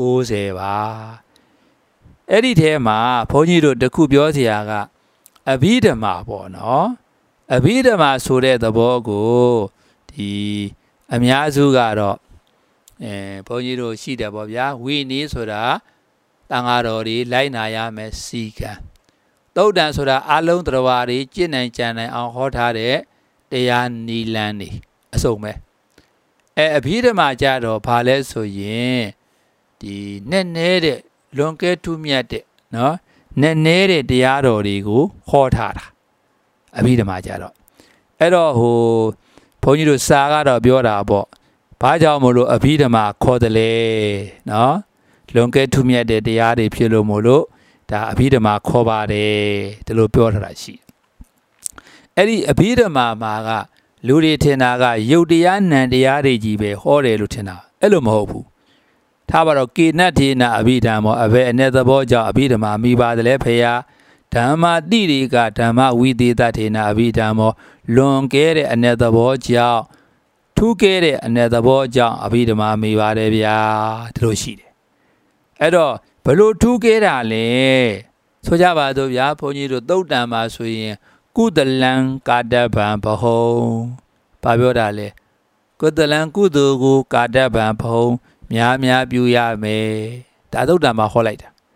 90ပါအဲ့ဒီထဲမှာဘုန်းကြီးတို့တခုပြောစရာကအဘိဓမ္မာပေါ့နော်အဘိဓမ္မာဆိုတဲ့သဘောကိုဒီအများစုကတော့ဘုန်းကြီးတို့ရှိတယ်ပေါ့ဗျာဝိနည်းဆိုတာတန်ဃာတော်တွေလိုက်နာရမယ်စီကံသုတ်တန်ဆိုတာအလုံးတော်ဝါတွေကျင့်နိုင်ကြံနိုင်အောင်ဟောထားတဲ့တရားနီလန်းတွေအစုံပဲအဘိဓမ္မာကြတော့ဘာလဲဆိုရင်ဒီနဲ့တဲ့လွန်ကဲထူးမြတ်တဲ့နော်နဲ့တဲ့တရားတော်တွေကိုဟောထားတာအဘိဓမ္မာကြတော့အဲ့တော့ဘုန်းကြီးတို့စာကတော့ပြောတာပေါ့ဘာကြောင့်မလို့အဘိဓမ္မာခေါ်တယ်လဲနော်လွန်ကဲထူးမြတ်တဲ့တရားတွေဖြစ်လို့မို့လို့ဒါအဘိဓမ္မာခေါ်ပါတယ်ဒီလိုပြောထားတာရှိအဲ့ဒီအဘိဓမ္မာမှာကလူတွေထင်တာကယုတ်တရားနံတရားတွေကြီးပဲဟောတယ်လို့ထင်တာအဲ့လိုမဟုတ်ဘူးထားပါတော့ကေနတ်ထေနအဘိဓမ္မောအဘယ်အနေသဘောကြောင့်အဘိဓမ္မာမိပါတယ်လဲဖေယဓမ္မတိရိကဓမ္မဝိသေသထေနအဘိဓမ္မောလွန်ကဲတဲ့အနေသဘောကြောင့်ထူးကဲတဲ့အနေသဘောကြောင့်အဘိဓမ္မာမိပါတယ်ဗျာဒီလိုရှိတယ်အဲ့တော့ဘလို့ထူးကဲတာလဲဆိုကြပါစို့ဗျာဘုန်းကြီးတို့သုတ်တံမှာဆိုရင်ကုသလံကာတဗံဘဟုံဘာပြောတာလဲကုသလံကုသိုလ်ကိုကာတဗံဘဟုံများပြုရမယ်ဒါသုတ်တံမှာဟောလိုက်တာ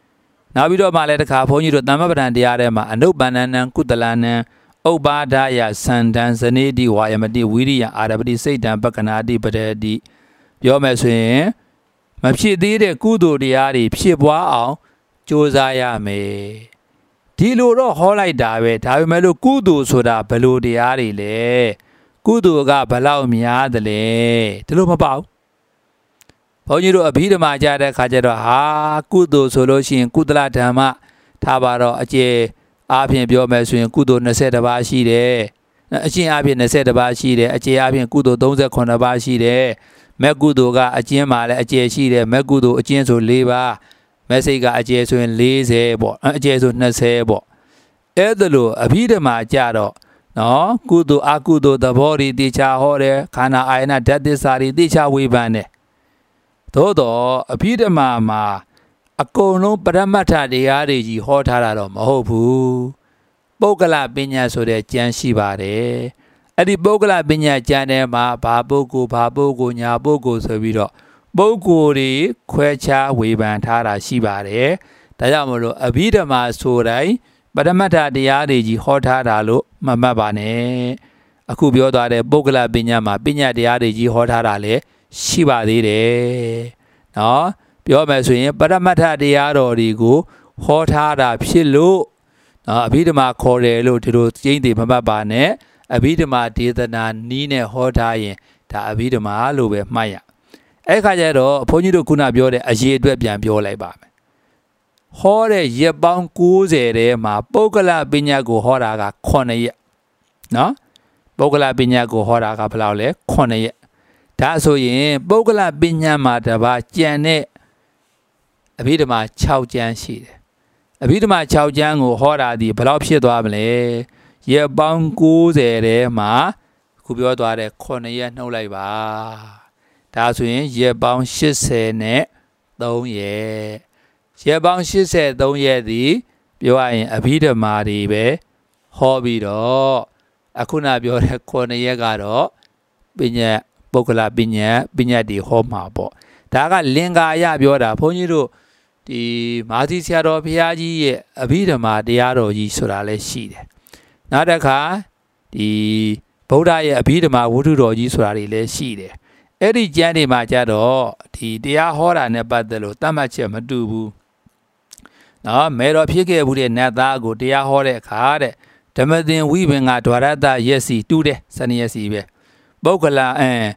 နောက်ပြီးတော့မှလည်းတခါဘုန်းကြီးတို့တမ္မပဒံတရားထဲမှာအနုပ္ပန္နနံကုတလနံဥပ္ပါဒယစန္ဒံဇနေတိဝါယမတိဝိရိယအာရပတိစိတ်တံပက္ခနာတိပတေတိပြောမယ်ဆိုရင်မဖြစ်သေးတဲ့ကုသိုလ်တရားတွေဖြစ်ပွားအောင်ကြိုးစားရမယ်ဒီလိုတော့ဟောလိုက်တာပဲဒါပေမဲ့လို့ကုသိုလ်ဆိုတာဘယ်လိုတရားတွေလဲကုသိုလ်ကဘယ်လောက်များသလဲဒီလိုမပေါ့ဘုန်းကြီးတို့အဘိဓမ္မာကြားတဲ့ခါကျတော့ဟာကုသိုလ်ဆိုလို့ရှိရင်ကုသလဓမ္မထားပါတော့အကျေအားဖြင့်ပြောမယ်ဆိုရင်ကုသိုလ်20ပါးရှိတယ်အကျင့်အားဖြင့်20ပါးရှိတယ်အကျေအားဖြင့်ကုသိုလ်39ပါးရှိတယ်မဲ့ကုသိုလ်ကအကျင့်မှာလည်းအကျေရှိတယ်မဲ့ကုသိုလ်အကျင့်ဆို4ပါးမဲ့စိတ်ကအကျေဆိုရင်40ပေါ့အကျေဆို20ပေါ့အဲ့ဒါလို့အဘိဓမ္မာကြတော့နော်ကုသိုလ်အကုသိုလ်သဘောတွေတေချာဟောတယ်ခန္ဓာအာယနာဓာတ်သစ္စာတွေတေချာဝေဖန်တယ်သို့တော့အဘိဓမ္မာမှာအကုန်လုံးပရမတ္ထတရားတွေကြီးဟောထားတာတော့မဟုတ်ဘူးပုဂ္ဂလပညာဆိုတဲ့ကျမ်းရှိပါတယ်အဲ့ဒီပုဂ္ဂလပညာကျမ်းထဲမှာဘာပုဂ္ဂိုလ်ဘာပုဂ္ဂိုလ်ညာပုဂ္ဂိုလ်ဆိုပြီးတော့ပုဂ္ဂိုလ်တွေခွဲခြားဝေဖန်ထားတာရှိပါတယ်ဒါကြောင့်မလို့အဘိဓမ္မာဆိုတိုင်းပရမတ္ထတရားတွေကြီးဟောထားတာလို့မမှတ်ပါနဲ့အခုပြောသွားတဲ့ပုဂ္ဂလပညာမှာပညာတရားတွေကြီးဟောထားတာလည်းရှိပါသေးတယ်နော်ပြောမယ်ဆိုရင်ပရမတ္ထတရားတော်တွေကိုဟောထားတာဖြစ်လို့နော်အဘိဓမ္မာခေါ်တယ်လို့ဒီလိုကျင်းတည်မမှတ်ပါနဲ့အဘိဓမ္မာဒေသနာနီးနဲ့ဟောထားရင်ဒါအဘိဓမ္မာလို့ပဲမှတ်ရအဲ့ခါကျတော့ဘုန်းကြီးတို့ခုနပြောတဲ့အရေးအတွက်ပြန်ပြောလိုက်ပါမယ်ဟောတဲ့ရက်ပေါင်း90ထဲမှာပုဂ္ဂလပညာကိုဟောတာက9ရက်နော်ပုဂ္ဂလပညာကိုဟောတာကဘယ်လောက်လဲ9ရက်ဒါဆိုရင်ပုဂ္ဂလပညာမှာတပါကြံတဲ့အဘိဓမ္မာ6ကျမ်းရှိတယ်အဘိဓမ္မာ6ကျမ်းကိုဟောတာဒီဘယ်လောက်ဖြစ်သွားမလဲရက်ပေါင်း90ထဲမှာခုပြောသွားတဲ့9ရက်နှုတ်လိုက်ပါဒါဆိုရင်ရက်ပေါင်း83ရက်ရက်ပေါင်း83ရက်ဒီပြောရရင်အဘိဓမ္မာတွေပဲဟောပြီးတော့အခုနပြောတဲ့9ရက်ကတော့ပညာပုဂ္ဂလပညာတွေဟောမှာပေါ့ဒါကလင်္ကာယပြောတာဘုန်းကြီးတို့ဒီမာသီဆရာတော်ဘုရားကြီးရဲ့အဘိဓမ္မာတရားတော်ကြီးဆိုတာလည်းရှိတယ်နောက်တစ်ခါဒီဗုဒ္ဓရဲ့အဘိဓမ္မာဝတ္ထုတော်ကြီးဆိုတာတွေလည်းရှိတယ်အဲ့ဒီကျမ်းတွေမှာကြတော့ဒီတရားဟောတာနဲ့ပတ်သက်လို့သတ်မှတ်ချက်မတူဘူးနော်မဲတော်ဖြစ်ခဲ့ဘူးတဲ့နတ်သားကိုတရားဟောတဲ့အခါတဲ့ဓမ္မသင်ဝိပင်ကဒွါရတရက်စီတူးတယ်12ရက်စီပဲပုဂ္ဂလ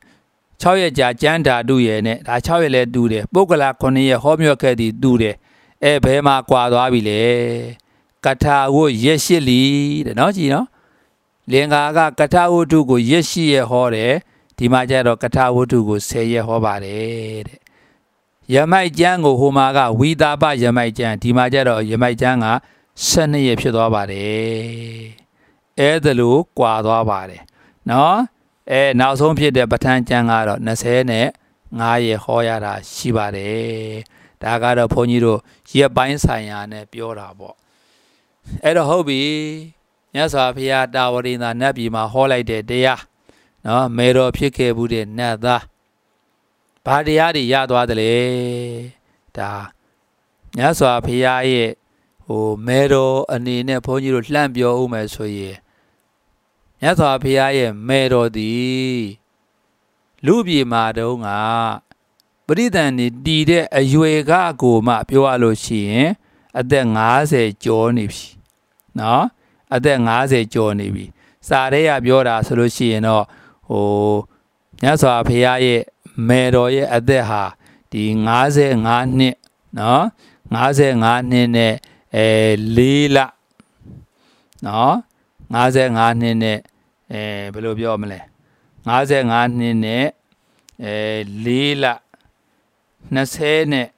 6ရက်ကြာကျမ်းဓာတုရဲ့နဲ့ဒါ6ရက်လဲတူတယ်ပုဂ္ဂလ9ရက်ဟောမြော့ခဲ့သည်တူတယ်ဘယ်မှာကွာသွားပြီလဲကထာဝုရက်ရှိလီတဲ့နော်ကြည်နော်လင်္ကာကကထာဝုထုကိုရက်ရှိရဟောတယ်ဒီမှာကျတော့ကထာဝုထုကို10ရက်ဟောပါတယ်တဲ့ယမိုက်ကျမ်းကိုဟိုမှာကဝီတာပယမိုက်ကျမ်းဒီမှာကျတော့ယမိုက်ကျမ်းက12ရက်ဖြစ်သွားပါတယ်အဲ့ဒါလို့ကွာသွားပါတယ်နော်နောက်ဆုံးဖြစ်တဲ့ပဋ္ဌာန်းကျမ်းကတော့25ရက်ဟောရတာရှိပါတယ်ဒါကတော့ဘုန်းကြီးတို့ရက်ပိုင်းဆိုင်ရာနဲ့ပြောတာပေါ့အဲ့တော့ဟုတ်ပြီမြတ်စွာဘုရားတာဝရိန္ဒာနတ်ပြည်မှာဟောလိုက်တဲ့တရားနော်မေတော်ဖြစ်ခဲ့မှုတဲ့နတ်သားဘာတရားတွေရသွားတယ်လဲဒါမြတ်စွာဘုရားရဲ့မေတော်အနေနဲ့ဘုန်းကြီးတို့လှမ်းပြောဦးမယ်ဆိုရင်မြတ်စွာဘုရားရဲ့မေတော်သည်လူပြည်မှာတုန်းကပရိသန်နေတည်တဲ့အရွယ်ကကိုမှပြောရလို့ရှိရင်အသက်50ကျော်နေပြီနော်အသက်50ကျော်နေပြီစာရဲရပြောတာဆိုလို့ရှိရင်တော့မြတ်စွာဘုရားရဲ့မေတော်ရဲ့အသက်ဟာဒီ55နှစ်နော်55နှစ်နဲ့4လနော်55နှစ်နဲ့ဘယ်လိုပြောမလဲ55နှစ်နဲ့4လ20နဲ့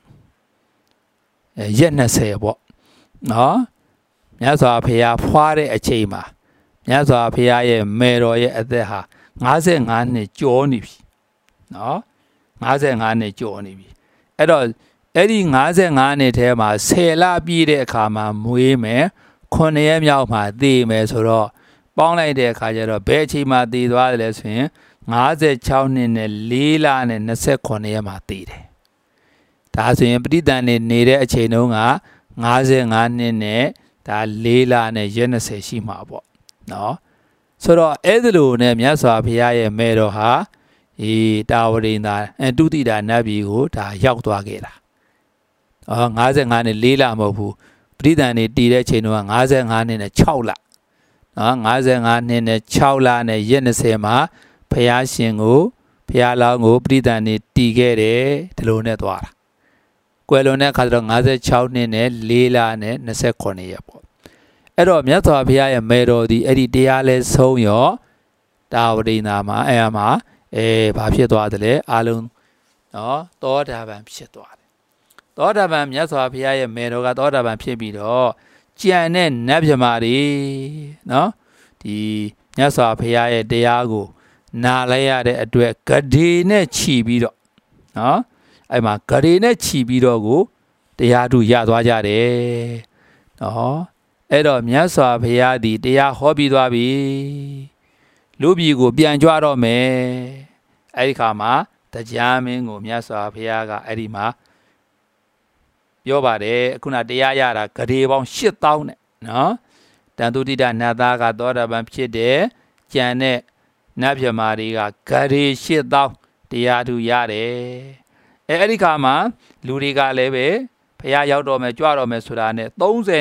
ရက်20ပေါ့နော်မြတ်စွာဘုရားဖွားတဲ့အချိန်မှာမြတ်စွာဘုရားရဲ့မေတော်ရဲ့အသက်ဟာ55နှစ်ကျော်နေပြီနော်55နှစ်ကျော်နေပြီအဲ့တော့အဲ့ဒီ55နှစ်ထဲမှာ10လပြည့်တဲ့အခါမှာမွေးမယ်9ရက်မြောက်မှာသေမယ်ဆိုတော့ပေါင်းလိုက်တဲ့အခါကျတော့ဘယ်အချိန်မှာသေသွားတယ်လဲဆိုရင်56နှစ်နဲ့4လနဲ့29ရက်မှာသေတယ်ဒါဆိုရင်ပဋိသန္ဓေနေတဲ့အချိန်တုန်းက 55နှစ်နဲ့ဒါ4လနဲ့ရက်20ရှိမှာပေါ့နော်ဆိုတော့အဲ့ဒီလိုနဲ့မြတ်စွာဘုရားရဲ့မေတော်ဟာတာဝရိန္ဒာတုတိတာနတ်ပြည်ကိုဒါရောက်သွားခဲ့တာ55နဲ့4လမဟုတ်ဘူးပဋိသန္ဓေတည်တဲ့ချိန်တုန်းက55နှစ်နဲ့6လနော်55နှစ်နဲ့6လနဲ့ရက်20မှာဘုရားရှင်ကိုဘုရားလောင်းကိုပဋိသန္ဓေတည်ခဲ့တယ်ဒီလိုနဲ့သွားတာကွယ်လွန်တဲ့အခါကျတော့56နှစ်နဲ့4လနဲ့29ရက်ပေါ့အဲ့တော့မြတ်စွာဘုရားရဲ့မေတော်ဒီအဲ့ဒီတရားလဲဆုံးရောတာဝရိန္ဒာမှာအဲ့မှာဘာဖြစ်သွားတယ်လဲအားလုံးနော်သောတာပန်ဖြစ်သွားတယ်သောတာပန်မြတ်စွာဘုရားရဲ့မေတော်ကသောတာပန်ဖြစ်ပြီးတော့ကြံတဲ့နတ်မြမာတွေနော်ဒီမြတ်စွာဘုရားရဲ့တရားကိုနာလိုက်ရတဲ့အတွက်ဂဒေနဲ့ခြီးပြီးတော့နော်အဲ့မှာဂရေနဲ့ခြီးပြီးတော့ကိုတရားထုရသွားကြတယ်နော်အဲ့တော့မြတ်စွာဘုရားဒီတရားဟောပြီးသွားပြီလူပြည်ကိုပြန်ကြွတော့မယ်အဲ့ဒီခါမှာတရားမင်းကိုမြတ်စွာဘုရားကအဲ့ဒီမှာပြောပါတယ်ခုနတရားရတာဂရေပေါင်း8000နဲ့နော်တန်တုတိတနတ်သားကသောတာပန်ဖြစ်တယ်ကြံတဲ့နတ်မြမာတွေကဂရေ8000တရားထုရတယ်အဲ့ဒီခါမှာလူတွေကလည်းပဲဘုရားရောက်တော့မယ်ကြွတော့မယ်ဆိုတာနဲ့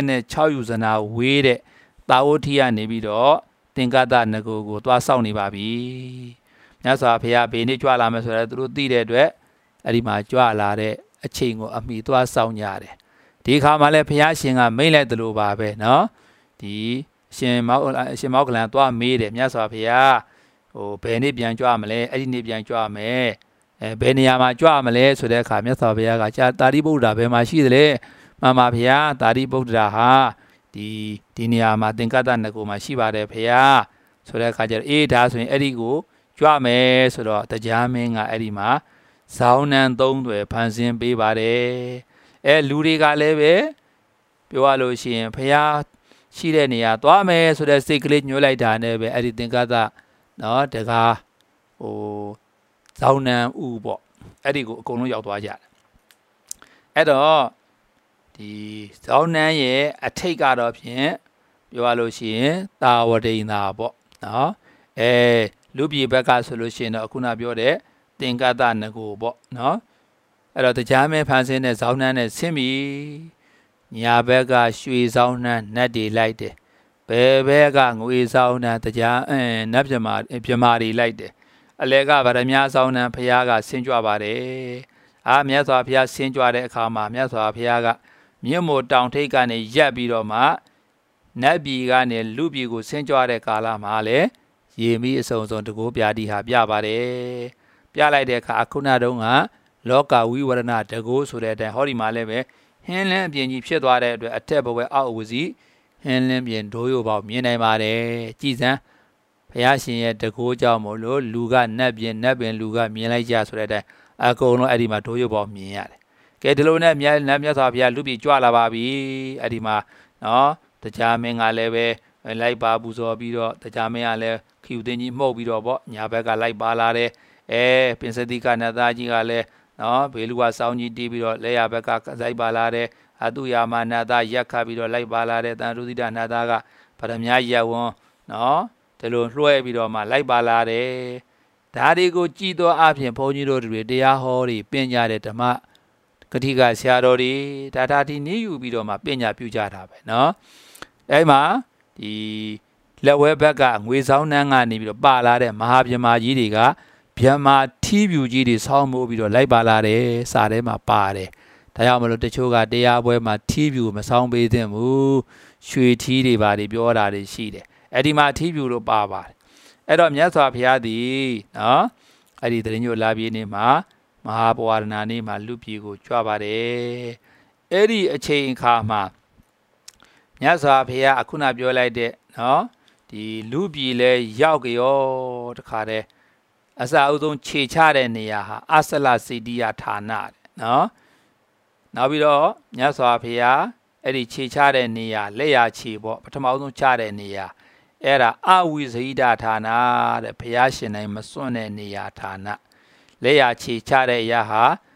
36ယူဇနာဝေးတဲ့တာဝတိကနေပြီးတော့သင်္ကတနဂိုကိုသွားစောင့်နေပါပြီမြတ်စွာဘုရားဘေးနေ့ကြွလာမယ်ဆိုတော့သူတို့သိတဲ့အတွက်အဲ့ဒီမှာကြွလာတဲ့အချိန်ကိုအမိသွားစောင့်ကြတယ်ဒီခါမှာလည်းဘုရားရှင်ကမိန့်လိုက်သလိုပါပဲနော်ဒီရှင်မောက္ကလန်သွားမေးတယ်မြတ်စွာဘုရားဘယ်နေ့ပြန်ကြွမလဲအဲ့ဒီနေ့ပြန်ကြွမယ်ဘယ်နေရာမှာကြွမလဲဆိုတဲ့အခါမြတ်စွာဘုရားကတာရိပုတ္တရာဘယ်မှာရှိသလဲမှန်ပါဘုရားတာရိပုတ္တရာဟာဒီနေရာမှာသင်္ကတနဂိုမှာရှိပါတယ်ဘုရားဆိုတဲ့အခါကျတော့ဒါဆိုရင်အဲ့ဒီကိုကြွမယ်ဆိုတော့တရားမင်းကအဲ့ဒီမှာဇောင်းနှံ3တွေဖန်ဆင်းပေးပါတယ်လူတွေကလည်းပဲပြောရလို့ရှိရင်ဘုရားရှိတဲ့နေရာသွားမယ်ဆိုတဲ့စိတ်ကလေးညှို့လိုက်တာနဲ့ပဲအဲ့ဒီသင်္ကတနော်တကားဇောင်းနှံဥပေါ့အဲ့ဒီကိုအကုန်လုံးရောက်သွားကြတယ်အဲ့တော့ဒီဇောင်းနှံရဲ့အထိတ်ကတော့ဖြင့်ပြောရလို့ရှိရင်တာဝရိန္ဒာပေါ့နော်လူပြည်ဘက်ကဆိုလို့ရှိရင်တော့အခုနပြောတဲ့သင်္ကတနဂိုပေါ့နော်အဲ့တော့တရားမဲဖန်ဆင်းတဲ့ဇောင်းနှံနဲ့ဆင်းပြီညာဘက်ကရွှေဇောင်းနှံနတ်တွေလိုက်တယ်ဘယ်ဘက်ကငွေဇောင်းနှံတရားနတ်မြမာတွေလိုက်တယ်အလဲကဗရမ ्या ဇောင်းနှံဘုရားကဆင်းကြွပါတယ်မြတ်စွာဘုရားဆင်းကြွတဲ့အခါမှာမြတ်စွာဘုရားကမြင့်မို့တောင်ထိပ်ကနေရက်ပြီးတော့မှနတ်ပြည်ကနေလူပြည်ကိုဆင်းကြွတဲ့ကာလမှာလည်းရေမီအစုံတကိုးပြာတိဟာပြပါတယ်ပြလိုက်တဲ့အခါခုနတုန်းကလောကဝိဝရဏတကိုးဆိုတဲ့အတိုင်းဟောဒီမှာလည်းပဲဟင်းလင်းအပြင်ကြီးဖြစ်သွားတဲ့အတွက်အထက်ဘဝအောက်အဝစီဟင်းလင်းပြင်ဒိုးရိုပေါက်မြင်နိုင်ပါတယ်ကြည်စမ်းဘုရားရှင်ရဲ့တကိုးကြောင့်မို့လို့လူကနတ်ပြင်လူကမြင်လိုက်ကြဆိုတဲ့အတိုင်းအကုန်လုံးအဲ့ဒီမှာဒိုးရိုပေါက်မြင်ရတယ်ကဲဒီလိုနဲ့မြတ်စွာဘုရားလူပြည်ကြွလာပါပြီအဲ့ဒီမှာနော်တရားမင်းကလည်းပဲလိုက်ပါပူဇော်ပြီးတော့တရားမင်းကလည်းခီယူတင်ကြီးမှုတ်ပြီးတော့ပေါ့ညာဘက်ကလိုက်ပါလာတယ်ပင်စတိကနတ်သားကြီးကလည်းနော်ဘေလူကစောင်းကြီးတီးပြီးတော့လက်ရဘက်ကလိုက်ပါလာတယ်အတုယာမနတ်သားရက်ခတ်ပြီးတော့လိုက်ပါလာတယ်တန်ရုသီတနတ်သားကဗရမ ्या ရက်ဝန်းနော်ဒီလိုလွှဲပြီးတော့မှလိုက်ပါလာတယ်ဒါတွေကိုကြည်သောအဖြစ်ဘုန်းကြီးတို့တွေတရားဟောတွေပညာတဲ့ဓမ္မကတိကဆရာတော်တွေဒါဒီနည်းယူပြီးတော့မှပညာပြုကြတာပဲနော်အဲ့မှာဒီလက်ဝဲဘက်ကငွေဆောင်နှန်းကနေပြီးတော့ပါလာတဲ့မဟာဗြဟ္မာကြီးတွေကဗြဟ္မာထီးပြူကြီးတွေဆောင်းမိုးပြီးတော့လိုက်ပါလာတယ်စာထဲမှာပါတယ်ဒါကြောင့်မလို့တချို့ကတရားပွဲမှာထီးပြူမဆောင်းပေးသင့်ဘူးရွှေထီးတွေပါတွေပြောတာတွေရှိတယ်အဲ့ဒီမှာထီးပြူလို့ပါပါတယ်အဲ့တော့မြတ်စွာဘုရားသည်နော်အဲ့ဒီတရင်ညိုလာပြည့်နေ့မှာမဟာပဝါရဏနေ့မှာလူပြည်ကိုကြွပါတယ်အဲ့ဒီအချိန်အခါမှာမြတ်စွာဘုရားအခုနပြောလိုက်တဲ့နော်ဒီလူပြည်လဲရောက်ကြောတခါတဲ့အစအဆုံးခြေချတဲ့နေရာဟာအဆလစိတ္တိယဌာနတဲ့နော်နောက်ပြီးတော့မြတ်စွာဘုရားအဲ့ဒီခြေချတဲ့နေရာလက်ရခြေပေါ့ပထမဆုံးချတဲ့နေရာအဲ့ဒါအဝိဇိဒဌာနတဲ့ဘုရားရှင်တိုင်းမစွန့်တဲ့နေရာဌာနလက်ရခြေချတဲ့အရာဟာ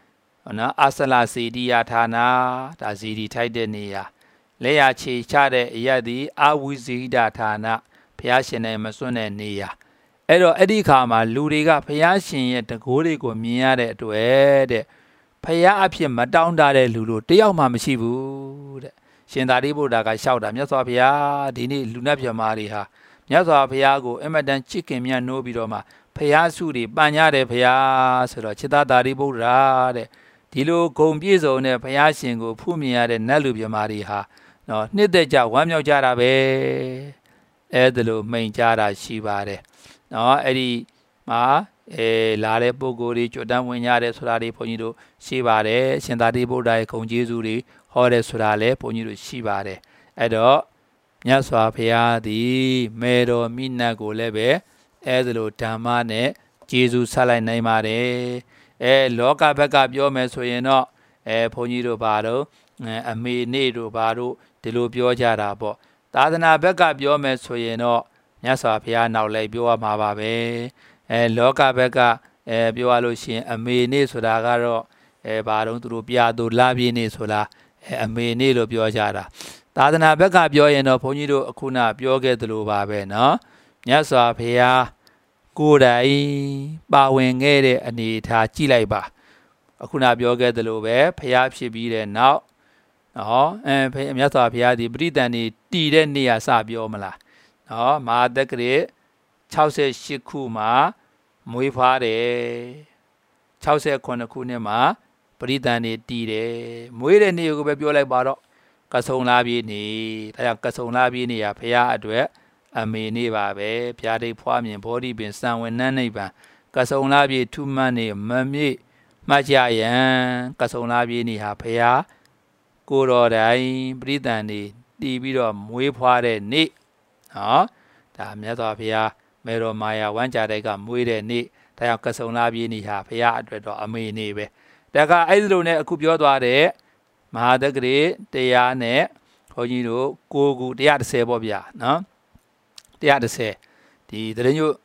နော်အဆလစီဒီယာဌာနဒါစီဒီထိုက်တဲ့နေရာလက်ရခြေချတဲ့အရက်ဒီအဝိဇိဒဌာနဘုရားရှင်နဲ့မစွန့်တဲ့နေရာအဲ့တော့အဲ့ဒီခါမှာလူတွေကဘုရားရှင်ရဲ့တကိုးတွေကိုမြင်ရတဲ့အတွက်တဲ့ဘုရားအဖြစ်မတောင်းတတဲ့လူတို့တယောက်မှမရှိဘူးတဲ့ရှင်သာရိပုတ္တရာကလျှောက်တာမြတ်စွာဘုရားဒီနေ့လူနဲ့ပြမာတွေဟာမြတ်စွာဘုရားကိုအမတန်ချစ်ခင်မြတ်နိုးပြီးတော့မှဘုရားစုတွေပန်ကြတယ်ဘုရားဆိုတော့ခြေသာသာရိပုတ္တရာတဲ့ဒီလိုဂုံပြည့်စုံတဲ့ဘုရားရှင်ကိုဖူးမြင်ရတဲ့နတ်လူပြမာတွေဟာနော်နှစ်သက်ကြဝမ်းမြောက်ကြတာပဲအဲ့ဒါလိုမိန်ကြတာရှိပါတယ်နော်အဲ့ဒီမှာလာတဲ့ပုဂ္ဂိုလ်တွေကြွတန်းဝင်ကြတယ်ဆိုတာတွေဘုန်းကြီးတို့ရှိပါတယ်ရှင်သာရိပုတ္တရာရဲ့ဂုံကျေးဇူးတွေဟောတယ်ဆိုတာလည်းဘုန်းကြီးတို့ရှိပါတယ်အဲ့တော့မြတ်စွာဘုရားသည်မေတော်မိနတ်ကိုလည်းပဲအဲ့ဒါလိုဓမ္မနဲ့ကျေးဇူးဆက်လိုက်နိုင်ပါတယ်လောကဘက်ကပြောမယ်ဆိုရင်တော့ဘုန်းကြီးတို့ဘာတော့အမေနေတို့ဘာတို့ဒီလိုပြောကြတာပေါ့သာသနာဘက်ကပြောမယ်ဆိုရင်တော့မြတ်စွာဘုရားနောက်လိုက်ပြောရမှာပါပဲလောကဘက်ကပြောရလို့ရှိရင်အမေနေဆိုတာကတော့ဘာတော့သူတို့ပြာသူလာပြင်းနေဆိုလားအမေနေလို့ပြောကြတာသာသနာဘက်ကပြောရင်တော့ဘုန်းကြီးတို့အခုနပြောခဲ့သလိုပါပဲနော်မြတ်စွာဘုရားကိုယ်တိုင်ပါဝင်ခဲ့တဲ့အနေအထားကြည့်လိုက်ပါအခုနပြောခဲ့သလိုပဲဘုရားဖြစ်ပြီးတဲ့နောက်နော်မြတ်စွာဘုရားဒီပရိသန်နေတည်တဲ့နေရာစပြောမလားနော်မဟာတက္ကရာ68ခုမှာမွေးဖွားတယ်68ခုနှစ်မှာပရိသန်နေတည်တယ်မွေးတဲ့နေ့ကိုပဲပြောလိုက်ပါတော့ကဆုံလာပြေးနေဒါကြောင့်ကဆုံလာပြေးနေရဘုရားအတွက်အမေနေပါပဲဘုရားတိတ်ဖွားမြင်ဘောဓိပင်စံဝင်နှမ်းနိဗ္ဗာန်ကဆုံလာပြေးထူးမှန်နေမမြေ့မှတ်ကြရန်ကဆုံလာပြေးနေဟာဘုရားကိုတော်တိုင်ပရိသန်နေတည်ပြီးတော့မွေးဖွားတဲ့နေ့နော်ဒါမြတ်စွာဘုရားမေတော်မာယာဝမ်းကြတဲ့ကမွေးတဲ့နေ့ဒါကြောင့်ကဆုံလာပြေးနေဟာဘုရားအတွက်တော့အမေနေပဲဒါကအဲ့ဒီလိုနဲ့အခုပြောသွားတဲ့မဟာတက္ကရာတရားနဲ့ဘုန်းကြီးတို့ကိုကူ130ပေါ့ဗျာနော်130ဒီသတရင်ညို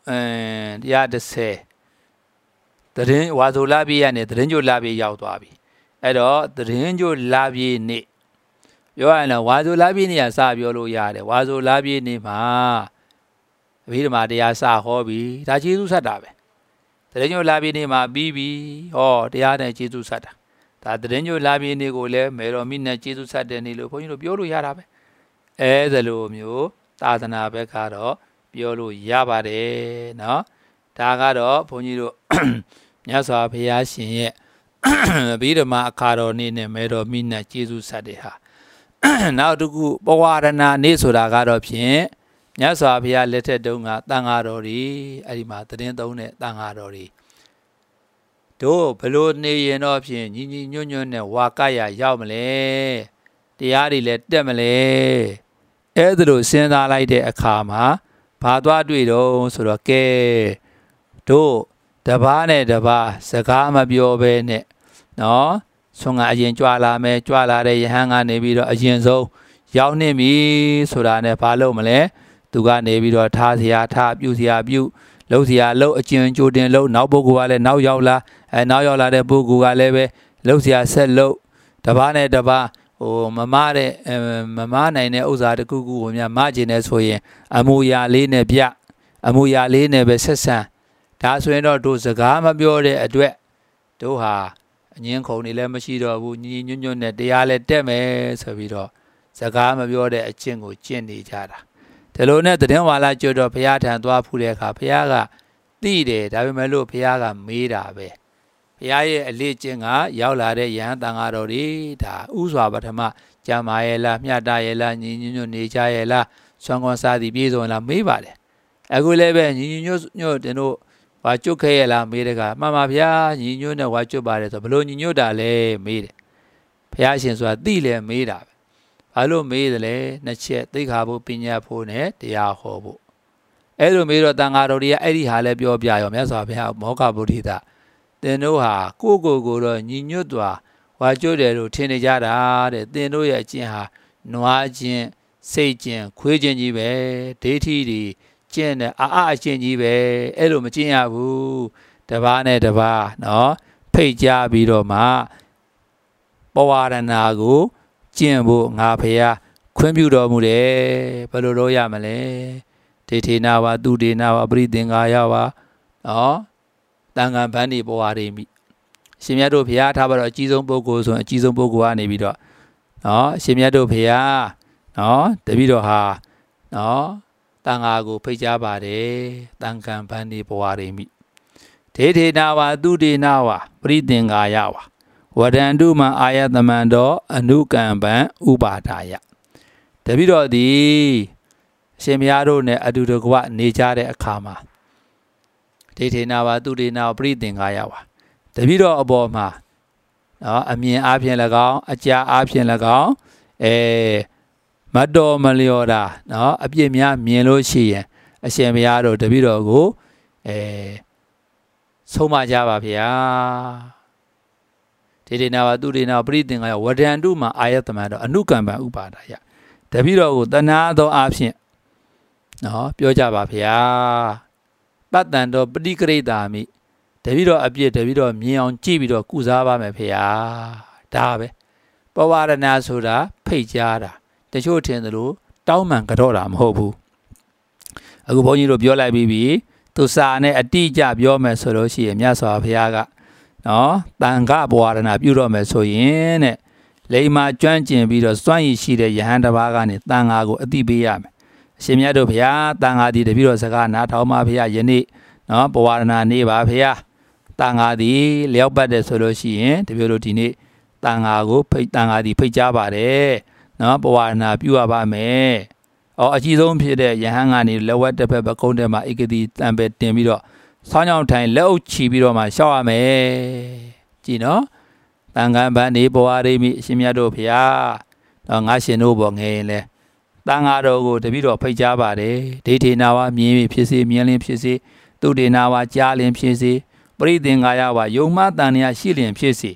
130သတရင်ဝါဆိုလာပြေးရနဲ့သတရင်ညိုလာပြေးရောက်သွားပြီအဲ့တော့သတရင်ညိုလာပြေးနေ့ပြောရရင်ဝါဆိုလာပြေးနေ့ကစပြောလို့ရတယ်ဝါဆိုလာပြေးနေ့မှာအဘိဓမ္မာတရားစဟောပြီဒါကျေးဇူးဆက်တာပဲသတရင်ညိုလာပြေးနေ့မှာပြီးပြီဟောတရားနဲ့ကျေးဇူးဆက်တာဒါသတရင်ညိုလာပြေးနေ့ကိုလည်းမေတော်မိနဲ့ကျေးဇူးဆက်တဲ့နေ့လို့ဘုန်းကြီးတို့ပြောလို့ရတာပဲအဲ့ဒါလိုမျိုးသာသနာဘက်ကတော့ပြောလို့ရပါတယ်နော်ဒါကတော့ဘုန်းကြီးတို့မြတ်စွာဘုရားရှင်ရဲ့ဗိဓမာအခါတော်နေ့နဲ့မေတော်မိနဲ့ကျေးဇူးဆက်တဲ့ဟာနောက်တစ်ခုပဝရဏနေ့ဆိုတာကတော့ဖြင့်မြတ်စွာဘုရားလက်ထက်တုန်းကတန်ဃာတော်တွေအဲ့ဒီမှာသတင်းသုံးတဲ့တန်ဃာတော်တွေတို့ဘလို့နေရင်တော့ဖြင့်ညီညီညွတ်ညွတ်နဲ့ဝါကရရောက်မလဲတရားတွေလည်းတက်မလဲအဲ့ဒါလို့စဉ်းစားလိုက်တဲ့အခါမှာဘာသွားတွေ့တော့ဆိုတော့ကဲတို့တပားနဲ့တပားစကားမပြောဘဲနဲ့နော်ဆွမ်းကအရင်ကြွလာမယ်ကြွလာတဲ့ယဟန်ကနေပြီးတော့အရင်ဆုံးရောက်နေပြီဆိုတာနဲ့ဘာလုပ်မလဲသူကနေပြီးတော့ထားစရာထားပြုစရာပြုလှုပ်စရာလှုပ်အကျဉ်းကြိုတင်လှုပ်နောက်ပုဂ္ဂိုလ်ကလည်းနောက်ရောက်လာနောက်ရောက်လာတဲ့ပုဂ္ဂိုလ်ကလည်းပဲလှုပ်စရာဆက်လှုပ်တပားနဲ့တပားမမနိုင်တဲ့ဥစ္စာတစ်ခုခုကိုများမကျင်နေဆိုရင်အမူအရာလေးနဲ့ပြအမူအရာလေးနဲ့ပဲဆက်ဆံဒါဆိုရင်တော့တို့စကားမပြောတဲ့အတွက်တို့ဟာအငင်းခုန်နေလည်းမရှိတော့ဘူးညီညွတ်ညွတ်နဲ့တရားလည်းတက်မယ်ဆိုပြီးတော့စကားမပြောတဲ့အကျင့်ကိုကျင့်နေကြတာဒီလိုနဲ့သတင်းဝါလာကျွတ်တော့ဘုရားထံသွားဖူးတဲ့အခါဘုရားကသိတယ်ဒါပေမဲ့လို့ဘုရားကမေးတာပဲဘုရားရဲ့အလေးကျင့်ကရောက်လာတဲ့ယဟန်တန်ဃာတော်တွေဒါဥစွာပထမကျမ်းမာရဲ့လားမြတ်တရဲ့လားညီညွတ်ညွတ်နေကြရဲ့လားဆွမ်းကွန်စားသည်ပြည့်စုံလားမေးပါတယ်အခုလည်းပဲညီညွတ်ညွတ်တင်တို့ဝါကျွတ်ခဲ့ရဲ့လားမေးတဲ့ကမှန်ပါဗျာညီညွတ်နဲ့ဝါကျွတ်ပါတယ်ဆိုဘလို့ညီညွတ်တာလဲမေးတယ်ဘုရားရှင်ဆိုတာသိလဲမေးတာပဲဘာလို့မေးတယ်လဲနှစ်ချက်သိက္ခာဖို့ပညာဖို့နဲ့တရားဟောဖို့အဲ့လိုမေးတော့တန်ဃာတော်တွေကအဲ့ဒီဟာလဲပြောပြရောမြတ်စွာဘုရားမောဂဗုဒ္ဓိတသင်တို့ဟာကိုတော့ညီညွတ်စွာဝါကျွတ်တယ်လို့ထင်နေကြတာတဲ့သင်တို့ရဲ့အကျင့်ဟာနွားခြင်းစိတ်ခြင်းခွေးခြင်းကြီးပဲဒိဋ္ဌိတွေကျင့်တဲ့အအကျင့်ကြီးပဲအဲ့လိုမကျင့်ရဘူးတပားနဲ့တပားနော်ဖိတ်ကြားပြီးတော့မှ Pawaranago, Jimbo, Ngapia, Quimbudo Mude, Paloro Yamale, Tete Nawa, Dude Nawa, breathing Ayawa, oh, Tangan Bandi Boarimi. Simiado Pia, Tabara, Chizon Bogos, and Chizon Bogoa, Nebido. No, Simiado Pia, no, Davido Ha, no, Tangago, Pejabade, Tangan Bandi Boarimi. Tete Nawa, Dude Nawa, breathing Ayawa. Wadanduma Ayathamando, Anukamban, Ubadaya. Davido di Semiado ne Adudogua, Nejade Akama. Tete Nawa, Dude Nawa, breathing Ayawa. Davido Obama, a mean Apian Lagao, a Chia Apian Lagao, Mado Maliora, no, a Piemia, Mielo Shi, a Semiado, Davido go, Soma Java Pia. Tete Nawa, Dude Nawa, breathing Ayawa, Wadanduma Ayathamando, Anukamba Ubadaya. Davido, Danado Apian, no, Pio Java Pia. But then the pretty great army. Davido appeared Davido Mion Chibido Kuzaba Mepia Dabe Bawara Nasura Pejada the show ten the lu Dauman Katoram Hobu a good pony of Yola Bibi to Sane a teacher Biome Soloshi and Yasa Piaga no Tanga Boarana Bureau Mesoyin Lema Junction Bido Swangy Sheet Yahanda Bagani Tangago a DBM Semiado Pia Tanga di Davido Sagana Tauma Pia Yeni no Boarana Neva Pia Tanga di Leopard Soloshi, the Velotini, Tangago, Tanga di Pejabare, no Boana, Puaba me, or a Gizon Pide, Yahangani, Lower the Pepper Condema, Igadi, Tambet Temido, Sonyon Time, Low Chibido, my shower me, Gino, Tangamba, Neboare, Simiado Pia, Tangasino Bongele, Tangado, the Vido Pejabare, Dete Nawa, Mimi Pisi, Milim Pisi, Tude Nawa, Jalim Pisi. Breathing Ayawa, Yoma Tania Shillian Pisi.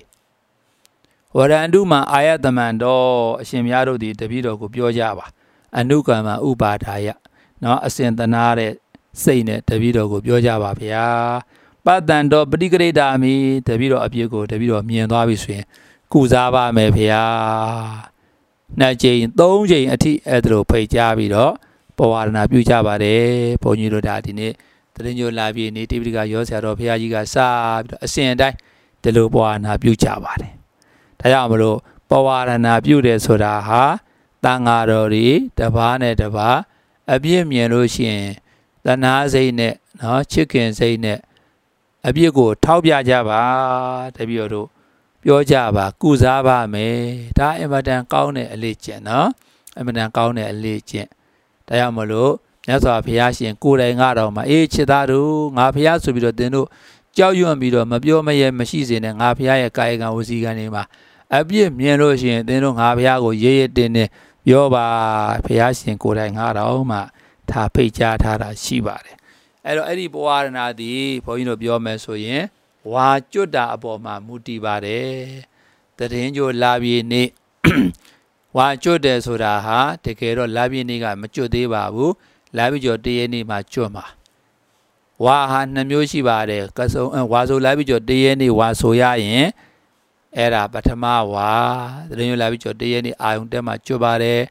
Wadanduma Ayathamando, Shimiado di Davido Gupio Java, Anukama Ubadaya, no a centenare, Saint Davido Gupio Java Pia. But then do Brigade Dami, Davido Apiego, Davido Miandavi, Kuzava Mepia. Najay, Donjay, a tea edro, Pejavido, Powana Pujavare, Ponido Dadine. The new Lavi native Yosa Piaga Sab, a sand die, the Luboana Buchabare. Tayamaro, Pawarana Bude Sodaha, Tangarori, the Bane the Ba, a Biemian Ocean, the Naze net, no chicken say net, a Biego, Taubia Java, the Biodo, Bio Java, Kuzaba me, Ta Emadan Kaune a legend, no? Emadan Kaune a legend. Tayamaro. That's why Piashi and Kura Ngaro, my Daru, Napiasu Bidodeno, Jow Bido, Mabio May machines and Napia Kaiga Uziganima. A beer Mieloshi and then on Hapiago, Ye Dene, Yoba, Piashi and Kura Ngaro, ma Tapeja Tara Shibare. Eddie Boarana di Poino Biomeso, ye, what Joda Aboma Mutibare, the Angel Labi ne Wa Jode Sodaha, take care of Labi Niga, Macho de Babu. Labijo DNA Machoma. Wahan Namushi Bade, Caso and Wazo Labijo DNA Wasoya in Era Batama Wa, the new Labijo DNA Iundema Chubare,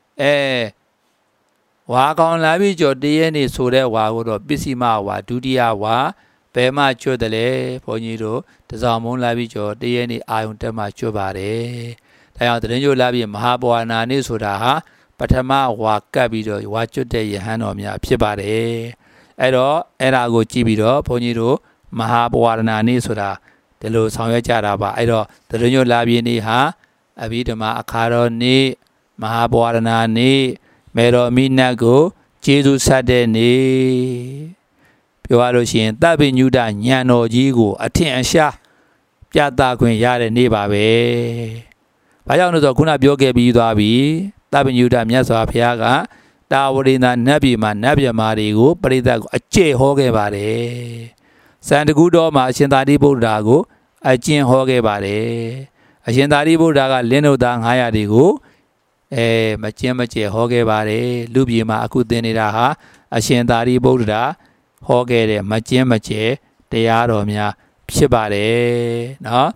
Wakon Labijo DNA Sode Wago, Bissima Wa, Dudia Wa, Pema Chodele, Ponido, the Zamon Labijo DNA Iundema Chubare. They are the new Labi Mahabuana Nisodaha. Patama wa Kabido, watch your day, Hanomia, Pibare. Edo, Erago Chibido, Ponido, Mahabuana Nisoda, the Lo Sanjaba, Edo, the Reno Labini ha, Abidama Akaro ni, Mahabuana ni, Mero Minago, Jesus Sade ni. Piwaloshin, Tabi Nuda, Yano Jigo, Atensha, Piata Queen Yare Nibabe. Payano the Kuna Bioge Bidabi. Tabin Yuda Miasa Piaga, Dawarina Nabima, Nabia Marigo, Parida, a che hoge bare. Santa Gudo, Machindari Budago, a chin hoge bare. A Shindari Budaga, Leno Dan Hayadigo, a Machimache hoge bare, Lubima Akudeniraha, a Shindari Buda, hoge, Machimache, the Aromia, Pibare, no?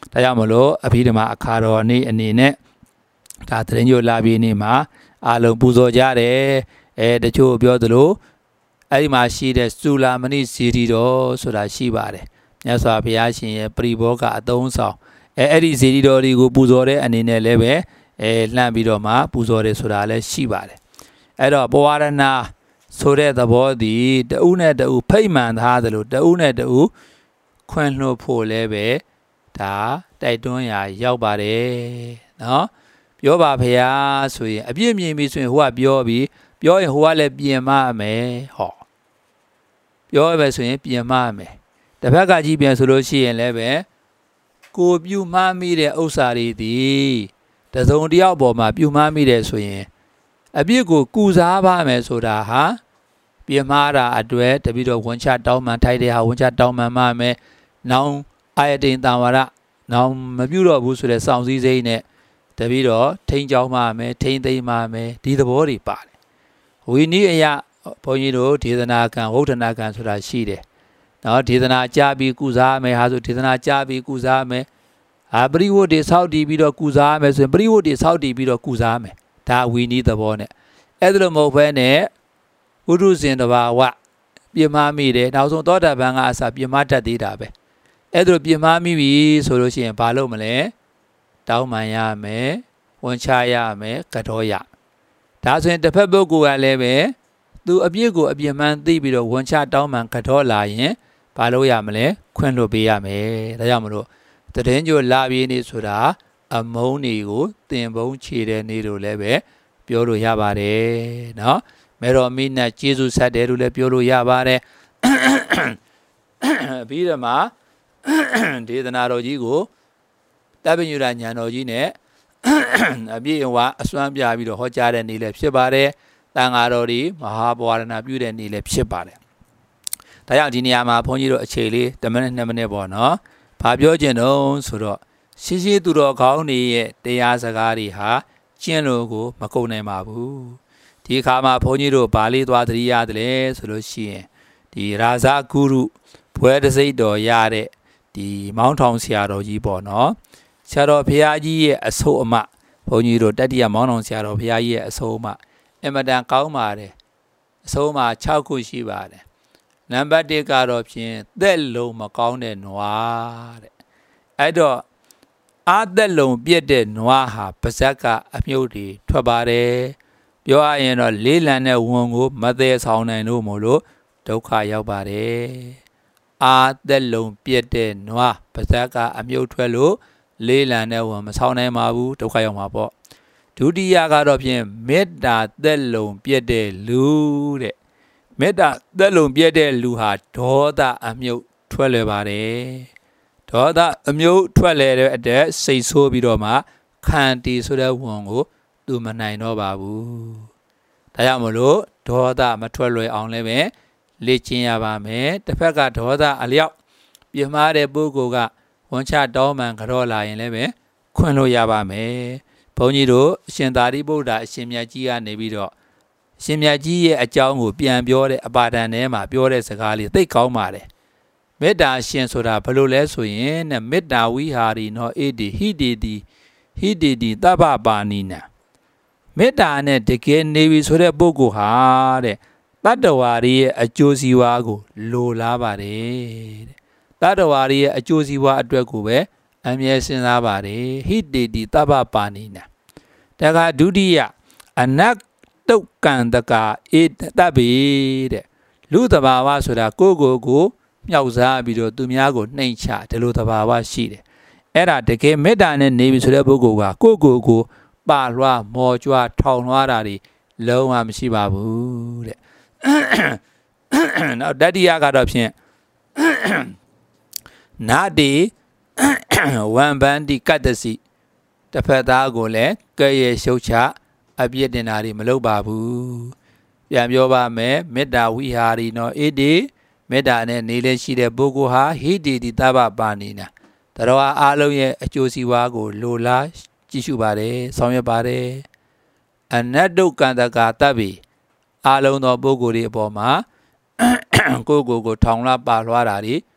ဒါကြောင့်မလို့အဘိဓမ္မာအခါတော်နေ့အနေနဲ့ဒါသတရင်ကျိုးလာပြီးနေ့မှာအားလုံးပူဇော်ကြတယ်တချို့ပြောသလိုအဲ့ဒီမှာရှိတဲ့စူလာမဏိဇေဒီတော်ဆိုတာရှိပါတယ်မြတ်စွာဘုရားရှင်ရဲ့ပရိဘောဂအသုံးဆောင်အဲ့ဒီဇေဒီတော်တွေကိုပူဇော်တဲ့အနေနဲ့လည်းပဲလှမ်းပြီးတော့မှပူဇော်တယ်ဆိုတာလည်းရှိပါတယ်အဲ့တော့ပဝါရဏဆိုတဲ့သဘောသည်တဦးနဲ့တဦးဖိတ်မှန်ထားသလိုတဦးနဲ့တဦးခွင့်လွှတ်ဖို့လည်းပဲဒါတိုက်တွန်းရာရောက်ပါတယ်နော်ပြောပါဖေဟာဆိုရင်အပြည့်မြင်ပြီဆိုရင်ဟိုကပြောပြီးပြောရင်ဟိုကလည်းပြင်မမယ်ဟောပြောရပဲဆိုရင်ပြင်မမယ်တစ်ဖက်ကကြည့်ပြန်ဆိုလို့ရှိရင်လည်းပဲကိုပြုမှားမိတဲ့ဥစ္စာတွေသည်တစုံတယောက်ပေါ်မှာပြုမှားမိတယ်ဆိုရင်အပြစ်ကိုကုစားပါမယ်ဆိုတာဟာပြင်မှားတာအတွက်တပိတော့ဝန်ချတောင်းမှန်ထိုက်တဲ့ဟာဝန်ချတောင်းမှန်မှမယ်နောင်အာယတိန်တံဝရနောင်မပြုတော့ဘူးဆိုတဲ့စောင့်စည်းစိမ့်နဲ့တပိတော့ထိန်းကြောင်းမှမယ်ထိန်းသိမ်းမှမယ်ဒီသဘောတွေပါတယ်ဝိနည်းအရာဘုန်းကြီးတို့ဒေသနာကံဝုဒ္ဓနာကံဆိုတာရှိတယ်နော်ဒေသနာကြားပြီးကုစားမယ်ဟာဆိုဒေသနာကြားပြီးကုစားမယ်ပရိဝတ်တွေဆောက်တည်ပြီးတော့ကုစားမယ်ဆိုရင်ပရိဝတ်တွေဆောက်တည်ပြီးတော့ကုစားမယ်ဒါဝိနည်းသဘောနဲ့အဲ့ဒါလိုမဟုတ်ဘဲနဲ့ဝိတုဇဉ်တဘာဝပြင်မမိတယ်နောက်ဆုံးသောတာပန်ကအစပြင်မတတ်သေးတာပဲအဲ့ဒါလိုပြင်မမိပြီဆိုလို့ရှိရင်ဘာလုပ်မလဲတောင်းပန်ရမယ်ဝန်ချရမယ်ကတော့ရဒါဆိုရင်တစ်ဖက်ပုဂ္ဂိုလ်ကလည်းပဲသူအပြစ်ကိုအပြစ်မှန်သိပြီးတော့ဝန်ချတောင်းပန်ကတော့လာရင်ဘာလုပ်ရမလဲခွင့်လွှတ်ပေးရမယ်ဒါကြောင့်မလို့သတရင်ကျိုးလာပြီးနေဆိုတာအမုန်းတွေကိုတင်ပုံးခြေတဲ့နေ့တို့လည်းပဲပြောလို့ရပါတယ်နော်မေတော်မိနဲ့ကျေးဇူးဆက်တယ်လို့လည်းပြောလို့ရပါတယ်ပြီးတော့မှဒေသနာတော်ကြီးကိုတပ္ပညုရညာတော်ကြီးနဲ့အပြည့်အဝအစွမ်းပြပြီးတော့ဟောကြားတဲ့နေ့လည်းဖြစ်ပါတယ်တန်ဃာတော်ဒီမဟာပဝါရဏပြုတဲ့နေ့လည်းဖြစ်ပါတယ်ဒါကြောင့်ဒီနေရာမှာဘုန်းကြီးတို့အခြေလေး10မိနစ်2မိနစ်ပေါ့နော်ဘာပြောချင်တုံးဆိုတော့ရှိသူတော်ကောင်းတွေရဲ့တရားစကားတွေဟာကျင့်လို့ကိုမကုန်နိုင်ပါဘူးဒီအခါမှာဘုန်းကြီးတို့ဗာလေးသွားသတိရတယ်လေဆိုလို့ရှိရင်ဒီရာဇဂုရုဘွဲတစိတ်တော်ရတဲ့ဒီမောင်းထောင်ဆရာတော်ကြီးပေါ့နော်ဆရာတော်ဘုရားကြီးရဲ့အဆိုးအမဘုန်းကြီးတို့တတိယမောင်းထောင်ဆရာတော်ဘုရားကြီးရဲ့အဆိုးအမအင်မတန်ကောင်းပါတယ်အဆိုးအမ6ခုရှိပါတယ်နံပါတ်1ကတော့ဖြင့်သက်လုံးမကောင်းတဲ့နွားတဲ့အဲ့တော့အာသက်လုံးပြည့်တဲ့နွားဟာပါဇက်ကအမြုပ်တွေထွက်ပါတယ်ပြောရရင်တော့လေးလံတဲ့ဝန်ကိုမသေးဆောင်နိုင်လို့မို့လို့ဒုက္ခရောက်ပါတယ်အာသက်လုံးပြည့်တဲ့နွားပါဇက်ကအမြုပ်ထွက်လို့လေးလံတဲ့ဝန်မဆောင်နိုင်ပါဘူးဒုက္ခရောက်မှာပေါ့ဒုတိယကတော့ဖြင့်မေတ္တာသက်လုံးပြည့်တဲ့လူတဲ့မေတ္တာသက်လုံးပြည့်တဲ့လူဟာဒေါသအမြုပ်ထွက်လွယ်ပါတယ်ဒေါသအမြုပ်ထွက်လေတဲ့အတွက်စိတ်ဆိုးပြီးတော့မှခံတီဆိုတဲ့ဝန်ကိုသူမနိုင်တော့ပါဘူးဒါကြောင့်မလို့ဒေါသမထွက်လွယ်အောင်လည်းပဲလေ့ကျင့်ရပါမယ်တစ်ဖက်ကဒေါသအလျောက်ပြမှားတဲ့ပုဂ္ဂိုလ်ကဝန်ချတောင်းပန်ကြောလာရင်လည်းပဲခွင့်လို့ရပါမယ်ဘုန်းကြီးတို့အရှင်သာရိပုတ္တရာအရှင်မြတ်ကြီးကနေပြီးတော့အရှင်မြတ်ကြီးရဲ့အကြောင်းကိုပြန်ပြောတဲ့အပါဒံထဲမှာပြောတဲ့စကားလေးသိကောင်းပါတယ်မေတ္တာရှင်ဆိုတာဘယ်လိုလဲဆိုရင်နဲ့မေတ္တာဝိဟာရီနောအေဒီဟိတေတိသဗ္ဗပါဏိနံမေတ္တာနဲ့တကယ်နေပြီဆိုတဲ့ပုဂ္ဂိုလ်ဟာတဲ့တတ္တဝါတွေရဲ့အကျိုးစီးပွားကိုလိုလားပါတယ်တဲ့တတ္တဝါတွေရဲ့အကျိုးစီးပွားအတွက်ကိုပဲအမြဲစဉ်းစားပါတယ်ဟိတေတိသဗ္ဗပါဏိနံတခါဒုတိယအနတ္တုကံတကာဧတဗ္ဗေတဲ့လူတဘာဝဆိုတာကိုမြောက်စားပြီးတော့သူများကိုနှိမ်ချဒီလိုသဘာဝရှိတယ်အဲ့ဒါတကယ်မေတ္တာနဲ့နေပြီဆိုတဲ့ပုဂ္ဂိုလ်ကကိုပါလွှားမော်ကြွားထောင်လွှားတာတွေလုံးဝမရှိပါဘူးတဲ့နောက်တတိယကတော့ဖြင့်နာတိဝံဗန္တိကတ္တစီတစ်ဖက်သားကိုလည်းကဲ့ရဲ့ရှုတ်ချအပြစ်တင်တာတွေမလုပ်ပါဘူးပြန်ပြောပါမယ်မေတ္တာဝိဟာရီနောဧတိမေတ္တာနဲ့နေလဲရှိတဲ့ပုဂ္ဂိုလ်ဟာဟိတေတိသဗ္ဗပါဏိနံတရားအားလုံးရဲ့အကျိုးစီးပွားကိုလိုလားကြည့်ရှုပါတယ်ဆောင်ရွက်ပါတယ်အနတ္တုကံတကာတဗ္ဗေအားလုံးသောပုဂ္ဂိုလ်တွေအပေါ်မှာကိုထောင်လာပါလွှားတာတွေ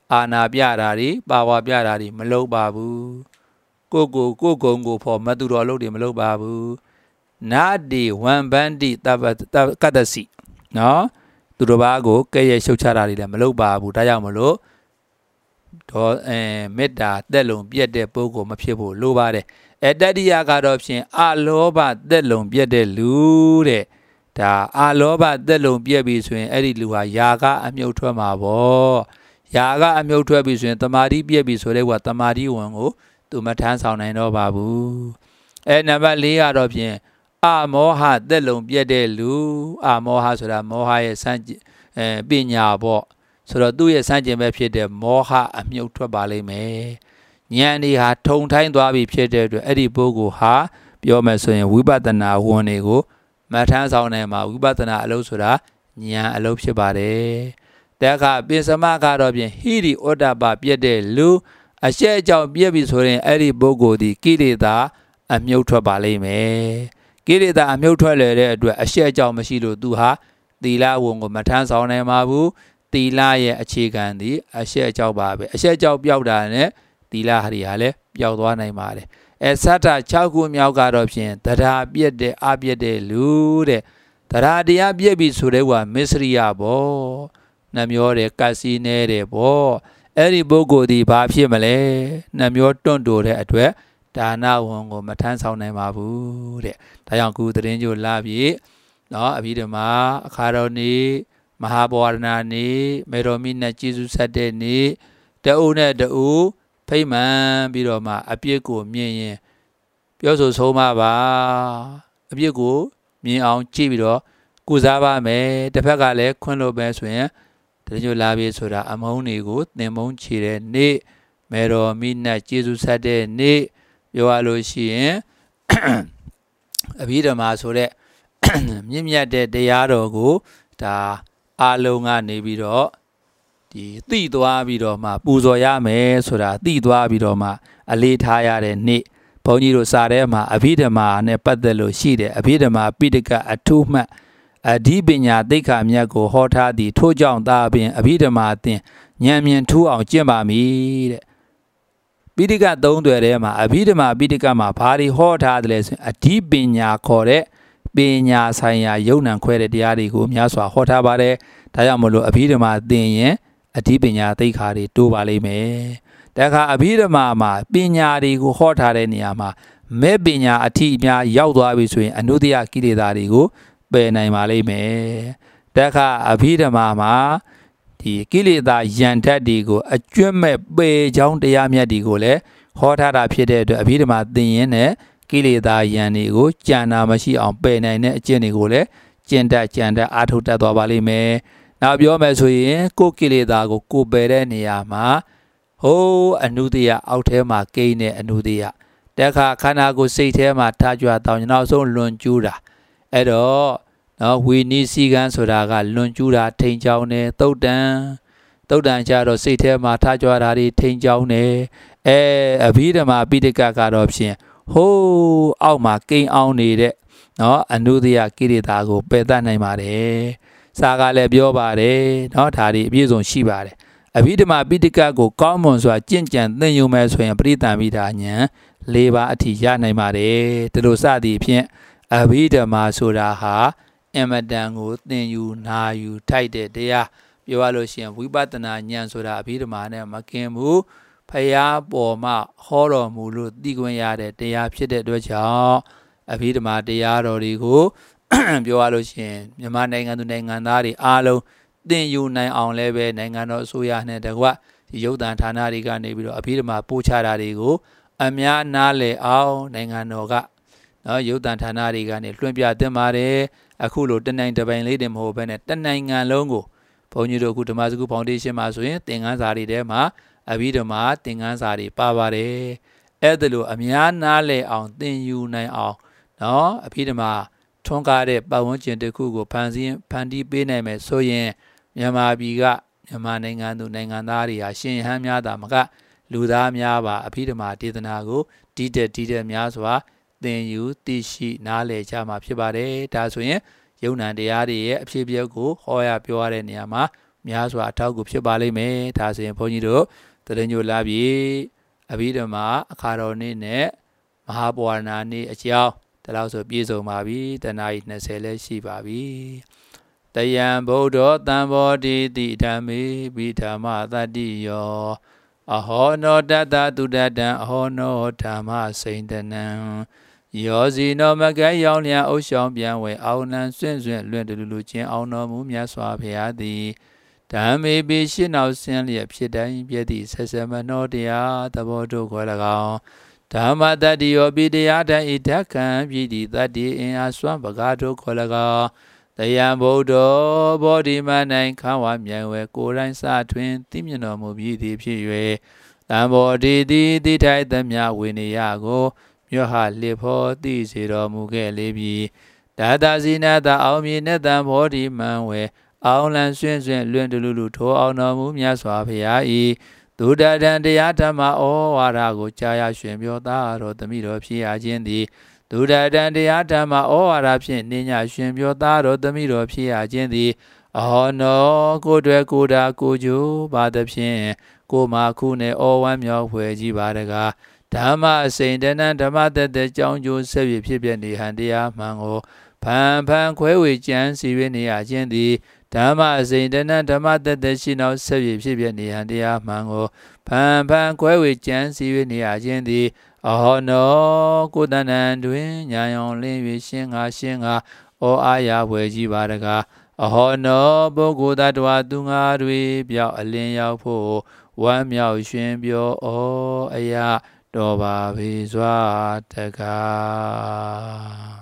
အာနာပြတာတွေပါဝါပြတာတွေမလုပ်ပါဘူးကိုကုံကိုဖို့မတူတော်လုပ်တွေမလုပ်ပါဘူးနာဒီဝမ်ဘန်ဒီတကတ္တစီနော်သူတို့ဘာကိုကဲ့ရဲ့ရှုတ်ချတာတွေလည်းမလုပ်ပါဘူးဒါကြောင့်မလို့တော့မေတ္တာသက်လုံပြည့်တဲ့ပုဂ္ဂိုလ်မဖြစ်ဖို့လိုပါတယ်တတိယကတော့ဖြင့်အလောဘသက်လုံပြည့်တဲ့လူတဲ့ဒါအလောဘသက်လုံပြည့်ပြီဆိုရင်အဲ့ဒီလူဟာယာကအမြုပ်ထွက်မှာပေါ့ယာကအမြုပ်ထွက်ပြီဆိုရင်တမာတိပြည့်ပြီဆိုတဲ့ကတမာတိဝင်ကိုသူမထမ်းဆောင်နိုင်တော့ပါဘူးနံပါတ်၄ကတော့ဖြင့်အမောဟသက်လုံပြည့်တဲ့လူအမောဟဆိုတာမောဟရဲ့စံပညာပေါ့ဆိုတော့သူ့ရဲ့စံကျင်ပဲဖြစ်တဲ့မောဟအမြုပ်ထွက်ပါလိမ့်မယ်ဉာဏ်ဒီဟာထုံထိုင်းသွားပြီဖြစ်တဲ့အတွက်အဲ့ဒီပုဂ္ဂိုလ်ဟာပြောမယ်ဆိုရင်ဝိပဿနာဝန်တွေကိုမထမ်းဆောင်နိုင်မှာဝိပဿနာအလုပ်ဆိုတာဉာဏ်အလုပ်ဖြစ်ပါတယ်တဲ့အခါပိစမကတော့ဖြင့်ဟိရိဩတ္တပပြည့်တဲ့လူအရှက်အကြောင်းပြည့်ပြီဆိုရင်အဲ့ဒီပုဂ္ဂိုလ်ဒီကိလေသာအမြုပ်ထွက်ပါလိမ့်မယ်ကိလေသာအမြုပ်ထွက်လေတဲ့အတွက်အရှက်အကြောင်းမရှိလို့သူဟာသီလဝန်ကိုမထမ်းဆောင်နိုင်ပါဘူးသီလရဲ့အခြေခံသည်အရှက်အကြောင်းပါပဲအရှက်အကြောင်းပျောက်တာနဲ့သီလဟာလည်းပျောက်သွားနိုင်ပါတယ်စတ္ထ6ခုမြောက်ကတော့ဖြင့်တရားပြည့်တဲ့အပြည့်တဲ့လူတဲ့တရားတရားပြည့်ပြီဆိုတဲ့ကမစ္စရိယပေါ့နှမျောတယ်ကတ်စီနေတယ်ပေါ့အဲ့ဒီပုဂ္ဂိုလ်ဒီဘာဖြစ်မလဲနှမျောတွန့်တိုတဲ့အတွက်ဒါနဝန်ကိုမထမ်းဆောင်နိုင်ပါဘူးတဲ့ဒါကြောင့်ခုသတင်းကြိုလာပြီနော်အဘိဓမ္မာအခါတော်နေ့မဟာပဝရဏနေ့မေတော်မိနဲ့ကျေးဇူးဆက်တဲ့နေ့တအုပ်နဲ့တအုပ်ဖိမှန်ပြီးတော့မှအပြစ်ကိုမြင်ရင်ပြောဆိုဆုံးမပါအပြစ်ကိုမြင်အောင်ကြည့်ပြီးတော့ကုစားပါမယ်တစ်ဖက်ကလည်းခွင့်လို့ပဲဆိုရင်တကယ်လာပြီဆိုတာအမုန်းတွေကိုသင်မုန်းချေတဲ့နေ့မေတော်မိနဲ့ကျေးဇူးဆက်တဲ့နေ့ပြောရလို့ရှိရင်အဘိဓမ္မာဆိုတဲ့မြင့်မြတ်တဲ့တရားတော်ကိုဒါအလုံးကနေပြီးတော့ဒီသိသွားပြီးတော့မှပူဇော်ရမယ်ဆိုတာသိသွားပြီးတော့မှအလေးထားရတဲ့နေ့ဘုန်းကြီးတို့စာထဲမှာအဘိဓမ္မာနဲ့ပတ်သက်လို့ရှိတယ်အဘိဓမ္မာပိဋကအထုမှတ်အဓိပညာသိက္ခာမြတ်ကိုဟောထားသည်ထို့ကြောင့်သာပင်အဘိဓမ္မာအသင်ဉာဏ်မြင်ထူးအောင်ကျင့်ပါမည်တဲ့ပိဋကသုံးသွယ်ထဲမှာအဘိဓမ္မာပိဋကမှာဘာတွေဟောထားတယ်လဲဆိုရင်အဓိပညာခေါ်တဲ့ပညာဆိုင်ရာယုံနံခွဲတဲ့တရားတွေကိုများစွာဟောထားပါတယ်ဒါကြောင့်မလို့အဘိဓမ္မာသင်ရင်အဓိပညာသိက္ခာတွေတိုးပါလိမ့်မယ်တခါအဘိဓမ္မာမှာပညာတွေကိုဟောထားတဲ့နေရာမှာမဲ့ပညာအထိအများရောက်သွားပြီဆိုရင်အနုတ္တယကိလေသာတွေကိုပယ်နိုင်ပါလိမ့်မယ်တခါအဘိဓမ္မာမှာဒီကိလေသာယန္တတ်တွေကိုအကျွတ်မဲ့ပယ်ချောင်းတရားမြတ်တွေကိုလည်းဟောထားတာဖြစ်တဲ့အတွက်အဘိဓမ္မာသင်ရင်နဲ့ကိလေသာယန္တွေကိုကြံတာမရှိအောင်ပယ်နိုင်တဲ့အကျင့်တွေကိုလည်းကျင့်တတ်အားထုတ်တတ်သွားပါလိမ့်မယ်နောက်ပြောမယ်ဆိုရင်ကိုယ်ကိလေသာကိုကိုယ်ပယ်တဲ့နေရာမှာဟိုးအနုတ္တယအောက်ထဲမှာကိန်းတဲ့အနုတ္တယတက်ခါခန္ဓာကိုယ်စိတ်ထဲမှာထားကြွတောင်းနောက်ဆုံးလွန်ကျူးတာအဲ့တော့နော်ဝီနီစီကံဆိုတာကလွန်ကျူးတာထိန်ချောင်းတယ်သုတ်တန်ကြတော့စိတ်ထဲမှာထားကြွတာတွေထိန်ချောင်းတယ်အဘိဓမ္မာပိဋကကတော့ဖြင့်ဟိုးအောက်မှာကိန်းအောင်နေတဲ့နော်အနုတ္တယကိလေသာကိုပယ်တတ်နိုင်ပါတယ်စာကလည်းပြောပါတယ်နော်ဒါတွေအပြည့်စုံရှိပါတယ်အဘိဓမ္မာပိဋကကိုကောင်းမွန်စွာကျင့်ကြံသင်ယူမယ်ဆိုရင်ပရိသံမိတာဉာဏ်၄ပါးအထိရနိုင်ပါတယ်ဒီလိုစသည်ဖြင့်အဘိဓမ္မာဆိုတာဟာအမတန်ကိုသင်ယူနာယူထိုက်တဲ့တရားပြောရလို့ရှိရင်ဝိပဿနာဉာဏ်ဆိုတာအဘိဓမ္မာနဲ့မကင်ဘူးဖရာပေါ်မှာဟောတော်မူလို့သိခွင့်ရတဲ့တရားဖြစ်တဲ့အတွက်ကြောင့်အဘိဓမ္မာတရားတော်တွေကိုပြောရလို့ရှိရင်မြန်မာနိုင်ငံသူနိုင်ငံသားတွေအားလုံးသင်ယူနိုင်အောင်လည်းပဲနိုင်ငံတော်အစိုးရနဲ့တကွဒီရုပ်သံဌာနတွေကနေပြီးတော့အဘိဓမ္မာပို့ချတာတွေကိုအများနားလည်အောင်နိုင်ငံတော်ကနော်ရုပ်သံဌာနတွေကနေလွှင့်ပြသင့်ပါတယ်အခုလိုတနိုင်တပိုင်လေးတင်မဟုတ်ဘဲနဲ့တနိုင်ငံလုံးကိုဘုန်းကြီးတို့အခုဓမ္မစကူဖောင်ဒေးရှင်းမှာဆိုရင်သင်ခန်းစာတွေထဲမှာအဘိဓမ္မာသင်ခန်းစာတွေပါပါတယ်အဲ့ဒါလိုအများနားလည်အောင်သင်ယူနိုင်အောင်နော်အဘိဓမ္မာထွန်းကားတဲ့ပတ်ဝန်းကျင်တစ်ခုကိုဖန်တီးပေးနိုင်မယ်ဆိုရင်မြန်မာပြည်ကမြန်မာနိုင်ငံသူနိုင်ငံသားတွေဟာရှင်ဟန်းများတာမကလူသားများပါအဘိဓမ္မာဒေသနာကိုဒီတဲ့များစွာသင်ယူသိရှိနားလည်ကြမှာဖြစ်ပါတယ်ဒါဆိုရင်ယုံ nant တရားတွေရဲ့အဖြစ်အပျက်ကိုဟောရပြောရတဲ့နေရာမှာများစွာအထောက်အကူဖြစ်ပါလိမ့်မယ်ဒါဆိုရင်ဘုန်းကြီးတို့တရင်ညိုလာပြီအဘိဓမ္မာအခါတော်နေ့နဲ့မဟာပဝါရဏနေ့အကြောင်းဒါလောက်ဆိုပြည့်စုံပါပြီတနာရီ20လည်းရှိပါပြီတယံဗုဒ္ဓသံဘောတိတိဓမ္မေပိဓမ္မသတ္တိယောအဟောနောတတသုတတံအဟောနောဓမ္မစိန်တနံယောဇီနောမကဲရောင်လျံအုပ်ဆောင်ပြန်ဝဲအောင်လံစွန့်စွန့်လွင့်တလူလူချင်းအောင်တော်မူမြတ်စွာဘုရားသည်ဓမ္မေပိရှင်းနောက်ဆင်းလျက်ဖြစ်တိုင်းပြည့်သည့်ဆက်ဆက်မနောတရားသဘောတို့ကို၎င်းဓမ္မတတ္တိယောပိတရားတံဣဓခံပြည်သည့်တတ္တိအင်အားစွမ်းပကားတို့ကို၎င်းတယံဗုဒ္ဓဘောဓိမ၌ခဝမြိုင်ဝဲကိုယ်တိုင်းစထွင်သိမြင်တော်မူပြီးသည်ဖြစ်၍တံဘောဓိသည်တိထိုက်သမျှဝိနည်းကိုမြတ်ဟလစ်ဖို့သိစေတော်မူခဲ့လေပြီဒါသာဇိနတအောင်မြင်တဲ့တံဘောဓိမံဝဲအောင်လံဆွင့်ဆွင့်လွင့်တလူလူထိုးအောင်တော်မူမြတ်စွာဘုရားဤဒုဒတံတရားဓမ္မဩဝါဒကိုကြားရရှင်ပြောသားတော်သမိတော်ဖြစ်ရခြင်းသည်ဒုဒတံတရားဓမ္မဩဝါဒဖြင့်နိညာရှင်ပြောသားတော်သမိတော်ဖြစ်ရခြင်းသည်အဟောနောကိုယ်တွေ့ကိုယ်တာကိုကြိုးပါသဖြင့်ကိုမာခုနှင့်ဩဝမ်းမြောက်ဖွယ်ကြီးပါတကားဓမ္မအစိန်တနံဓမ္မတသက်ကြောင်းကျိုးဆက်၍ဖြစ်ပြနေဟန်တရားမှန်ကိုဖန်ဖန်ခွဲဝေကြံစီ၍နေရခြင်းသည်ဓမ္မအစိန်တနံဓမ္မတသက်ရှိနောက်ဆက်၍ဖြစ်ပြနေဟန်တရားမှန်ကိုဖန်ဖန်ခွဲဝေကြံစီ၍နေရခြင်းသည်အဟောနောကိုယ်တဏ္ဍတွင်ညာယောင်လင်း၍ရှင်းငါဩအားရဝယ်ကြီးပါတကားအဟောနောပုဂ္ဂိုလ်တ attva သူငါတွေပြောက်အလင်းရောက်ဖို့ဝမ်းမြောက်ရှင်ပြောဩအရာတော်ပါပေစွာတကား